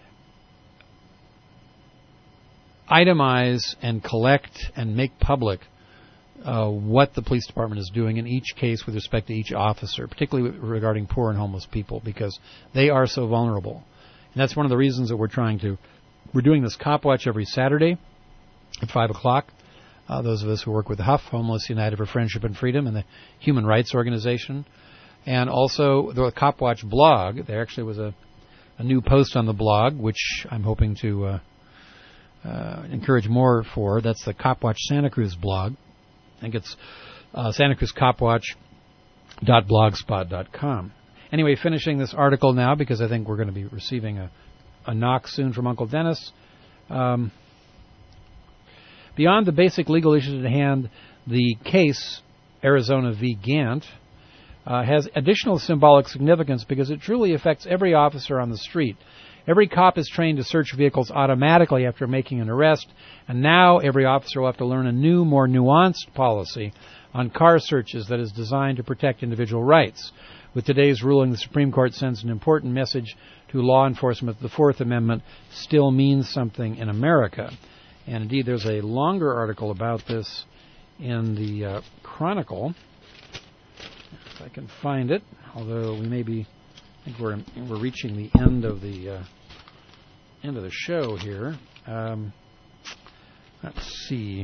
itemize and collect and make public uh, what the police department is doing in each case with respect to each officer, particularly regarding poor and homeless people, because they are so vulnerable. And that's one of the reasons that we're trying to, we're doing this Cop Watch every Saturday at five o'clock. Uh, those of us who work with H U F, Homeless United for Friendship and Freedom, and the Human Rights Organization. And also the Cop Watch blog. There actually was a, a new post on the blog, which I'm hoping to uh, uh, encourage more for. That's the Cop Watch Santa Cruz blog. I think it's uh, santa cruz cop watch dot blogspot dot com. Anyway, finishing this article now because I think we're going to be receiving a, a knock soon from Uncle Dennis. Um, beyond the basic legal issues at hand, the case, Arizona v. Gant, uh, has additional symbolic significance because it truly affects every officer on the street. Every cop is trained to search vehicles automatically after making an arrest, and now every officer will have to learn a new, more nuanced policy on car searches that is designed to protect individual rights. With today's ruling, the Supreme Court sends an important message to law enforcement that the Fourth Amendment still means something in America. And indeed, there's a longer article about this in the uh, Chronicle, if I can find it, although we may be, I think we're, we're reaching the end of the uh, end of the show here. Um, let's see.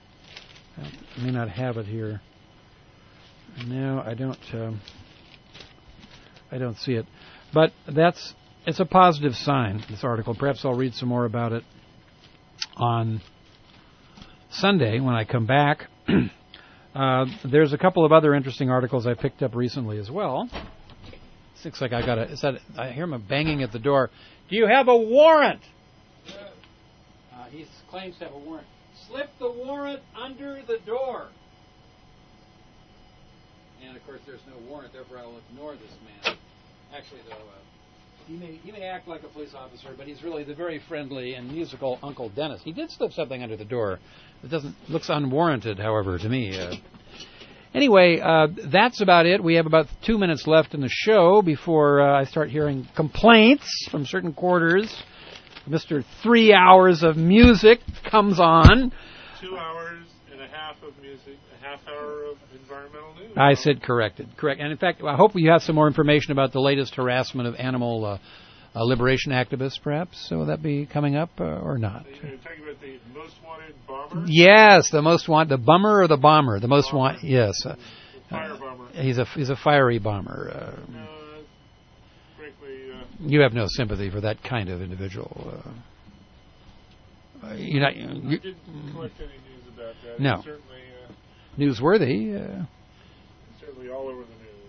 I may not have it here. No, I don't. Um, I don't see it. But that's it's a positive sign, this article. Perhaps I'll read some more about it on Sunday when I come back. uh, there's a couple of other interesting articles I picked up recently as well. It looks like I got a. Is that, I hear him banging at the door. Do you have a warrant? Uh, he claims to have a warrant. Slip the warrant under the door. And of course, there's no warrant, therefore I will ignore this man. Actually, though, uh, he may he may act like a police officer, but he's really the very friendly and musical Uncle Dennis. He did slip something under the door. It doesn't looks unwarranted, however, to me. Uh, anyway, uh, that's about it. We have about two minutes left in the show before uh, I start hearing complaints from certain quarters. Mister Three Hours of Music comes on. Two hours and a half of music, a half hour of environmental news. I said corrected. Correct. And in fact, I hope you have some more information about the latest harassment of animal uh, uh, liberation activists, perhaps. So will that be coming up uh, or not? You're talking about the most wanted bomber? Yes, the most wanted, the bummer or the bomber? The most wanted, yes. Uh, the fire bomber. Uh, he's a he's a fiery bomber. Uh, no, frankly, uh, you have no sympathy for that kind of individual. Uh, you're not. You, I didn't collect any news about that. No. It's certainly uh, newsworthy. Uh, certainly all over the news.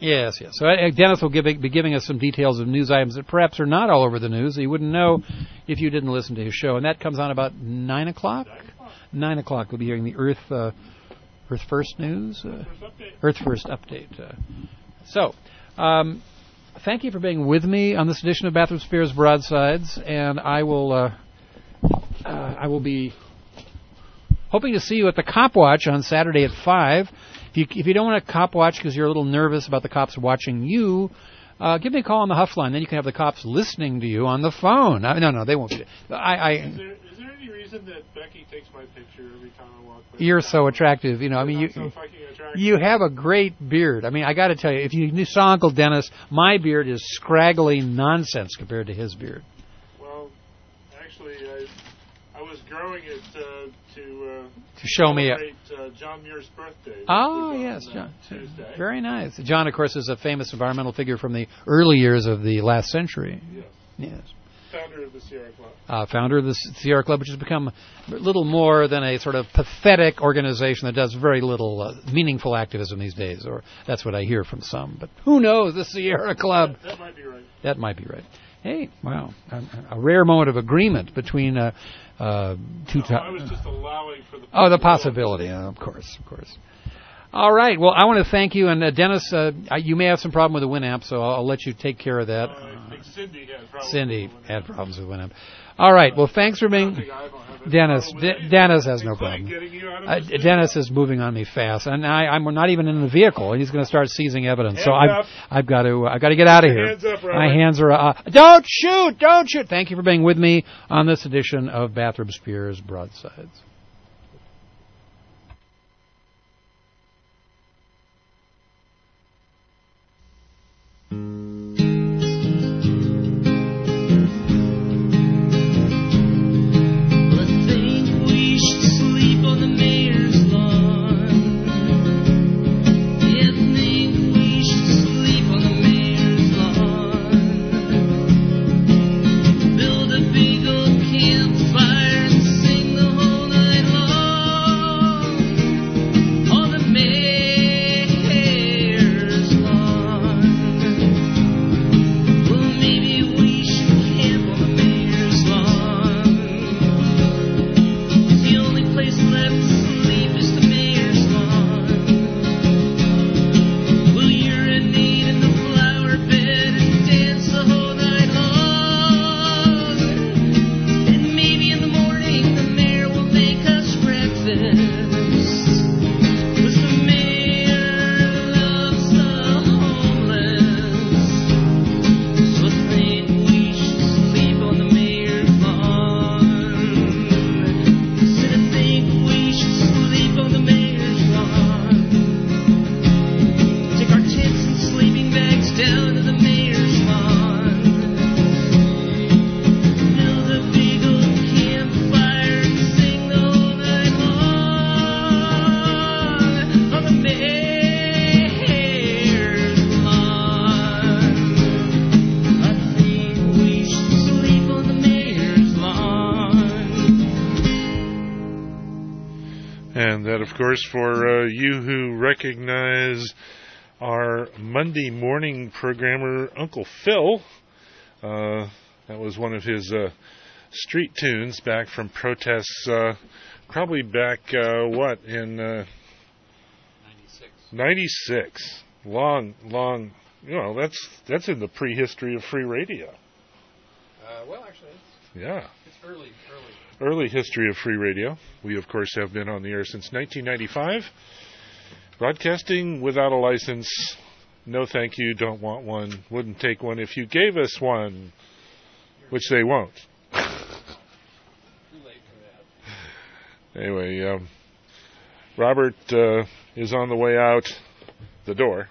Yes, yes. So uh, Dennis will give, be giving us some details of news items that perhaps are not all over the news that you wouldn't know if you didn't listen to his show. And that comes on about nine o'clock. Nine o'clock. We'll be hearing the Earth uh, Earth First news, uh, Earth First update. Uh, so, um, thank you for being with me on this edition of Bathroom Spears Broadsides, and I will uh, uh, I will be hoping to see you at the Cop Watch on Saturday at five. If you, if you don't want to cop watch because you're a little nervous about the cops watching you, uh, give me a call on the Huff line. Then you can have the cops listening to you on the phone. I, no, no, they won't be. I, I, is, there, is there any reason that Becky takes my picture every time I walk by? You're so attractive. You know, I mean, you so you have a great beard. I mean, I got to tell you, if you saw Uncle Dennis, my beard is scraggly nonsense compared to his beard. Well, actually, I, I was growing it uh, to uh, to show me a. Uh, John Muir's birthday. Oh, yes, John. Tuesday. Very nice. John, of course, is a famous environmental figure from the early years of the last century. Yes. Yes. Founder of the Sierra Club. Uh, founder of the Sierra Club, which has become a little more than a sort of pathetic organization that does very little uh, meaningful activism these days, or that's what I hear from some. But who knows? The Sierra Club. That, that might be right. That might be right. Hey, wow. A, a rare moment of agreement between uh, uh, two... No, I was just allowing for the... Oh, the possibility. Uh, of course, of course. All right. Well, I want to thank you. And, uh, Dennis, uh, you may have some problem with the Winamp, so I'll, I'll let you take care of that. Uh, I think Cindy had problems Cindy with the Winamp. had problems with Winamp. All right. Well, thanks for being... Dennis, D- Dennis has no problem. Uh, Dennis is moving on me fast, and I, I'm not even in the vehicle, and he's going to start seizing evidence. Hands so I've, up. I've got to, I've got to get out of here. Hands up, My hands are. Uh, don't shoot! Don't shoot! Thank you for being with me on this edition of Bathroom Spears Broadsides. Of course, for uh, you who recognize our Monday morning programmer, Uncle Phil, uh, that was one of his uh, street tunes back from protests, uh, probably back, uh, what, in uh, ninety-six. ninety-six. Long, long, you know, that's that's in the prehistory of free radio. Uh, well, actually, it's, yeah. it's early, early. Early history of free radio. We, of course, have been on the air since nineteen ninety-five. Broadcasting without a license. No thank you, don't want one. Wouldn't take one if you gave us one. Which they won't. Too late for that. Anyway, um, Robert uh, is on the way out the door.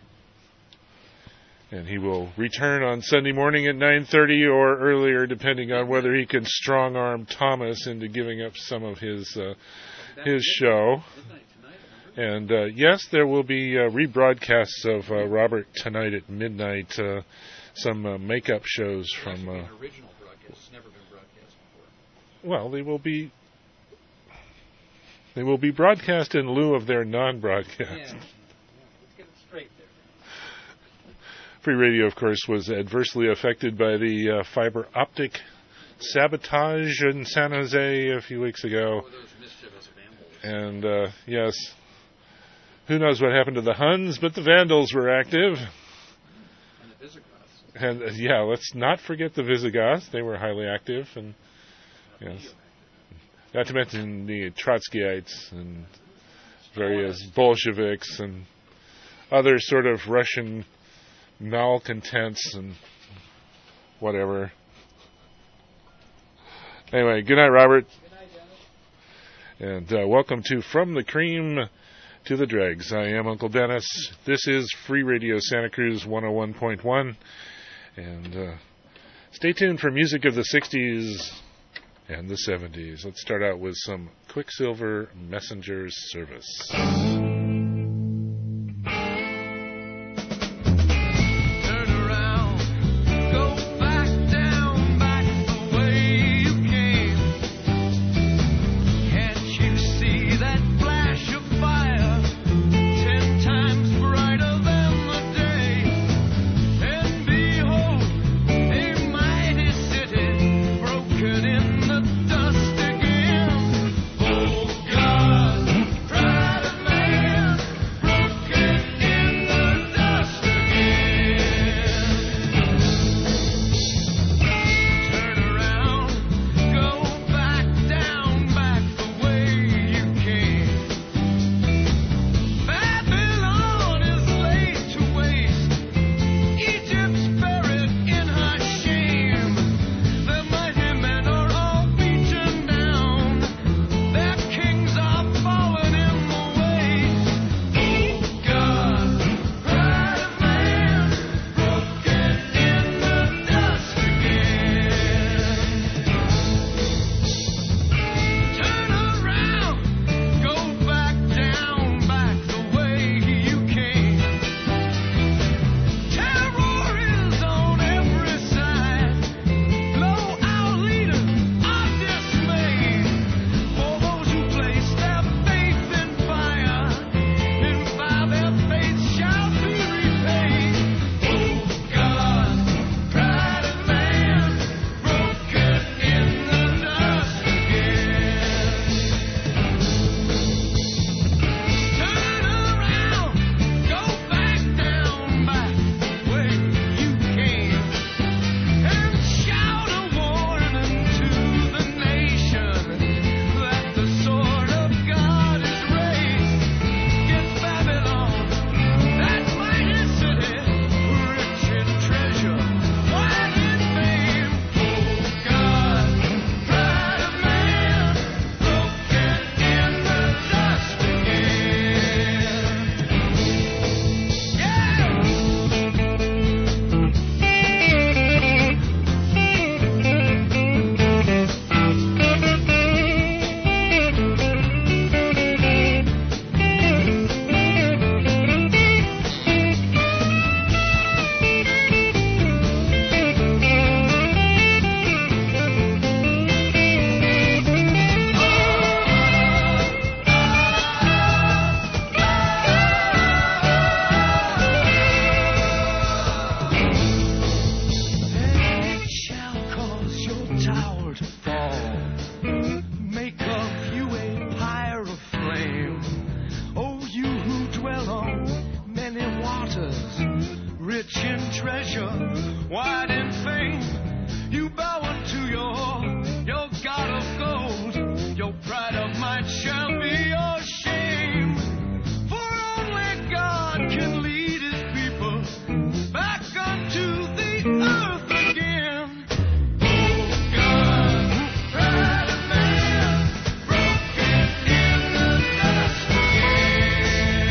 And he will return on Sunday morning at nine thirty or earlier, depending on whether he can strong-arm Thomas into giving up some of his uh, his show. And, uh, yes, there will be uh, rebroadcasts of uh, Robert tonight at midnight, uh, some uh, makeup shows from... Uh, original broadcast. Never been broadcast before. Well, they will be... They will be broadcast in lieu of their non-broadcast. Yeah. Let's get it straight there. Free Radio, of course, was adversely affected by the uh, fiber optic sabotage in San Jose a few weeks ago. And, uh, yes, who knows what happened to the Huns, but the Vandals were active. And the Visigoths. And, uh, yeah, let's not forget the Visigoths. They were highly active. And, yes, not to mention the Trotskyites and various Bolsheviks and other sort of Russian malcontents and whatever. Anyway, good night, Robert. And uh, welcome to From the Cream to the Dregs. I am Uncle Dennis. This is Free Radio Santa Cruz one oh one point one. And uh, stay tuned for music of the sixties and the seventies. Let's start out with some Quicksilver Messenger Service.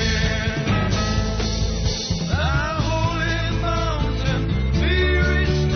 Reach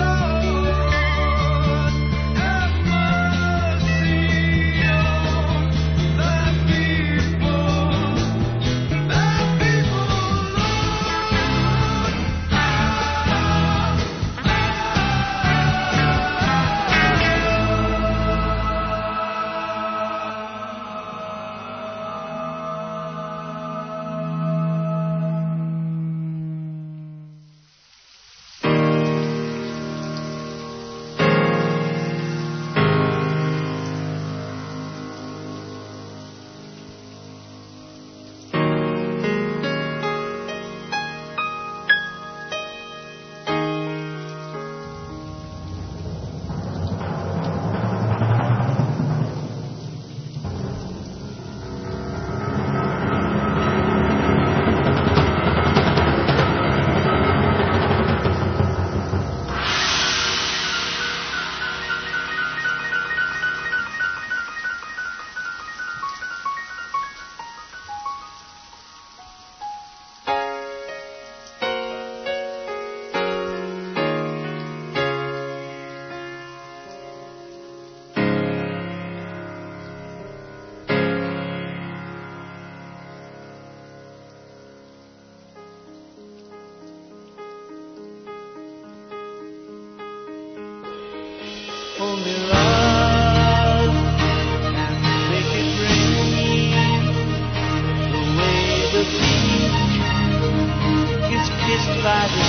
only love can make it rain. The way the beach is kissed by the